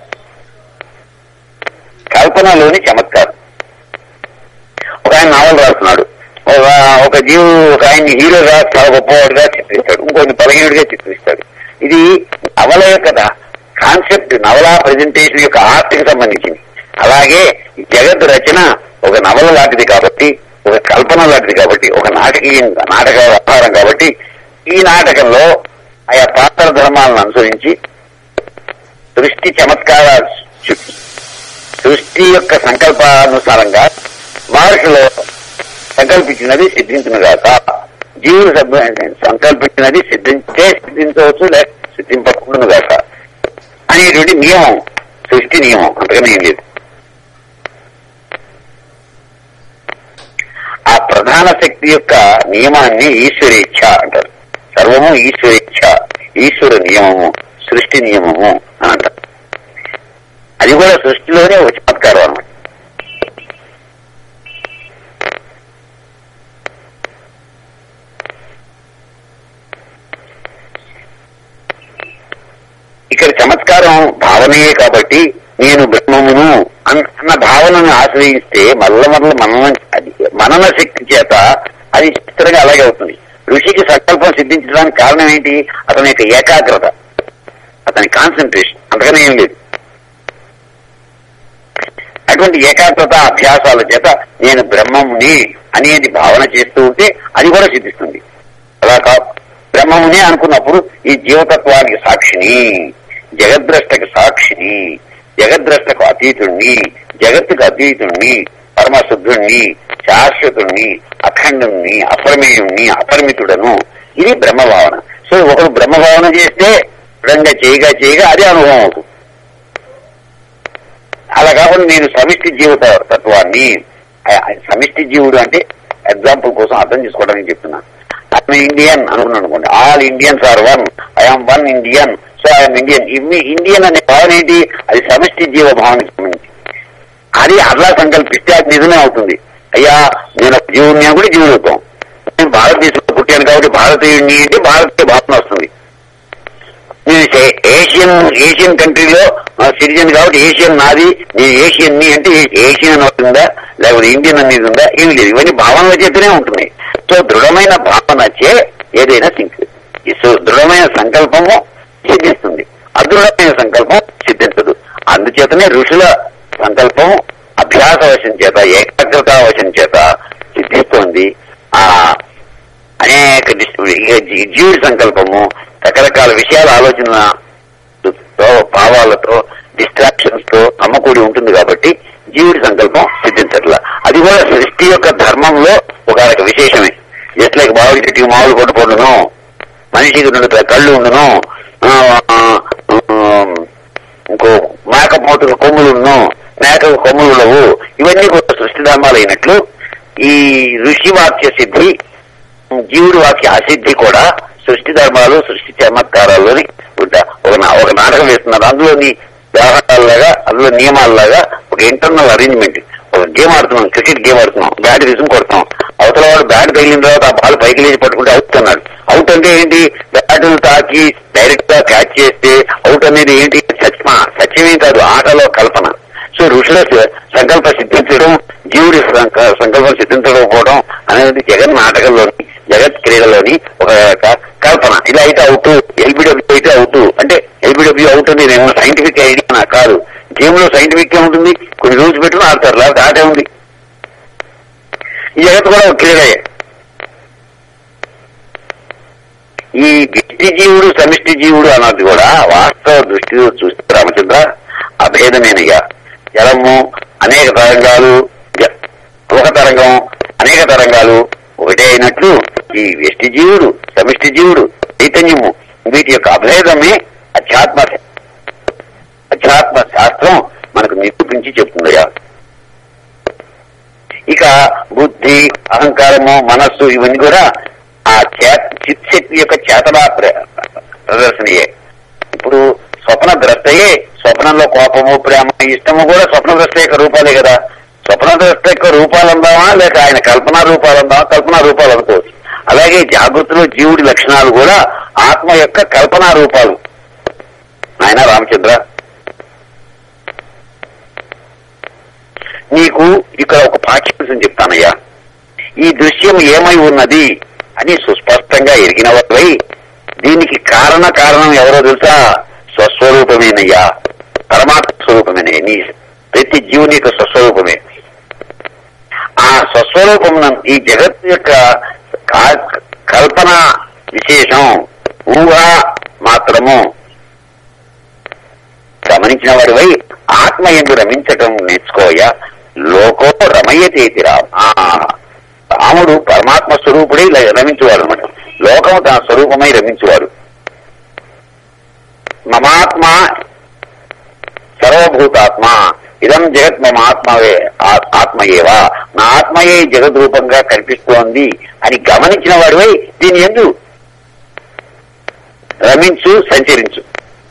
కల్పనలోని చమత్కారం. ఒక ఆయన నావల్ రాస్తున్నాడు, ఒక ఒక జీవుడు ఒక ఆయన్ని హీరోగా చాలా గొప్పవాడుగా చిత్రిస్తాడు, ఇంకొన్ని బలహీనుడిగా చిత్రిస్తాడు. ఇది నవల యొక్క కాన్సెప్ట్, నవల ప్రజెంటేషన్ యొక్క ఆర్ట్కి సంబంధించింది. అలాగే జగత్ రచన ఒక నవల లాంటిది కాబట్టి, ఒక కల్పన లాంటిది కాబట్టి, ఒక నాటకీయ నాటక వ్యవహారం కాబట్టి, ఈ నాటకంలో ఆయా పాత్ర ధర్మాలను అనుసరించి సృష్టి చమత్కార సృష్టి యొక్క సంకల్పానుసారంగా మహర్షిలో సంకల్పించినది సిద్ధించునుగాక, జీవుడు సంకల్పించినది సిద్ధించే సిద్ధించవచ్చు లేక సిద్ధింపకుండానుగాక అనేటువంటి నియమం, సృష్టి నియమం, అంతకనే ఏం లేదు. ఆ ప్రధాన శక్తి యొక్క నియమాన్ని ఈశ్వరేచ్ఛ అంటారు. సర్వము ఈశ్వరేచ్ఛ, ఈశ్వర నియమము, సృష్టి నియమము అని అంటారు. అది కూడా సృష్టిలోనే ఒక చమత్కారం అన్నమాట. ఇక్కడ చమత్కారం భావనయే కాబట్టి నేను బ్రహ్మమును అన్న భావనను ఆశ్రయిస్తే మల్ల మల్ల మనన మనన శక్తి చేత అది చిత్రంగా అలాగే అవుతుంది. ఋషికి సంకల్పం సిద్ధించడానికి కారణం ఏంటి? అతని యొక్క ఏకాగ్రత, అతని కాన్సన్ట్రేషన్, అంతకనే ఏం లేదు. అటువంటి ఏకాగ్రత అభ్యాసాల చేత నేను బ్రహ్మముని అనేది భావన చేస్తూ ఉంటే అది కూడా సిద్ధిస్తుంది. అలా కాదు, బ్రహ్మముని అనుకున్నప్పుడు ఈ జీవతత్వానికి సాక్షిని, జగద్ద్రష్టకు సాక్షిని, జగద్ద్రష్టకు అతీతుణ్ణి, జగత్తుకు అతీతుణ్ణి, పరమశుద్ధుణ్ణి, శాశ్వతుణ్ణి, అఖండుణ్ణి, అపరిమేయుణ్ణి, అపరిమితుడను, ఇది బ్రహ్మభావన. సో ఒకరు బ్రహ్మభావన చేస్తే దృఢంగా చేయగా చేయగా అదే అనుభవం అవుతుంది. అలా కాకుండా నేను సమిష్టి జీవిత తత్వాన్ని, సమిష్టి జీవుడు అంటే ఎగ్జాంపుల్ కోసం అర్థం చేసుకోవడానికి చెప్తున్నాను. అతను ఇండియన్ అనుకున్నాను అనుకోండి, all Indians are one, I'm one Indian, so I'm Indian. Indian అనే భావన ఏంటి? అది సమిష్టి జీవ భావనకి సంబంధించి. అది అట్లా సంకల్పిస్తే అది నిజమే అవుతుంది. అయ్యా నేను జీవుడిని కూడా జీవుడు అవుతాం. నేను భారతదేశంలో పుట్టాను కాబట్టి భారతీయుడిని అంటే భారతీయ భావన వస్తుంది. నేను ఏషియన్ ఏషియన్ కంట్రీలో సిటిజన్ కాబట్టి ఏషియన్ నాది, నేను ఏషియన్ ని అంటే ఏషియన్ అని అవుతుందా, లేకపోతే ఇండియన్ అనేది ఉందా, ఏమి లేదు. ఇవన్నీ భావనల చేతనే ఉంటున్నాయి. సో దృఢమైన భావన చే ఏదైనా సింక్, సో దృఢమైన సంకల్పము సిద్ధిస్తుంది, అదృఢమైన సంకల్పం సిద్ధించదు. అందుచేతనే ఋషుల సంకల్పం అభ్యాసవశం చేత, ఏకాగ్రతావశం చేత సిద్ధిస్తోంది. ఆ అనేక జీవుడి సంకల్పము రకరకాల విషయాల ఆలోచనతో, భావాలతో, డిస్ట్రాక్షన్స్ తో అమ్మకూడి ఉంటుంది కాబట్టి జీవుడి సంకల్పం సిద్ధించట్లా. అది కూడా సృష్టి యొక్క ధర్మంలో ఒక విశేషమే. జస్ట్ లైక్ మామిడి చెట్టుకి మామిడి కొట్టుకుంటును, మనిషికి రెండు కళ్ళు ఉండును, ఇంకో మేకపోతుకు కొమ్ములు ఉండును, మేకకు కొమ్ములు ఉండవు. ఇవన్నీ కూడా సృష్టి ధర్మాలు అయినట్లు ఈ ఋషి వాక్య సిద్ధి, జీవుడి వాక్య అసిద్ధి కూడా సృష్టి ధర్మాలు, సృష్టి చమత్కారాల్లోని ఉంటా. ఒక ఒక నాటకం వేస్తున్నారు, అందులోని వ్యవహారాల్లాగా, అందులో నియమాల్లాగా ఒక ఇంటర్నల్ అరేంజ్మెంట్. ఒక గేమ్ ఆడుతున్నాం, క్రికెట్ గేమ్ ఆడుతున్నాం, బ్యాట్ తీసుకుని కొడుతున్నాం. అవతల వాడు బ్యాట్ తగిలిన తర్వాత ఆ బాల్ పైకి లేచి పట్టుకుంటే అవుట్ అన్నాడు. అవుట్ అంటే ఏంటి? బ్యాట్ తాకి డైరెక్ట్ గా క్యాచ్ చేస్తే అవుట్ అనేది ఏంటి? సత్యమా? సత్యమే కాదు, ఆటలో కల్పన. సో ఋషుల సంకల్ప సిద్ధించడం, జీవుడి సంకల్పం సిద్ధించకపోవడం అనేది జగన్ నాటకంలోని, జగత్ క్రీడలోని ఒక కల్పన. ఇలా అయితే అవుట్, ఎల్బిడబ్ల్యూ అయితే అవుట్ అంటే ఎల్బిడబ్ల్యూ అవుట్ అనేది ఏమన్నా సైంటిఫిక్ ఐడియా నాకు కాదు. గేమ్ లో సైంటిఫిక్ గా ఉంటుంది, కొన్ని రూల్స్ పెట్టుకుని ఆడతారు, లేకపోతే ఆటే ఉంది. ఈ జగత్ కూడా ఒక క్రీడయే. ఈ వ్యక్తి జీవుడు, సమిష్టి జీవుడు అన్నది కూడా వాస్తవ దృష్టిలో చూస్తే రామచంద్ర అభేదమేనయ్యా. జలము అనేక తరంగాలు, ఒక తరంగం అనేక తరంగాలు ఒకటే అయినట్లు ఈ వ్యష్టి జీవుడు, సమిష్టి జీవుడు, చైతన్యము, వీటి యొక్క అభేదమే అధ్యాత్మ అధ్యాత్మ శాస్త్రం మనకు నిరూపించి చెప్తుందయ్యా. ఇక బుద్ధి, అహంకారము, మనస్సు ఇవన్నీ కూడా ఆ చిత్శక్తి యొక్క చేతనా ప్రదర్శనయే. ఇప్పుడు స్వప్న ద్రష్టయే, స్వప్నంలో కోపము, ప్రేమ, ఇష్టము కూడా స్వప్న ద్రష్ట యొక్క రూపాలే కదా. స్వప్నద్రష్ట యొక్క రూపాలు అందామా లేక ఆయన కల్పనా రూపాలు అందామా? కల్పనా రూపాలు అనుకోవచ్చు. అలాగే జాగృతిలో జీవుడి లక్షణాలు కూడా ఆత్మ యొక్క కల్పనా రూపాలు. ఆయన రామచంద్ర, నీకు ఇక్కడ ఒక పాఠ్యాంశం చెప్తానయ్యా. ఈ దృశ్యం ఏమై ఉన్నది అని సుస్పష్టంగా ఎరిగిన వారై దీనికి కారణ కారణం ఎవరో తెలుసా? స్వస్వరూపమేనయ్యా, పరమాత్మ స్వరూపమేనయ్యా. నీ ప్రతి జీవుని యొక్క స్వస్వరూపమే. ఆ స్వస్వరూపం ఈ జగత్తు యొక్క కల్పన విశేషం, ఊహా మాత్రము గమనించిన వాడివై ఆత్మ ఎందు రమించటం నేర్చుకోయా. లోకో రమయ్యతేతి రామ. రాముడు పరమాత్మ స్వరూపుడై రమించువాడు అన్నమాట. లోకము తన స్వరూపమై రమించువాడు. మమాత్మ సర్వభూతాత్మ ఇదం జగత్ మమ ఆత్మవే ఆత్మయేవా, నా ఆత్మయే జగద్ రూపంగా కనిపిస్తోంది అని గమనించిన వాడివై దీని యందు రమించు, సంచరించు.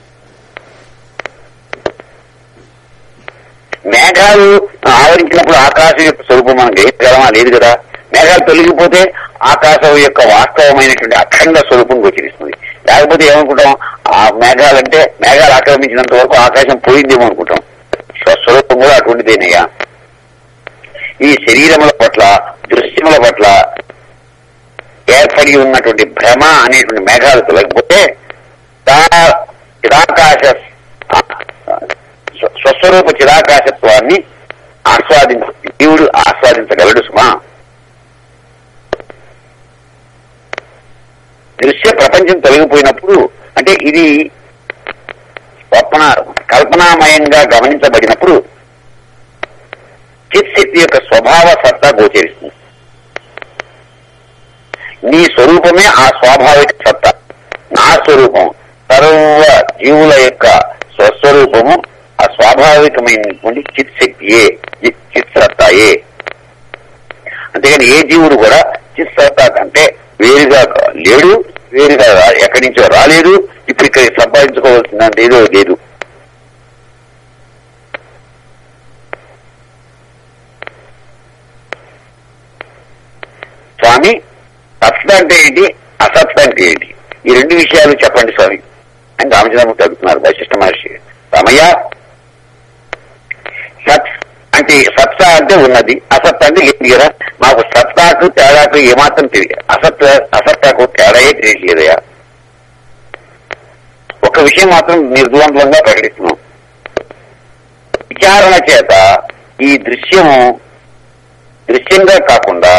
మేఘాలు ఆవరించినప్పుడు ఆకాశం యొక్క స్వరూపం మనం గ్రహించగలమా? లేదు కదా. మేఘాలు తొలగిపోతే ఆకాశం యొక్క వాస్తవమైనటువంటి అఖండ స్వరూపం గోచరిస్తుంది. లేకపోతే ఏమనుకుంటాం? ఆ మేఘాలంటే మేఘాలు ఆక్రమించినంత వరకు ఆకాశం పోయిందేమో అనుకుంటాం. స్వస్వరూపం కూడా అటువంటిదేనయ్యా. ఈ శరీరముల పట్ల, దృశ్యముల పట్ల ఏర్పడి ఉన్నటువంటి భ్రమ అనేటువంటి మేఘాలు తొలగిపోతే చిరాకాశ స్వస్వరూప చిరాకాశత్వాన్ని ఆస్వాదించ జీవుడు ఆస్వాదించగలడు సుమా. దృశ్య ప్రపంచం తొలగిపోయినప్పుడు అంటే ఇది స్వప్న కల్పనామయంగా గమనించబడినప్పుడు చిత్శక్తి యొక్క స్వభావ సత్తా గోచరిస్తుంది. నీ స్వరూపమే ఆ స్వాభావిక సత్తా. నా స్వరూపం సర్వ జీవుల యొక్క స్వస్వరూపము ఆ స్వాభావికమైనటువంటి చిత్ శక్తియే, చిత్ సత్తాయే. అంతేగాని ఏ జీవుడు కూడా చిత్ సత్తా కంటే వేరుగా లేడు, వేరుగా ఎక్కడి నుంచో రాలేదు, ఇప్పుడు ఇక్కడ సంపాదించుకోవాల్సిందంటే ఏదో లేదు. స్వామి, సత్త అంటే ఏంటి, అసత్త అంటే ఏంటి, ఈ రెండు విషయాలు చెప్పండి స్వామి అని రామచంద్రమూర్తి అడుగుతున్నారు వశిష్ఠ మహర్షి. రామయ్య, సత్ అంటే సత్తా అంటే ఉన్నది, అసత్ అంటే లేదు కదా. మాకు సత్తాకు తేడాకు ఏమాత్రం తెలియదు, అసత్ అసత్తాకు తేడాయే తెలియలేదయా. ఒక విషయం మాత్రం నిర్ద్వంద్వంగా ప్రకటిస్తున్నాం. విచారణ చేత ఈ దృశ్యము దృశ్యంగా కాకుండా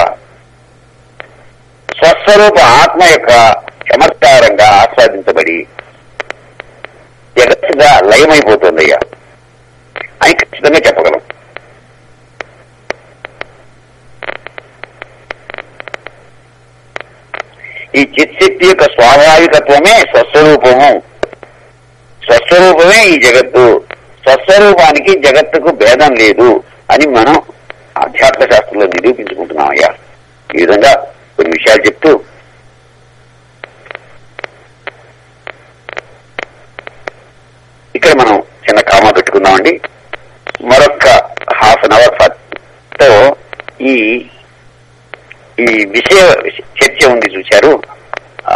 స్వస్వరూప ఆత్మ యొక్క చమత్కారంగా ఆస్వాదించబడి జగత్తుగా లయమైపోతుందయ్యా అని ఖచ్చితంగా చెప్పగలం. ఈ చిత్శక్తి యొక్క స్వాభావికత్వమే స్వస్వరూపము, స్వస్వరూపమే ఈ జగత్తు, స్వస్వరూపానికి జగత్తుకు భేదం లేదు అని మనం ఆధ్యాత్మ శాస్త్రంలో నిరూపించుకుంటున్నాం అయ్యా. ఈ విధంగా కొన్ని విషయాలు చెప్తూ ఇక్కడ మనం చిన్న కామా పెట్టుకుందామండి. మరొక హాఫ్ అన్ అవర్ తో ఈ ఈ విషయ చర్చ ఉంది చూశారు. ఆ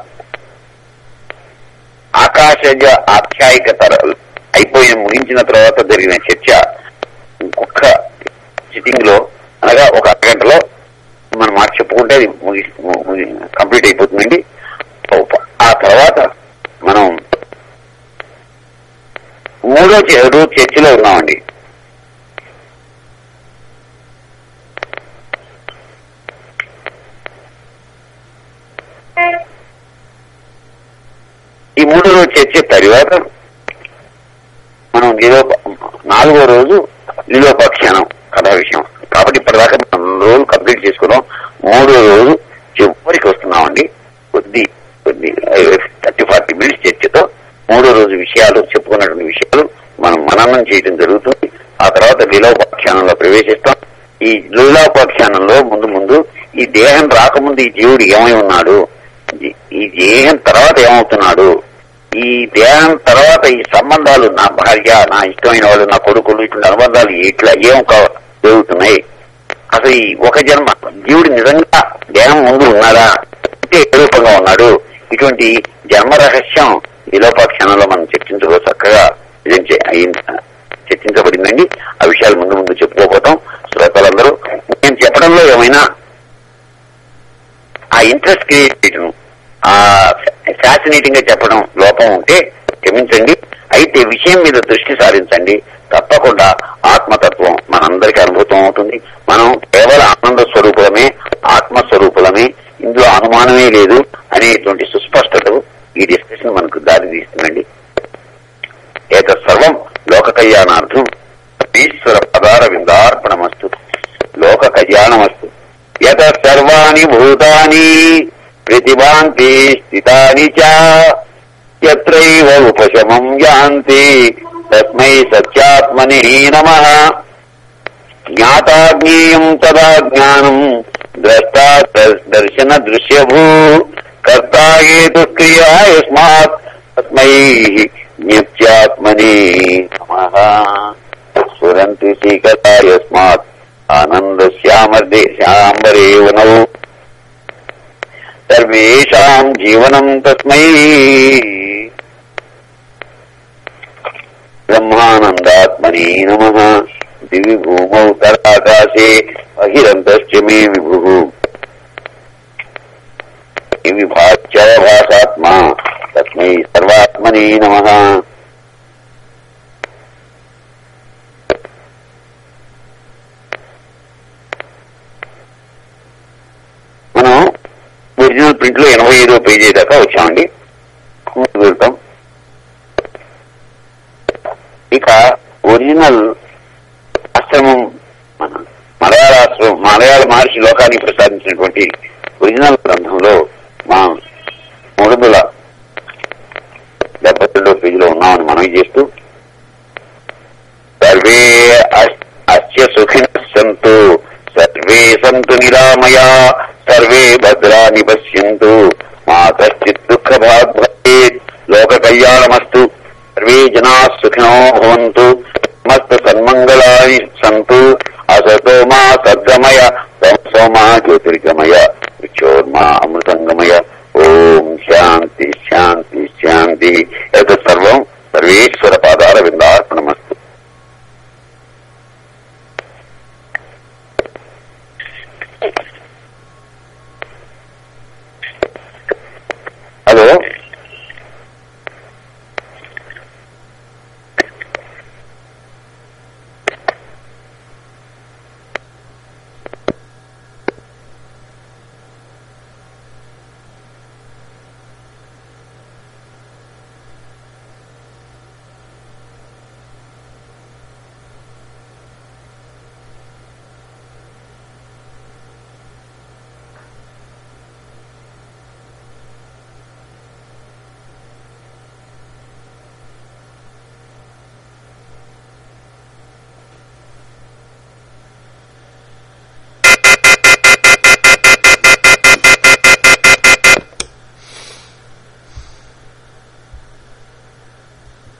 ఆకాశజ ఆఖ్యాయిక తర అయిపోయిన ముగించిన తర్వాత జరిగిన చర్చ ఇంకొక సిట్టింగ్ లో అనగా ఒక అరగంటలో మనం మాట చెప్పుకుంటే అది ముగి కంప్లీట్ అయిపోతుందండి. ఆ తర్వాత మనం మూడో రోజు చర్చలో ఉన్నామండి. ఈ మూడో రోజు చర్చ తర్వాత మనం లీలో నాలుగో రోజు లీలోపాఖ్యానం కథా విషయం కాబట్టి ఇప్పటిదాకా మనం రోజులు కంప్లీట్ చేసుకున్నాం. మూడో రోజు చివరికి వస్తున్నామండి. కొద్ది కొద్ది థర్టీ ఫార్టీ మినిట్స్ చర్చతో మూడో రోజు విషయాలు చెప్పుకున్నటువంటి విషయాలు మనం మననం చేయడం జరుగుతుంది. ఆ తర్వాత లీలోపాఖ్యానంలో ప్రవేశిస్తాం. ఈ లీలోపాఖ్యానంలో ముందు ముందు ఈ దేహం రాకముందు ఈ జీవుడు ఏమై ఉన్నాడు, ఈ దేహం తర్వాత ఏమవుతున్నాడు, ఈ దేహం తర్వాత ఈ సంబంధాలు, నా భార్య, నా ఇష్టమైన వాళ్ళు, నా కొడుకులు, ఇటువంటి అనుబంధాలు ఇట్లా ఏం జరుగుతున్నాయి. అసలు ఈ ఒక జన్మ జీవుడు నిజంగా దేహం ముందు ఉన్నాడా అంటే ఏ రూపంగా ఉన్నాడు, ఇటువంటి జన్మ రహస్యం ఈలోప క్షణంలో మనం చర్చించుకో చక్కగా చర్చించబడిందండి. ఆ విషయాలు ముందు ముందు చెప్పుకోపోతాం. శ్రోతలందరూ నేను చెప్పడంలో ఏమైనా ఆ ఇంట్రెస్ట్ క్రియేట్ చేయడం, ఆ ఫ్యాసినేటింగ్ గా చెప్పడం లోపం ఉంటే క్షమించండి. అయితే విషయం మీద దృష్టి సారించండి. తప్పకుండా ఆత్మతత్వం మనందరికీ అనుభూతం అవుతుంది. మనం కేవలం ఆనంద స్వరూపులమే, ఆత్మస్వరూపులమే, ఇందులో అనుమానమే లేదు అనేటువంటి సుస్పష్టత ఈ డిస్కషన్ మనకు దారి తీస్తుందండి. ఏత సర్వం లోక కళ్యాణార్థం ఈశ్వర పదార విందార్పణమస్తు. లోక కళ్యాణమస్తు. యత సర్వాణి భూతాని ప్రతిభాంతి స్థితాని చ యత్రైవ ఉపశమం యాంతి తస్మై సత్యాత్మనే నమః. జ్ఞాతాజ్ఞేయం తదా జ్ఞానం ద్రష్టా దర్శన దృశ్యభూ కర్తా హేతు క్రియా యస్మాత్ తస్మై జ్ఞప్త్యాత్మనే నమః. స్ఫురంతి శ్రీకథా యస్మాత్ ఆనంద శ్యామదే శ్యాంబరే వనౌ సర్వేషాం జీవనం తస్మై బ్రహ్మానందాత్మనే నమః. దివి భూమౌ తరాకాశే అహిరంతశ్చ మే విభుః విభాత్యవభాసాత్మా తస్మై సర్వాత్మనే నమః. మనం ఒరిజినల్ ప్రింట్ లో ఎనభై ఐదో పేజీ దాకా వచ్చామండి. వెళ్తాం. ఇక ఒరిజినల్ ఆశ్రమం మన మలయాళ ఆశ్రమం మలయాళ మహర్షి లోకానికి ప్రసాదించినటువంటి ఒరిజినల్ గ్రంథంలో మా మూడు వందల డెబ్బై రెండో పేజీలో ఉన్నామని మనవి చేస్తూ సర్వే అస్య సుఖినః సంతు సర్వే సంతు నిరామయా సర్వే భద్రాని పశ్యంతు మా కశ్చిత్ దుఃఖభాగ్ భవేత్. లోక కళ్యాణమస్తు. సర్వే జనా సుఖినో భవంతు. సమస్త సన్మంగళాని సంతు. అసతో మా సద్గమయ సంసో మా జ్యోతిర్గమయ విచోర్మా అమృతంగమయ. ఓం శాంతి శాంతి శాంతి.